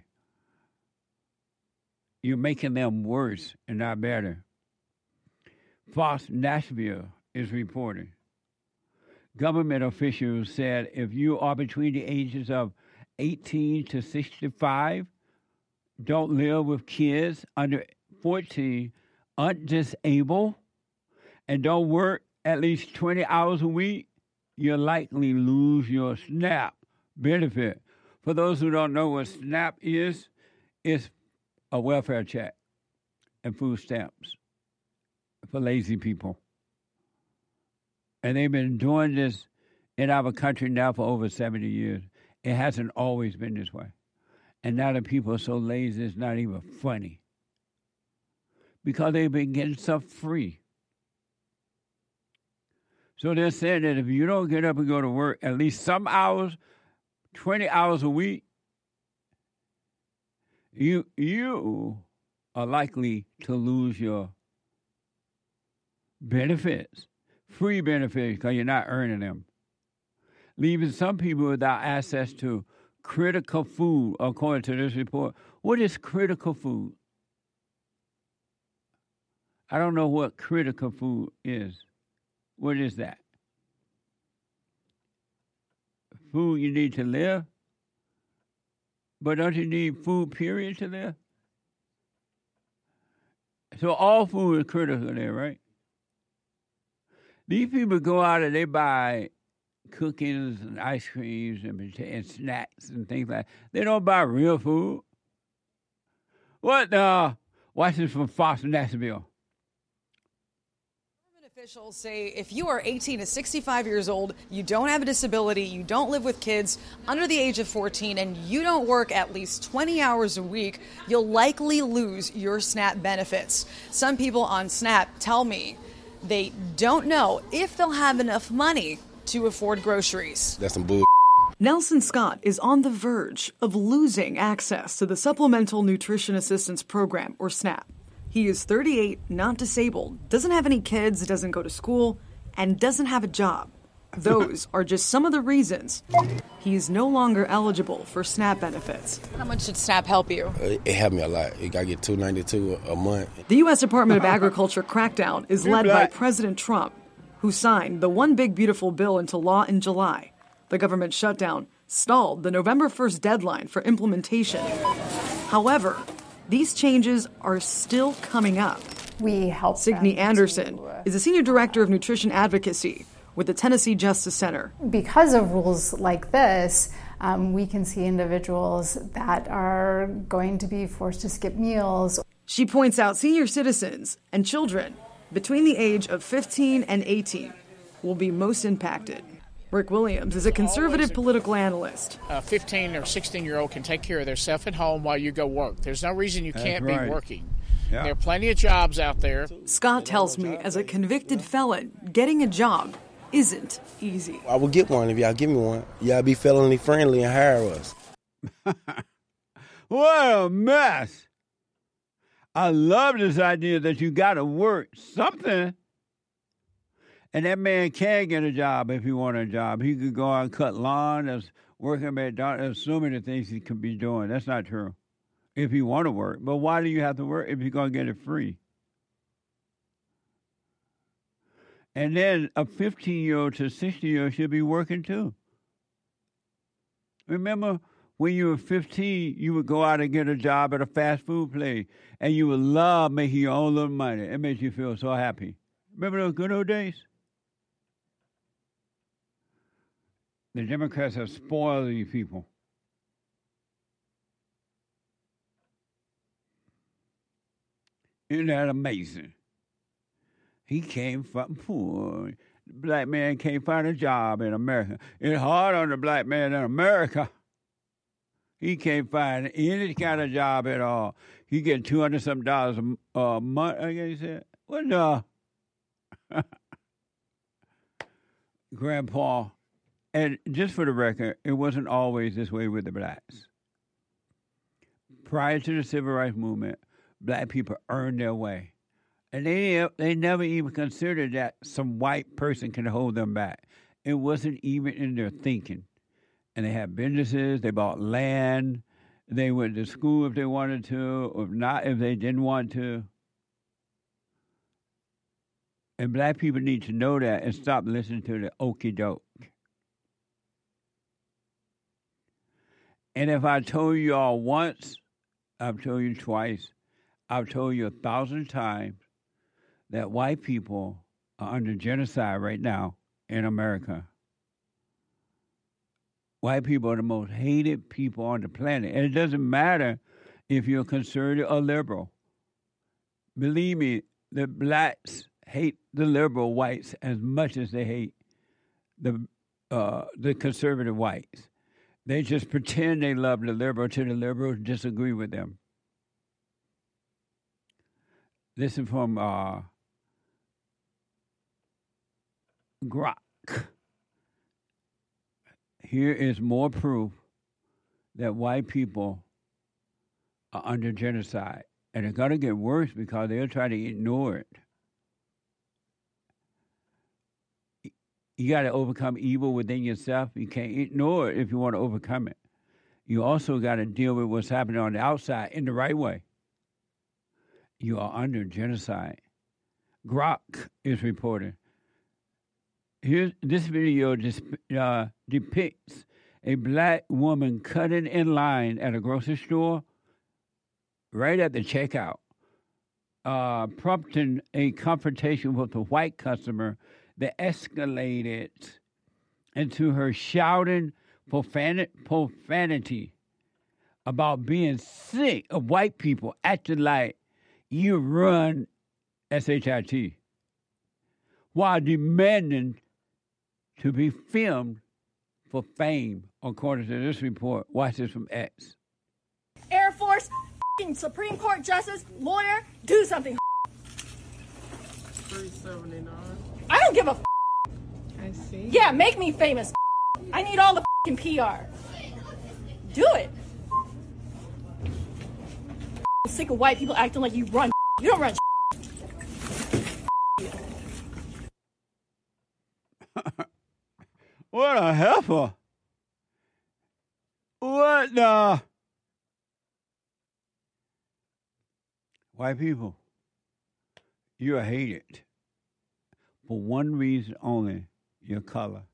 You're making them worse and not better. Fox Nashville is reporting. Government officials said if you are between the ages of 18 to 65, don't live with kids under 14, aren't disabled, and don't work at least 20 hours a week, you'll likely lose your SNAP benefit. For those who don't know what SNAP is, it's a welfare check and food stamps for lazy people. And they've been doing this in our country now for over 70 years. It hasn't always been this way. And now the people are so lazy, it's not even funny. Because they've been getting stuff free. So they're saying that if you don't get up and go to work at least some hours, 20 hours a week, you are likely to lose your benefits, free benefits, because you're not earning them. Leaving some people without access to critical food, according to this report. What is critical food? I don't know what critical food is. What is that? Food you need to live? But don't you need food, period, to live? So all food is critical there, right? These people go out and they buy cookies and ice creams and snacks and things like that. They don't buy real food. What the? Watch this from Fox Nashville. Officials say if you are 18 to 65 years old, you don't have a disability, you don't live with kids under the age of 14, and you don't work at least 20 hours a week, you'll likely lose your SNAP benefits. Some people on SNAP tell me they don't know if they'll have enough money to afford groceries. That's some bull. Nelson Scott is on the verge of losing access to the Supplemental Nutrition Assistance Program, or SNAP. He is 38, not disabled, doesn't have any kids, doesn't go to school, and doesn't have a job. Those are just some of the reasons he is no longer eligible for SNAP benefits. How much did SNAP help you? It helped me a lot. I get $292 a month. The U.S. Department of Agriculture crackdown is led by President Trump, who signed the One Big Beautiful Bill into law in July. The government shutdown stalled the November 1st deadline for implementation. However, these changes are still coming up. We help Signe Anderson is a senior director of nutrition advocacy with the Tennessee Justice Center. Because of rules like this, we can see individuals that are going to be forced to skip meals. She points out senior citizens and children between the age of 15 and 18 will be most impacted. Rick Williams is a conservative political analyst. A 15 or 16-year-old can take care of themselves at home while you go work. There's no reason you can't be working. Yeah. There are plenty of jobs out there. Scott tells me, as a convicted felon, getting a job isn't easy. I will get one if y'all give me one. Y'all be felony friendly and hire us. What a mess. I love this idea that you got to work something. And that man can get a job if he want a job. He could go out and cut lawn. There's working at McDonald's. There's so many things he could be doing. That's not true. If he want to work. But why do you have to work if you're going to get it free? And then a 15-year-old to a 60-year-old should be working too. Remember, when you were 15, you would go out and get a job at a fast food place, and you would love making your own little money. It makes you feel so happy. Remember those good old days? The Democrats have spoiled these people. Isn't that amazing? He came from poor. The black man can't find a job in America. It's hard on the black man in America. He can't find any kind of job at all. He get $200-something a month, I guess he said. What the? Grandpa. And just for the record, it wasn't always this way with the blacks. Prior to the Civil Rights Movement, black people earned their way. And they never even considered that some white person can hold them back. It wasn't even in their thinking. And they had businesses, they bought land, they went to school if they wanted to, or not if they didn't want to. And black people need to know that and stop listening to the okie doke. And if I told you all once, I've told you twice, I've told you 1,000 times that white people are under genocide right now in America. White people are the most hated people on the planet. And it doesn't matter if you're conservative or liberal. Believe me, the blacks hate the liberal whites as much as they hate the conservative whites. They just pretend they love the liberal till the liberals disagree with them. Listen from Grok. Here is more proof that white people are under genocide. And it's going to get worse because they'll try to ignore it. You got to overcome evil within yourself. You can't ignore it if you want to overcome it. You also got to deal with what's happening on the outside in the right way. You are under genocide. Grok is reporting. This video depicts a black woman cutting in line at a grocery store right at the checkout, prompting a confrontation with a white customer that escalated into her shouting profanity about being sick of white people acting like you run SHIT while demanding to be filmed for fame, according to this report. Watch this from X. Air Force, Supreme Court Justice, lawyer, do something. $379. I don't give a I see. Yeah, make me famous. I need all the PR. Do it. I'm sick of white people acting like you run You don't run What a heifer. What the? White people, you are hated for one reason only, your color.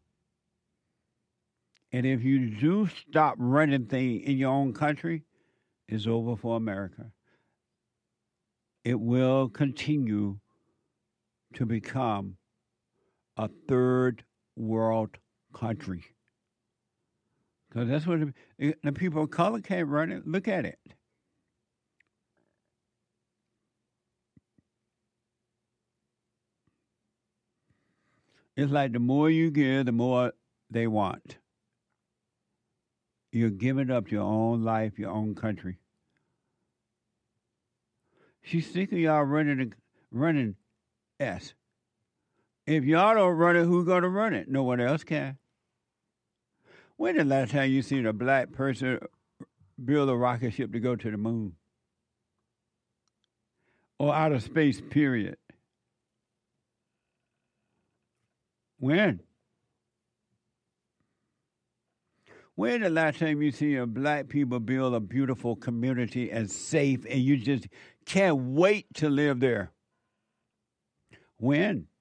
And if you do stop running things in your own country, it's over for America. It will continue to become a third world country. Because that's what the people of color can't run it. Look at it. It's like the more you give, the more they want. You're giving up your own life, your own country. She's sick of y'all running S. If y'all don't run it, who's going to run it? No one else can. When the last time you seen a black person build a rocket ship to go to the moon? Or outer space, period? When? When the last time you see a black people build a beautiful community and safe and you just can't wait to live there? When?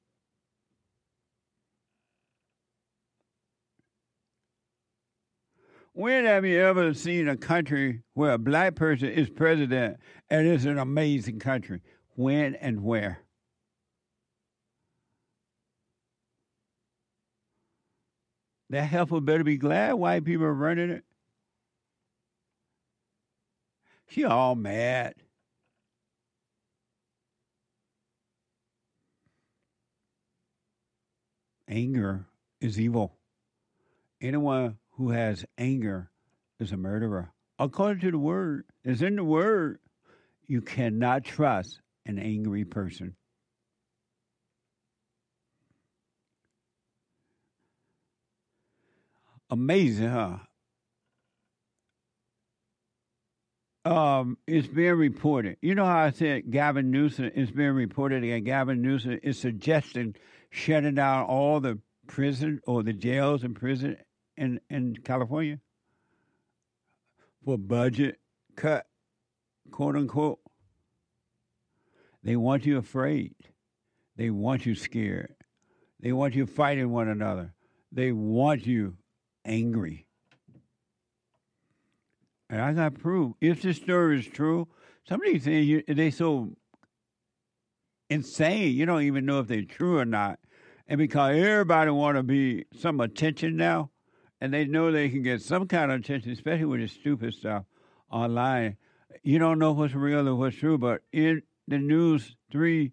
When have you ever seen a country where a black person is president and it's an amazing country? When and where? That heifer better be glad white people are running it. She all mad. Anger is evil. Anyone who has anger is a murderer. According to the word, it's in the word. You cannot trust an angry person. Amazing, huh? It's being reported. You know how I said Gavin Newsom is being reported, and Gavin Newsom is suggesting shutting down all the prison or the jails and prison in California for budget cut, quote unquote. They want you afraid. They want you scared. They want you fighting one another. They want you angry. And I got proof. If this story is true, some of these things, they so insane, you don't even know if they're true or not. And because everybody want to be some attention now, and they know they can get some kind of attention, especially with this stupid stuff online, you don't know what's real or what's true. But in the News 3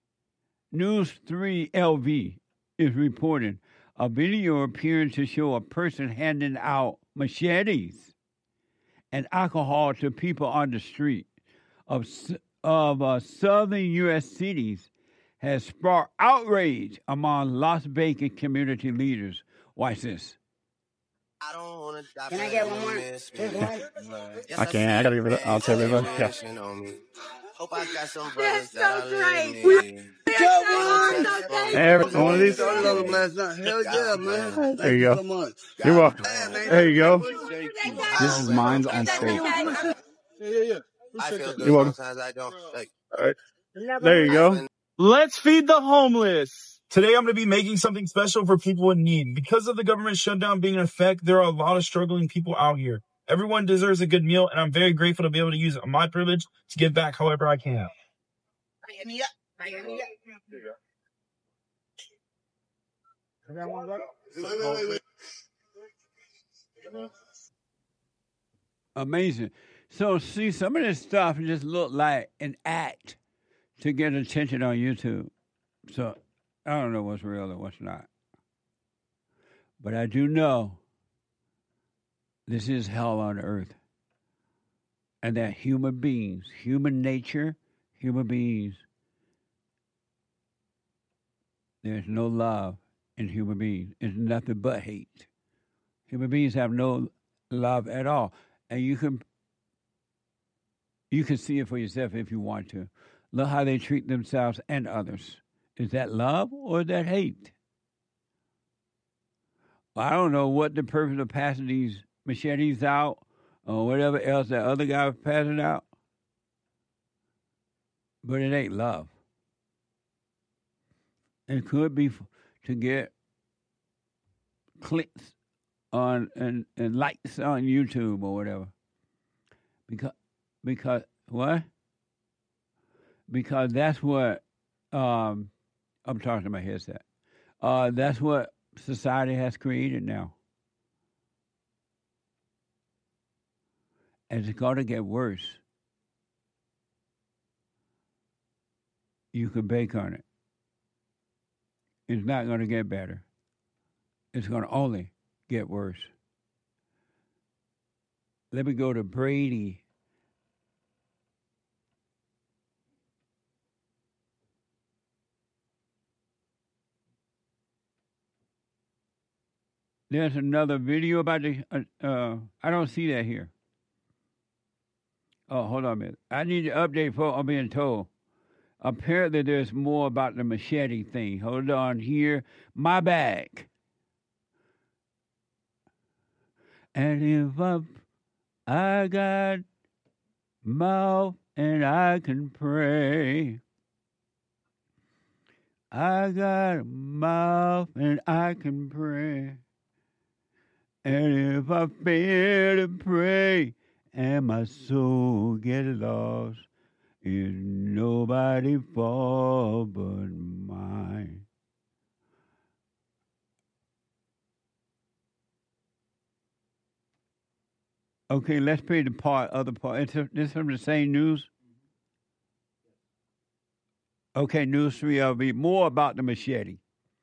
LV is reporting a video appearing to show a person handing out machetes and alcohol to people on the street of southern U.S. cities has sparked outrage among Las Vegas community leaders. Watch this. Can I get one more? I can't. I gotta give it. I'll tell everybody. Yeah. Hope I got some brothers that One of these. Hell yeah, man. There you go. So much. You're welcome. There you go. This is mine's on stage. Yeah. You're welcome. All right. There you go. Let's feed the homeless. Today, I'm going to be making something special for people in need. Because of the government shutdown being in effect, there are a lot of struggling people out here. Everyone deserves a good meal, and I'm very grateful to be able to use my privilege to give back however I can. Amazing. So, see, some of this stuff just look like an act to get attention on YouTube. So, I don't know what's real and what's not. But I do know this is hell on earth. And that human beings, human nature, human beings, there's no love in human beings. It's nothing but hate. Human beings have no love at all. And you can see it for yourself if you want to. Look how they treat themselves and others. Is that love or is that hate? Well, I don't know what the purpose of passing these machetes out or whatever else that other guy was passing out. But it ain't love. It could be to get clicks on and likes on YouTube or whatever. Because what? Because that's what I'm talking to my headset. That's what society has created now. And it's going to get worse. You can bake on it. It's not going to get better. It's going to only get worse. Let me go to Brady. There's another video about the, I don't see that here. Oh, hold on a minute. I need to update for I'm being told. Apparently there's more about the machete thing. Hold on here. My bag. And if I got mouth and I can pray. I got a mouth and I can pray. And if I fail to pray and my soul get lost, it's nobody's fault but mine. Okay, let's play the other part. This from the same news? Okay, News 3 will be more about the machete.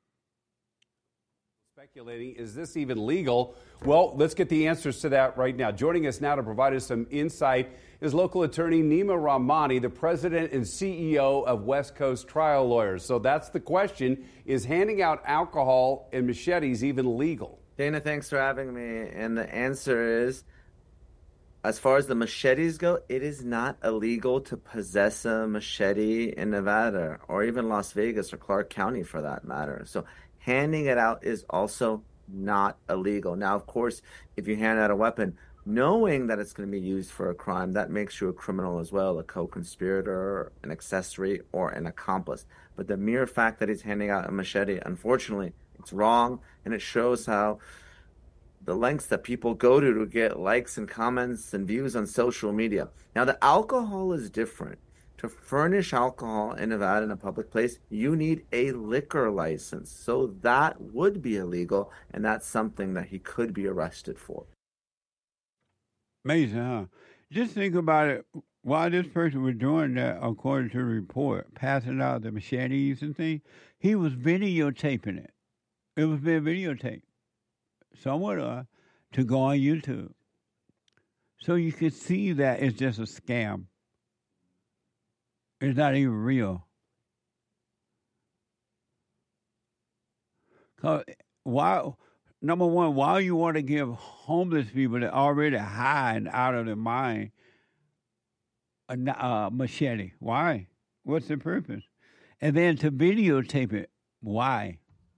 Speculating, is this even legal? Well, let's get the answers to that right now. Joining us now to provide us some insight is local attorney Nima Rahmani, the president and CEO of West Coast Trial Lawyers. So that's the question. Is handing out alcohol and machetes even legal? Dana, thanks for having me. And the answer is, as far as the machetes go, it is not illegal to possess a machete in Nevada or even Las Vegas or Clark County for that matter. So handing it out is also not illegal. Now, of course, if you hand out a weapon, knowing that it's going to be used for a crime, that makes you a criminal as well, a co-conspirator, an accessory, or an accomplice. But the mere fact that he's handing out a machete, unfortunately, it's wrong, and it shows how the lengths that people go to get likes and comments and views on social media. Now, the alcohol is different. To furnish alcohol in Nevada in a public place, you need a liquor license. So that would be illegal, and that's something that he could be arrested for. Amazing, huh? Just think about it. While this person was doing that, according to the report, passing out the machetes and things, he was videotaping it. It was being videotaped. Somewhat to go on YouTube. So you can see that it's just a scam. It's not even real. Number one, why you want to give homeless people that are already high and out of their mind a machete? Why? What's the purpose? And then to videotape it, why?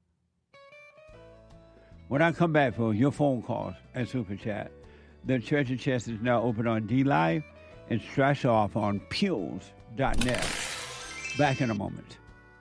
When I come back for your phone calls and Super Chat, the Treasure Chest is now open on DLive and Strash Off on Pills.net. Back in a moment.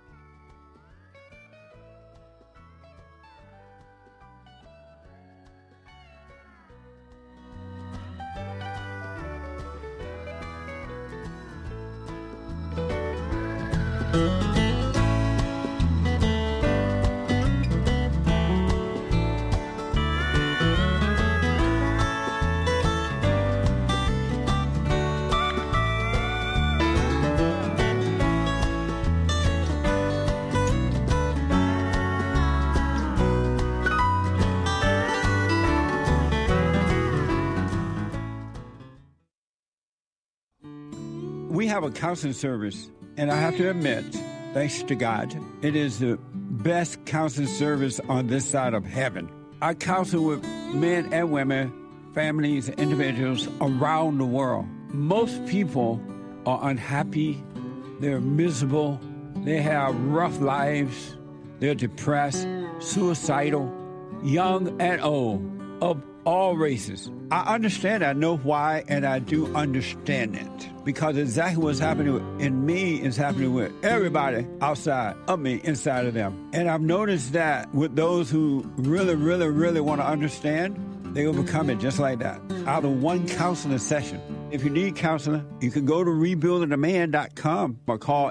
We have a counseling service, and I have to admit, thanks to God, it is the best counseling service on this side of heaven. I counsel with men and women, families, individuals around the world. Most people are unhappy They're miserable. They have rough lives. They're depressed, suicidal, young and old, of all races. I understand. I know why, and I do understand it. Because exactly what's happening in me is happening with everybody outside of me, inside of them. And I've noticed that with those who really, really, really want to understand, they overcome it just like that, out of one counseling session. If you need counseling, you can go to rebuildingtheman.com or call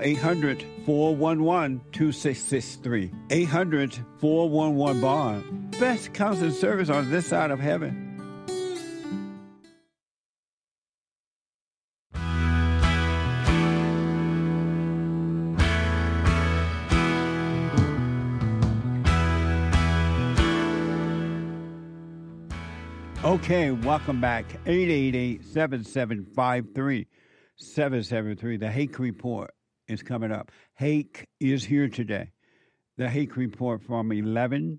800-411-2663. 800-411-BOND. Best counseling service on this side of heaven. Okay, welcome back. 888-7753-773. The Hake Report is coming up. Hake is here today. The Hake Report from 9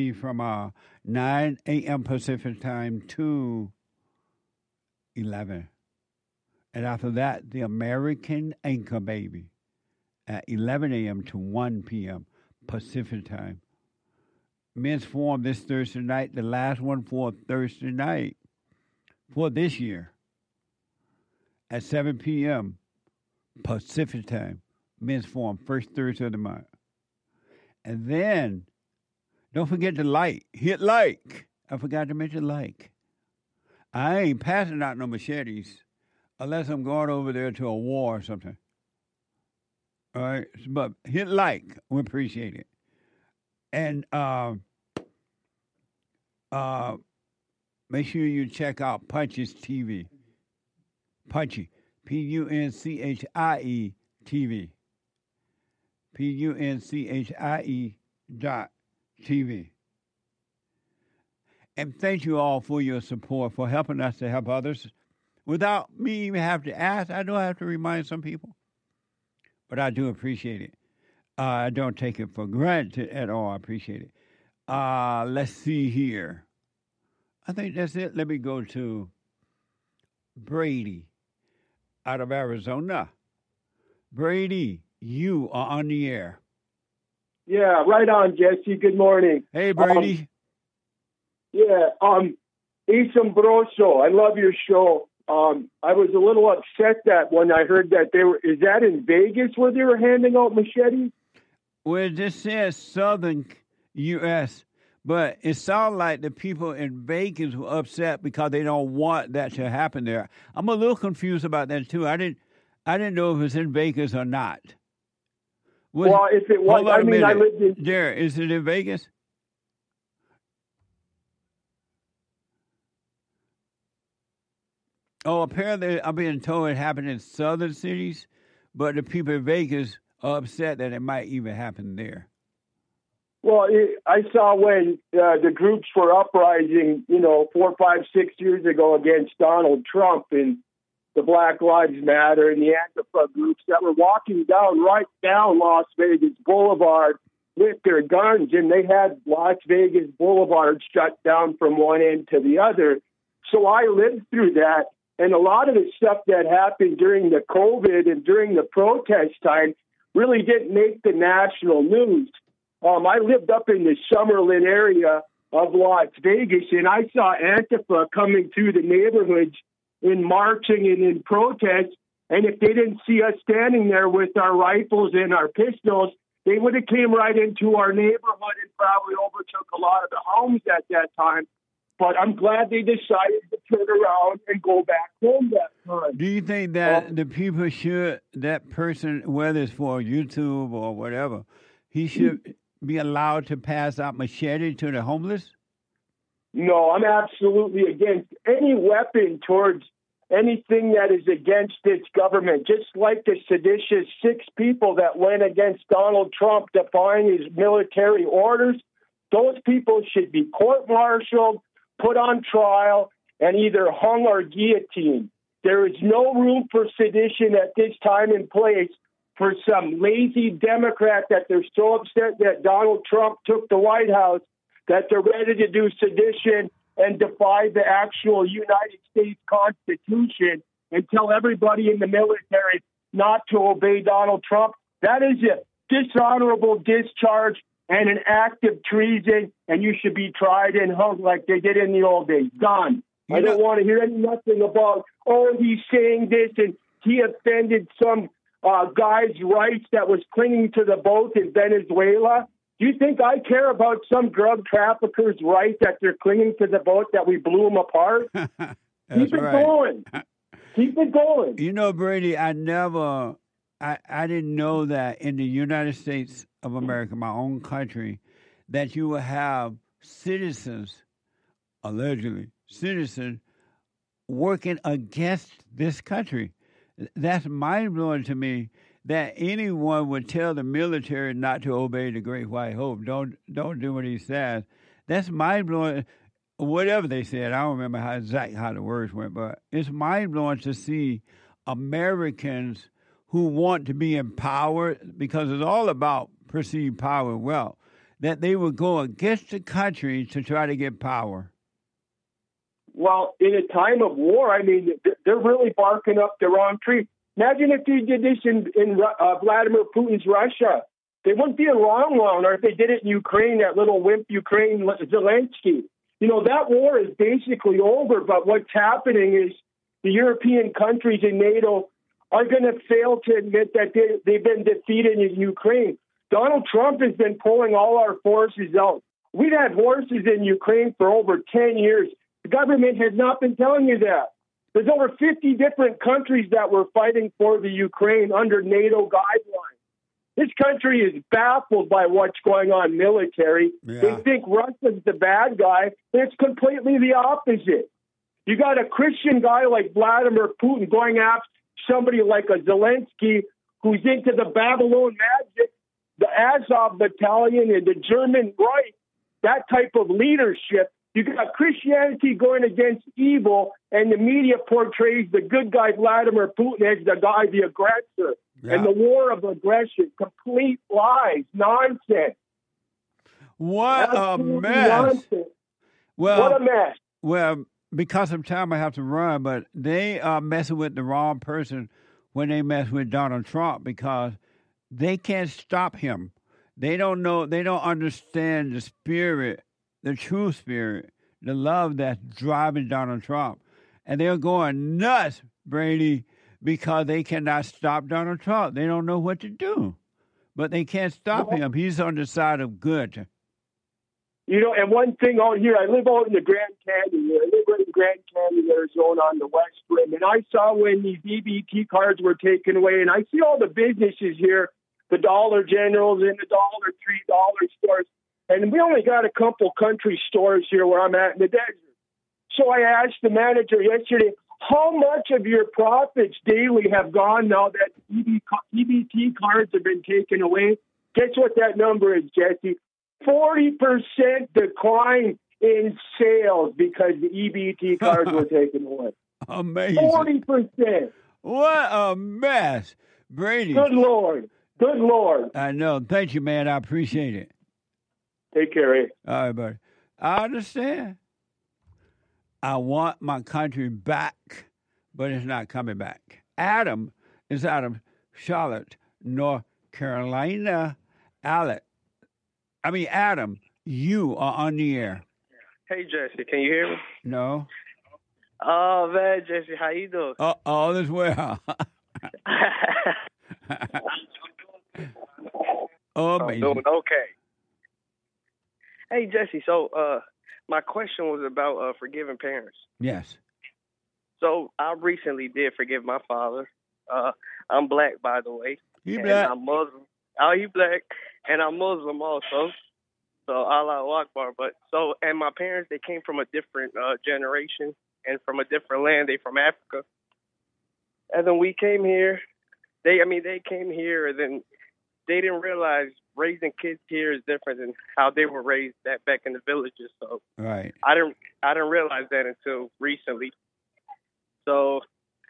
a.m. Pacific time to 11. And after that, the American Anchor Baby at 11 a.m. to 1 p.m. Pacific time. Men's Forum this Thursday night, the last one for Thursday night for this year at 7 p.m. Pacific time. Men's Forum, first Thursday of the month. And then, don't forget to hit like. I forgot to mention like. I ain't passing out no machetes unless I'm going over there to a war or something. All right, but hit like. We appreciate it. And make sure you check out Punchie's TV. Punchy. Punchie TV. Punchie.TV. And thank you all for your support, for helping us to help others. Without me even having to ask, I don't have to remind some people. But I do appreciate it. I don't take it for granted at all. I appreciate it. Let's see here. I think that's it. Let me go to Brady out of Arizona. Brady, you are on the air. Yeah, right on, Jesse. Good morning. Hey, Brady. Isombroso, I love your show. I was a little upset that when I heard that is that in Vegas where they were handing out machetes? Well, this says Southern U.S., but it sounds like the people in Vegas were upset because they don't want that to happen there. I'm a little confused about that too. I didn't know if it's in Vegas or not. If it was, I lived in. There, is it in Vegas? Oh, apparently I'm being told it happened in southern cities, but the people in Vegas are upset that it might even happen there. Well, I saw when the groups were uprising, 4, 5, 6 years ago against Donald Trump and the Black Lives Matter and the Antifa groups that were walking right down Las Vegas Boulevard with their guns, and they had Las Vegas Boulevard shut down from one end to the other. So I lived through that, and a lot of the stuff that happened during the COVID and during the protest time really didn't make the national news. I lived up in the Summerlin area of Las Vegas, and I saw Antifa coming through the neighborhoods in marching and in protest. And if they didn't see us standing there with our rifles and our pistols, they would have came right into our neighborhood and probably overtook a lot of the homes at that time. But I'm glad they decided to turn around and go back home that time. Do you think that the people should, that person, whether it's for YouTube or whatever, he should be allowed to pass out machete to the homeless? No, I'm absolutely against any weapon towards anything that is against this government. Just like the seditious 6 people that went against Donald Trump defying his military orders, those people should be court-martialed, put on trial, and either hung or guillotined. There is no room for sedition at this time and place for some lazy Democrat that they're so upset that Donald Trump took the White House that they're ready to do sedition and defy the actual United States Constitution and tell everybody in the military not to obey Donald Trump. That is a dishonorable discharge and an act of treason, and you should be tried and hung like they did in the old days. Done. I don't want to hear nothing about, he's saying this and he offended some guy's rights that was clinging to the boat in Venezuela. Do you think I care about some drug trafficker's right that they're clinging to the boat that we blew them apart? Keep it going. Keep it going. You know, Brady, I didn't know that in the United States of America, my own country, that you will have citizens, allegedly citizens, working against this country. That's mind-blowing to me that anyone would tell the military not to obey the Great White Hope. Don't do what he says. That's mind-blowing. Whatever they said, I don't remember how the words went, but it's mind-blowing to see Americans who want to be empowered, because it's all about perceived power and wealth, that they would go against the country to try to get power. Well, in a time of war, I mean, they're really barking up the wrong tree. Imagine if they did this in Vladimir Putin's Russia. They wouldn't be wrong, or if they did it in Ukraine, that little wimp Ukraine, Zelensky. You know, that war is basically over, but what's happening is the European countries in NATO are going to fail to admit that they've been defeated in Ukraine. Donald Trump has been pulling all our forces out. We've had forces in Ukraine for over 10 years. The government has not been telling you that. There's over 50 different countries that were fighting for the Ukraine under NATO guidelines. This country is baffled by what's going on military. Yeah. They think Russia's the bad guy, and it's completely the opposite. You got a Christian guy like Vladimir Putin going after somebody like a Zelensky who's into the Babylon magic, the Azov battalion, and the German Reich, that type of leadership. You got Christianity going against evil, and the media portrays the good guy Vladimir Putin as the aggressor. Yeah. And the war of aggression, complete lies, nonsense. What Absolutely a mess. Nonsense. Well, what a mess. Well, because of time, I have to run, but they are messing with the wrong person when they mess with Donald Trump, because they can't stop him. They don't know, they don't understand the spirit, the true spirit, the love that's driving Donald Trump. And they're going nuts, Brady, because they cannot stop Donald Trump. They don't know what to do. But they can't stop him. He's on the side of good. You know, and one thing out here, I live out in the Grand Canyon. I live right in Grand Canyon, Arizona on the West Rim. And I saw when these EBT cards were taken away, and I see all the businesses here, the Dollar Generals and the Dollar Tree, dollar stores. And we only got a couple country stores here where I'm at in the desert. So I asked the manager yesterday, how much of your profits daily have gone now that EBT cards have been taken away? Guess what that number is, Jesse? 40% decline in sales because the EBT cards were taken away. Amazing. 40%. What a mess. Brady. Good Lord. Good Lord. I know. Thank you, man. I appreciate it. Take care, eh? All right, buddy. I understand. I want my country back, but it's not coming back. Adam is out of Charlotte, North Carolina. Adam, you are on the air. Hey, Jesse, can you hear me? No. Oh, man, Jesse, how you doing? All is well. Amazing. I'm doing okay. Hey, Jesse, so my question was about forgiving parents. Yes. So I recently did forgive my father. I'm black, by the way. You black? I'm Muslim. Oh, you black. And I'm Muslim also. So Allahu Akbar. And my parents, they came from a different generation and from a different land. They from Africa. And then we came here. They came here, and then they didn't realize raising kids here is different than how they were raised back in the villages. So right. I didn't realize that until recently. So,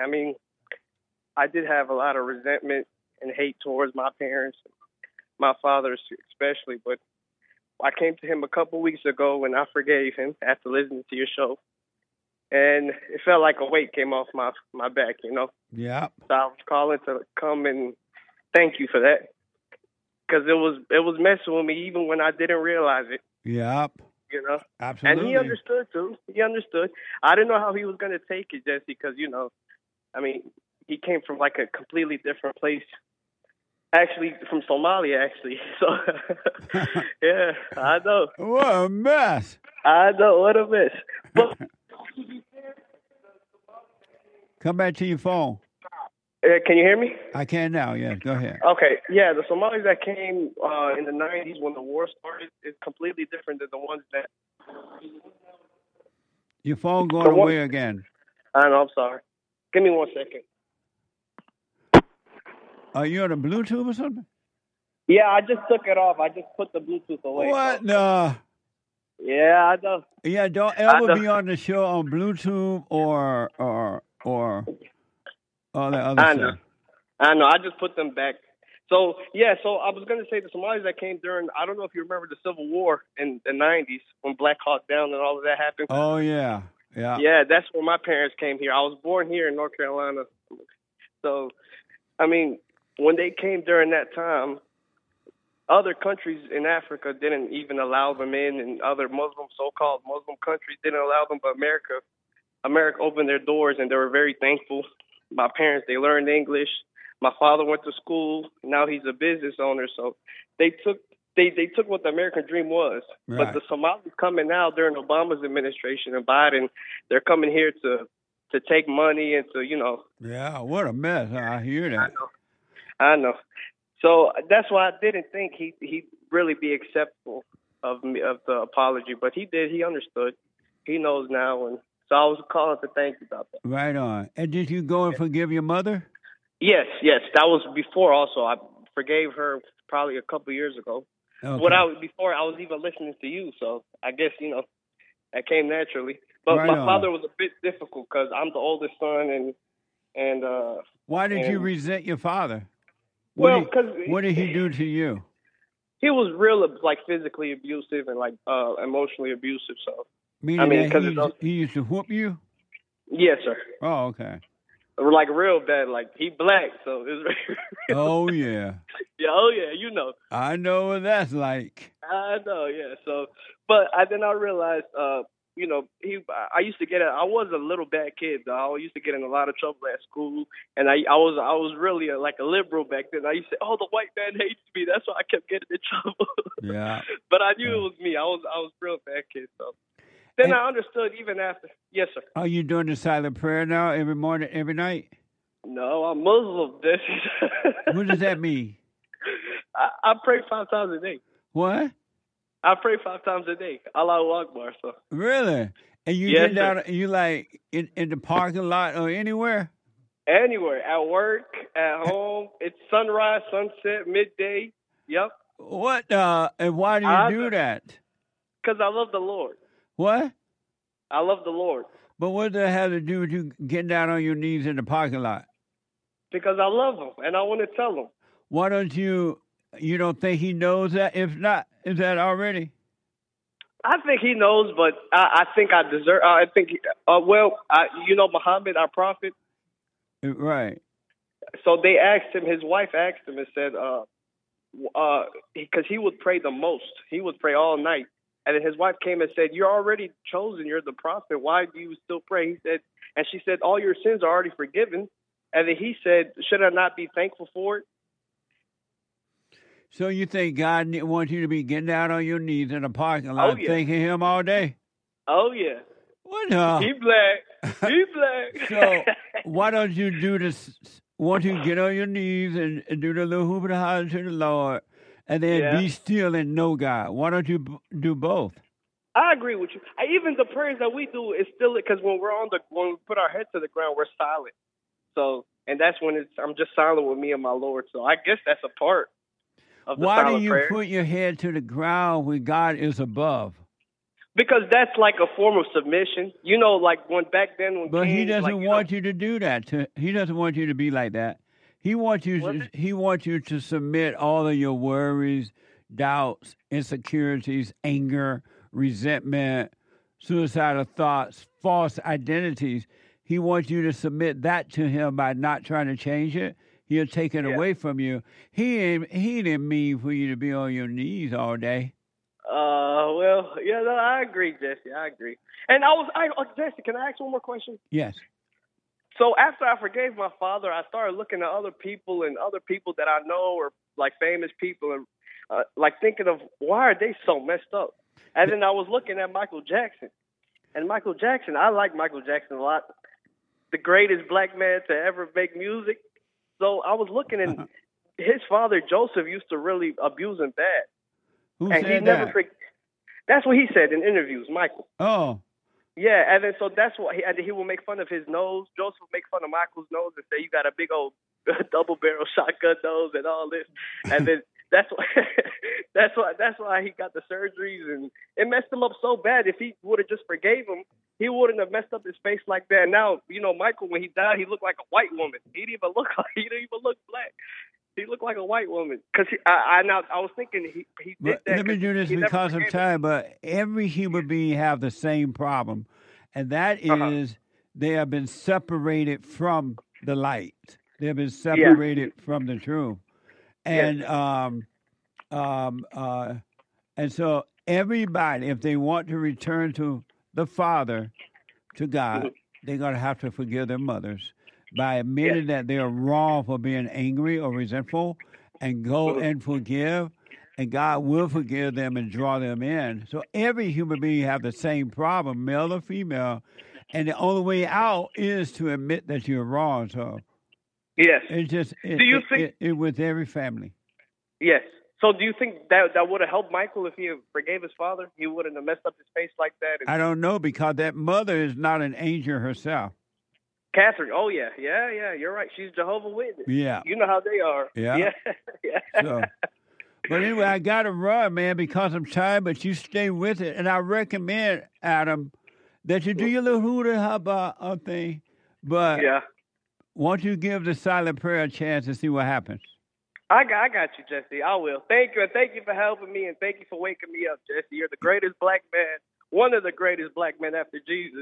I did have a lot of resentment and hate towards my parents, my father especially. But I came to him a couple weeks ago and I forgave him after listening to your show. and it felt like a weight came off my back, you know. Yeah. So I was calling to come and thank you for that, because it was messing with me even when I didn't realize it. Yep. You know. Absolutely. And he understood too. He understood. I didn't know how he was going to take it, Jesse, because I mean, he came from like a completely different place. Actually, from Somalia, actually. So, yeah, I know. What a mess. I know, what a mess. But come back to your phone. Can you hear me? I can now, yes. Go ahead. Okay, yeah, the Somalis that came in the 90s when the war started is completely different than the ones that... Your phone going away again. I know, I'm sorry. Give me 1 second. Are you on a Bluetooth or something? Yeah, I just took it off. I just put the Bluetooth away. What? No. Yeah, I know. Yeah, don't ever be on the show on Bluetooth or all that other stuff. I know. I just put them back. So, yeah, I was going to say the Somalis that came during, I don't know if you remember the Civil War in the 90s when Black Hawk Down and all of that happened. Oh, yeah. Yeah. Yeah, that's when my parents came here. I was born here in North Carolina. So, I mean, when they came during that time, other countries in Africa didn't even allow them in, and other so-called Muslim countries didn't allow them, but America opened their doors, and they were very thankful. My parents, they learned English. My father went to school. Now he's a business owner. So they took what the American dream was. Right. But the Somalis coming now during Obama's administration and Biden, they're coming here to take money and to, Yeah, what a mess. I hear that. I know. So that's why I didn't think he'd really be acceptable of the apology. But he did. He understood. He knows now. And so I was calling to thank you about that. Right on. And did you go and forgive your mother? Yes. That was before also. I forgave her probably a couple years ago. Okay. Before I was even listening to you. So I guess, that came naturally. But right my on. father was a bit difficult because I'm the oldest son. And why did you resent your father? Well, because what did he do to you? He was real, like, physically abusive and, like, emotionally abusive. So, Meaning that he used to whoop you? Yes, sir. Oh, okay. Like, real bad. Like, he black, so it was very Oh, yeah. Yeah, oh, yeah, you know. I know what that's like. I know, yeah. So, but then I realized, I was a little bad kid, though. I used to get in a lot of trouble at school, and I was really like a liberal back then. I used to say, "Oh, the white man hates me." That's why I kept getting in trouble. Yeah. But I knew it was me. I was a real bad kid. So then I understood even after. Yes, sir. Are you doing the silent prayer now every morning, every night? No, I'm Muslim. What does that mean? I pray 5 times a day. What? I pray 5 times a day. Allahu Akbar. So. Really? And you Yes, get down, you like in the parking lot or anywhere? Anywhere. At work, at home. It's sunrise, sunset, midday. Yep. What? And why do you do that? Because I love the Lord. What? I love the Lord. But what does that have to do with you getting down on your knees in the parking lot? Because I love him, and I want to tell him. Why don't you don't think he knows that? If not, is that already? I think he knows, but I think I deserve. I think, Muhammad, our prophet. Right. So they asked him. His wife asked him and said, because he would pray the most. He would pray all night, and then his wife came and said, "You're already chosen. You're the prophet. Why do you still pray?" He said, and she said, "All your sins are already forgiven." And then he said, "Should I not be thankful for it?" So you think God wants you to be getting out on your knees in a parking lot thanking him all day? Oh, yeah. What the? He black. He black. So why don't you do this? Won't you get on your knees and do the little hoop holler to the Lord and then be still and know God? Why don't you do both? I agree with you. Even the prayers that we do is still, because when we put our head to the ground, we're silent. So, and that's when I'm just silent with me and my Lord. So I guess that's a part. Why do you put your head to the ground when God is above? Because that's like a form of submission. Like when back then when But King, he doesn't want you to do that. He doesn't want you to be like that. He wants you to submit all of your worries, doubts, insecurities, anger, resentment, suicidal thoughts, false identities. He wants you to submit that to him by not trying to change it. He'll take it away from you. He didn't mean for you to be on your knees all day. Well, yeah, no, I agree, Jesse. I agree. And Jesse, can I ask one more question? Yes. So after I forgave my father, I started looking at other people that I know or like famous people and like thinking of why are they so messed up? And then I was looking at Michael Jackson. And Michael Jackson, I like Michael Jackson a lot. The greatest black man to ever make music. So I was looking and his father, Joseph, used to really abuse him bad. Who and said he never that? That's what he said in interviews, Michael. Oh. Yeah, and then so that's what he will make fun of his nose. Joseph will make fun of Michael's nose and say you got a big old double barrel shotgun nose and all this. And then that's why he got the surgeries and it messed him up so bad. If he would have just forgave him, he wouldn't have messed up his face like that. Now, Michael, when he died, he looked like a white woman. He didn't even look black. He looked like a white woman. Because I was thinking he did that. Let me do this because of time, but every human being have the same problem, and that is they have been separated from the light. They have been separated from the truth. And and so everybody, if they want to return to the Father, to God, they're going to have to forgive their mothers by admitting that they are wrong for being angry or resentful and go and forgive, and God will forgive them and draw them in. So every human being have the same problem, male or female, and the only way out is to admit that you're wrong. So yes, it's just do you think with every family? Yes. So do you think that would have helped Michael if he forgave his father? He wouldn't have messed up his face like that? I don't know, because that mother is not an angel herself. Catherine, oh yeah, you're right. She's Jehovah's Witness. Yeah. You know how they are. Yeah. So, but anyway, I got to run, man, because I'm tired, but you stay with it. And I recommend, Adam, that you do your little hula hop thing. But won't you give the silent prayer a chance to see what happens? I got you, Jesse. I will. Thank you, and thank you for helping me, and thank you for waking me up, Jesse. You're the greatest black man, one of the greatest black men after Jesus.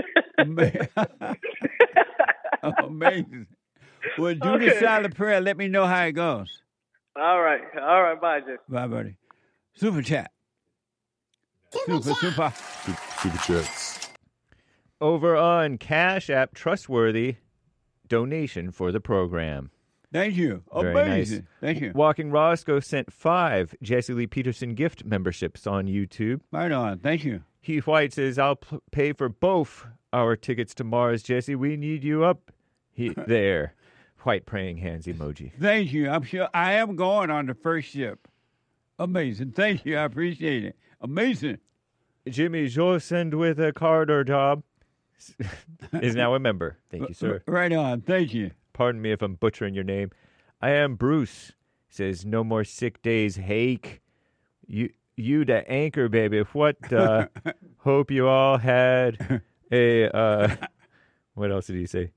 Amazing. Well, do the silent prayer. Let me know how it goes. All right. Bye, Jesse. Bye, buddy. Super chat. Super chats. Over on Cash App, trustworthy donation for the program. Thank you. Very amazing. Nice. Thank you. Walking Roscoe sent 5 Jesse Lee Peterson gift memberships on YouTube. Right on. Thank you. Heath White says, I'll pay for both our tickets to Mars, Jesse. We need you up there. White praying hands emoji. Thank you. I'm sure I am going on the first ship. Amazing. Thank you. I appreciate it. Amazing. Jimmy Josend with a corridor job is now a member. Thank you, sir. Right on. Thank you. Pardon me if I'm butchering your name. I am Bruce. Says, no more sick days, Hake. You the anchor, baby. What? Hope you all had a... what else did he say?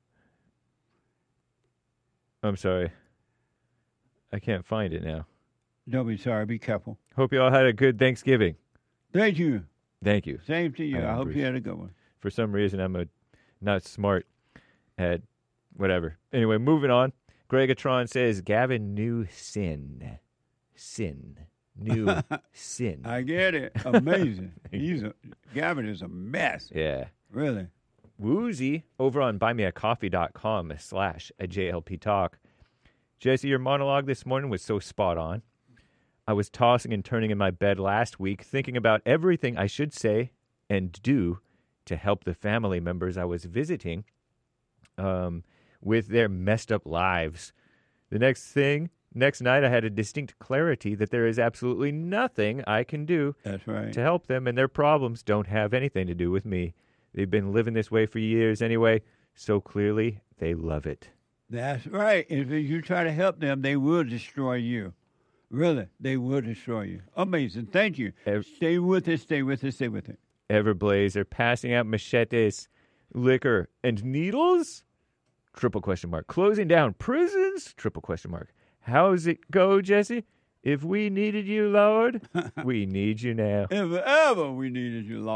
I'm sorry. I can't find it now. Don't be sorry. Be careful. Hope you all had a good Thanksgiving. Thank you. Thank you. Same to you. I hope Bruce. you had a good one. For some reason, I'm not smart at whatever. Anyway, moving on. Gregatron says, Gavin knew sin. New sin. I get it. Amazing. Gavin is a mess. Yeah. Really. Woozy over on buymeacoffee.com/JLP Talk. Jesse, your monologue this morning was so spot on. I was tossing and turning in my bed last week, thinking about everything I should say and do to help the family members I was visiting with their messed up lives. The next night I had a distinct clarity that there is absolutely nothing I can do to help them, and their problems don't have anything to do with me. They've been living this way for years anyway, so clearly they love it. That's right. If you try to help them, they will destroy you. Really, they will destroy you. Amazing. Thank you. Stay with it, stay with it, stay with it. Everblaze are passing out machetes, liquor, and needles? ? Closing down prisons? ? How's it go, Jesse? If we needed you, Lord, we need you now. If ever we needed you, Lord,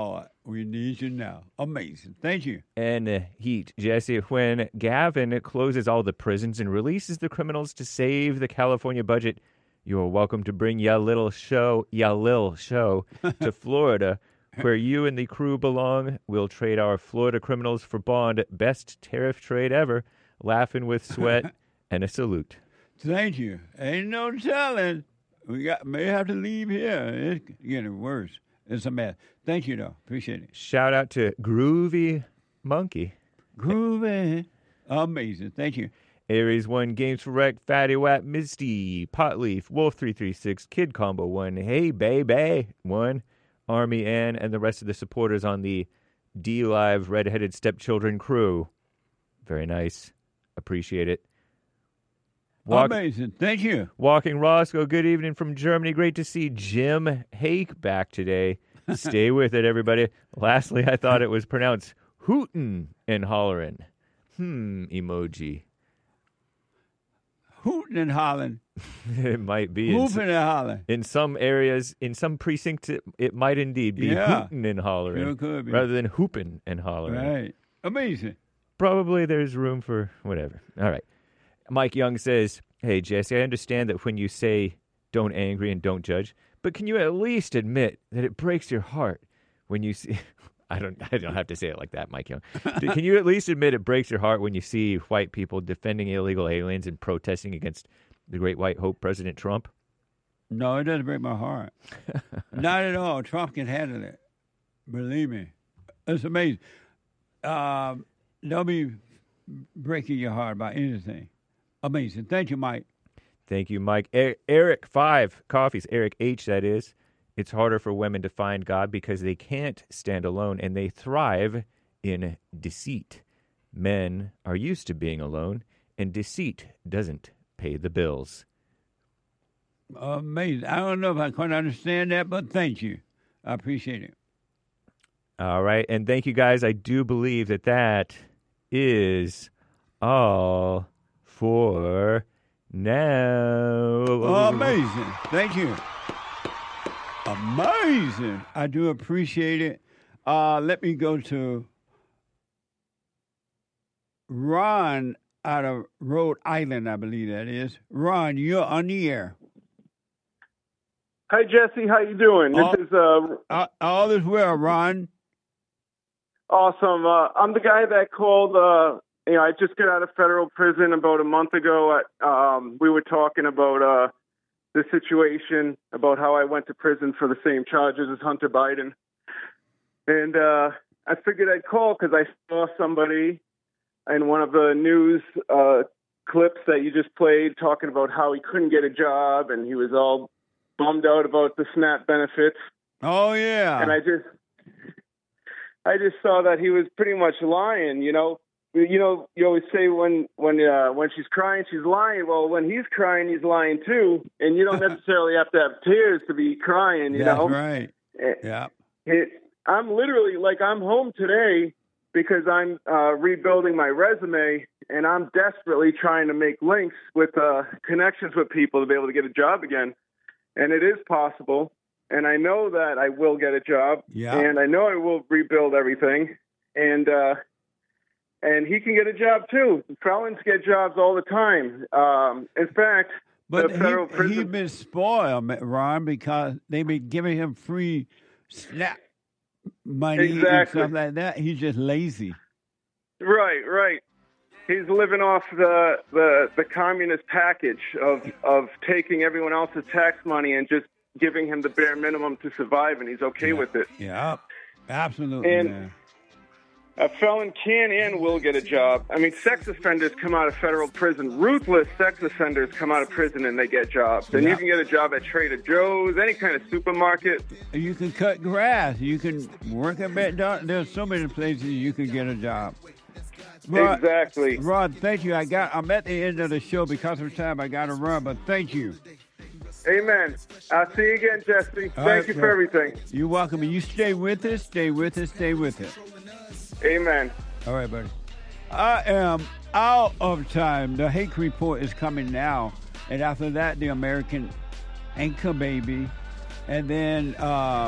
We need you now. Amazing. Thank you. And heat, Jesse, when Gavin closes all the prisons and releases the criminals to save the California budget, you are welcome to bring ya lil show to Florida, where you and the crew belong. We'll trade our Florida criminals for bond. Best tariff trade ever. Laughing with sweat and a salute. Thank you. Ain't no telling. We may have to leave here. It's getting worse. It's a mess. Thank you, though. Appreciate it. Shout out to Groovy Monkey. Groovy. Amazing. Thank you. Aries 1, Games for Rec, Fatty Wap, Misty, Potleaf, Wolf 336, Kid Combo 1, Hey Baby 1, Army Ann, and the rest of the supporters on the D-Live Redheaded Stepchildren crew. Very nice. Appreciate it. Amazing. Thank you. Walking Roscoe, good evening from Germany. Great to see Jim Hake back today. Stay with it, everybody. Lastly, I thought it was pronounced hootin' and hollerin'. Emoji. Hootin' and hollering. It might be. Hooping and hollering. In some areas, in some precincts, it might indeed be hootin' and hollering. Sure could be. Rather than hooping and hollering. Right. Amazing. Probably there's room for whatever. All right. Mike Young says, hey, Jesse, I understand that when you say don't angry and don't judge, but can you at least admit that it breaks your heart when you see... I don't have to say it like that, Mike Young. Can you at least admit it breaks your heart when you see white people defending illegal aliens and protesting against the great white hope, President Trump? No, it doesn't break my heart. Not at all. Trump can handle it. Believe me. It's amazing. Don't be breaking your heart about anything. Amazing. Thank you, Mike. Thank you, Mike. Eric 5 Coffees, Eric H, that is. It's harder for women to find God because they can't stand alone and they thrive in deceit. Men are used to being alone and deceit doesn't pay the bills. Amazing. I don't know if I quite understand that, but thank you. I appreciate it. All right. And thank you, guys. I do believe that is all for now. Amazing. Thank you. Amazing. I do appreciate it. Let me go to Ron out of Rhode Island, I believe that is. Ron, you're on the air. Hi, Jesse. How you doing? This is all is well, Ron. Awesome. I'm the guy that called. I just got out of federal prison about a month ago. We were talking about the situation, about how I went to prison for the same charges as Hunter Biden. And I figured I'd call because I saw somebody in one of the news clips that you just played talking about how he couldn't get a job and he was all bummed out about the SNAP benefits. Oh, yeah. And I just saw that he was pretty much lying, You always say when she's crying, she's lying. Well, when he's crying, he's lying too. And you don't necessarily have to have tears to be crying, you know? That's right. Yeah. I'm literally, I'm home today because I'm rebuilding my resume, and I'm desperately trying to make links with connections with people to be able to get a job again. And it is possible. And I know that I will get a job. Yeah. And I know I will rebuild everything. And he can get a job too. Felons get jobs all the time. In fact, but the federal prison... he's been spoiled, Ron, because they've been giving him free SNAP money and stuff like that. He's just lazy. Right. He's living off the communist package of taking everyone else's tax money and just giving him the bare minimum to survive, and he's okay with it. Yeah, absolutely. And a felon can and will get a job. I mean, sex offenders come out of federal prison. Ruthless sex offenders come out of prison and they get jobs. And you can get a job at Trader Joe's, any kind of supermarket. You can cut grass. You can work at McDonald's. There's so many places you can get a job. Rod, exactly. Rod, thank you. I'm at the end of the show because of time. I got to run, but thank you. Amen. I'll see you again, Jesse. Thank you for everything. You're welcome. And you stay with us, stay with us, stay with us. Amen. All right, buddy. I am out of time. The Hake Report is coming now. And after that, the American Anchor Baby. And then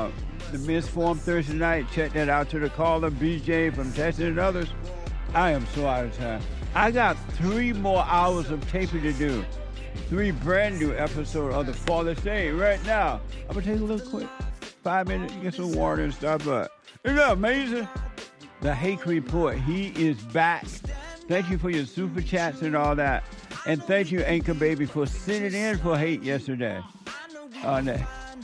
the Men's Forum Thursday night. Check that out to the caller, BJ from Texas and others. I am so out of time. I got 3 more hours of taping to do. 3 brand new episodes of The Father's Day right now. I'm going to take a little quick 5 minutes, get some water and stuff. But isn't that amazing? The Hake Report, he is back. Thank you for your super chats and all that. And thank you, Anchor Baby, for sitting in for Hake yesterday. On the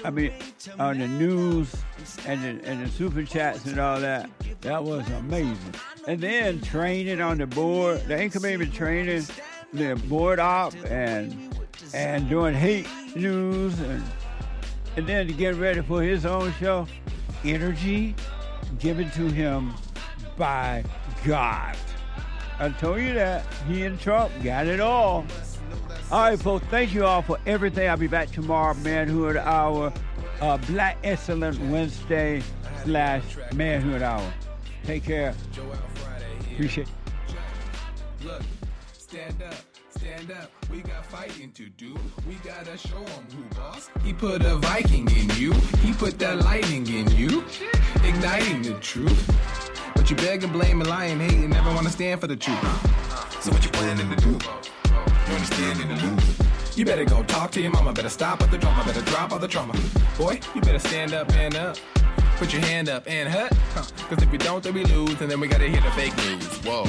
news and the super chats and all that. That was amazing. And then training on the board, the Anchor Baby training, the board op and doing Hake news and then to get ready for his own show. Energy given to him by God. I told you that. He and Trump got it all. All right, folks, thank you all for everything. I'll be back tomorrow, Manhood Hour, Black Excellence Wednesday / Manhood Hour. Take care. Appreciate it. Look, stand up. We got fighting to do. We gotta show him who boss. He put a Viking in you. He put that lightning in you. Igniting the truth. But you beg and blame and lie and hate and never want to stand for the truth. So what you planning to do? You understanding the lose. You better go talk to your mama. Better stop at the drama. Better drop all the trauma. Boy, you better stand up, man up. Put your hand up and hut. Cause if we don't, then we lose. And then we gotta hear the fake news. Whoa.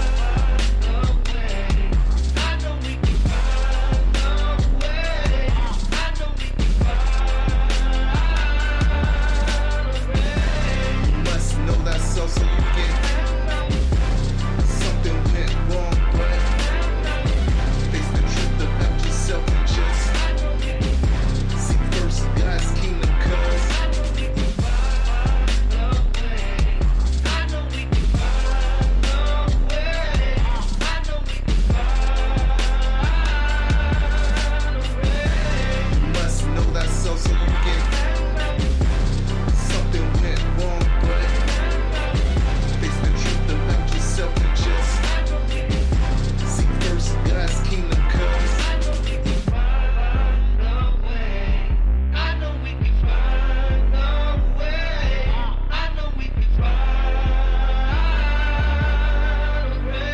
So you get something went wrong, but face the truth about yourself and just seek first God's kingdom, cause you must know that so you get something went wrong, but seek first God's kingdom, cause I know we can find a way. I know we can find a way.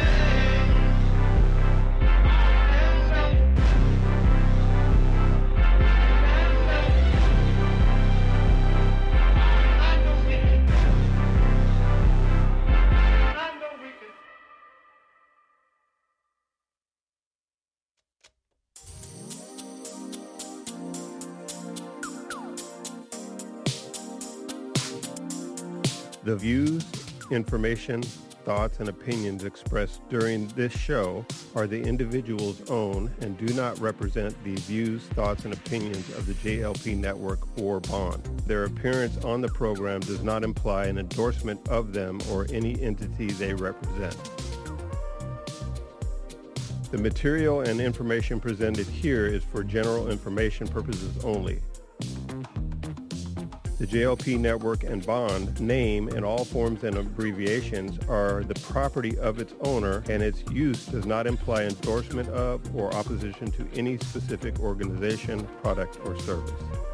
The views, information, thoughts, and opinions expressed during this show are the individual's own and do not represent the views, thoughts, and opinions of the JLP Network or Bond. Their appearance on the program does not imply an endorsement of them or any entity they represent. The material and information presented here is for general information purposes only. The JLP Network and Bond name and all forms and abbreviations are the property of its owner, and its use does not imply endorsement of or opposition to any specific organization, product, or service.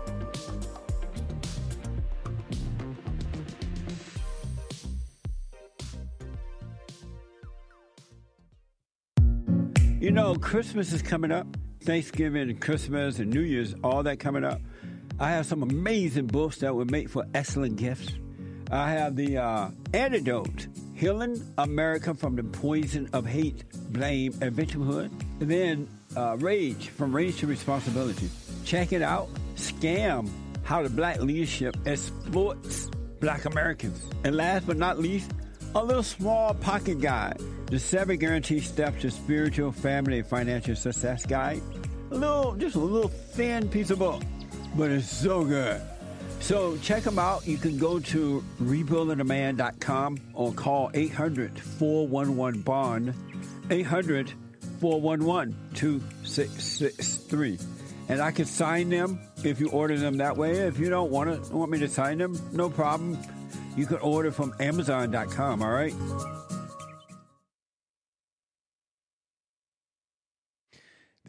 You know, Christmas is coming up. Thanksgiving and Christmas and New Year's, all that coming up. I have some amazing books that would make for excellent gifts. I have the Antidote, Healing America from the Poison of Hate, Blame, and Victimhood. And then Rage, From Rage to Responsibility. Check it out. Scam, How the Black Leadership Exploits Black Americans. And last but not least, a little small pocket guide, the 7 Guaranteed Steps to Spiritual, Family, and Financial Success Guide. Just a little thin piece of book, but it's so good. So check them out. You can go to rebuildingaman.com or call 800-411-BOND, 800-411-2663. And I can sign them if you order them that way. If you don't want me to sign them, no problem. You can order from Amazon.com, all right?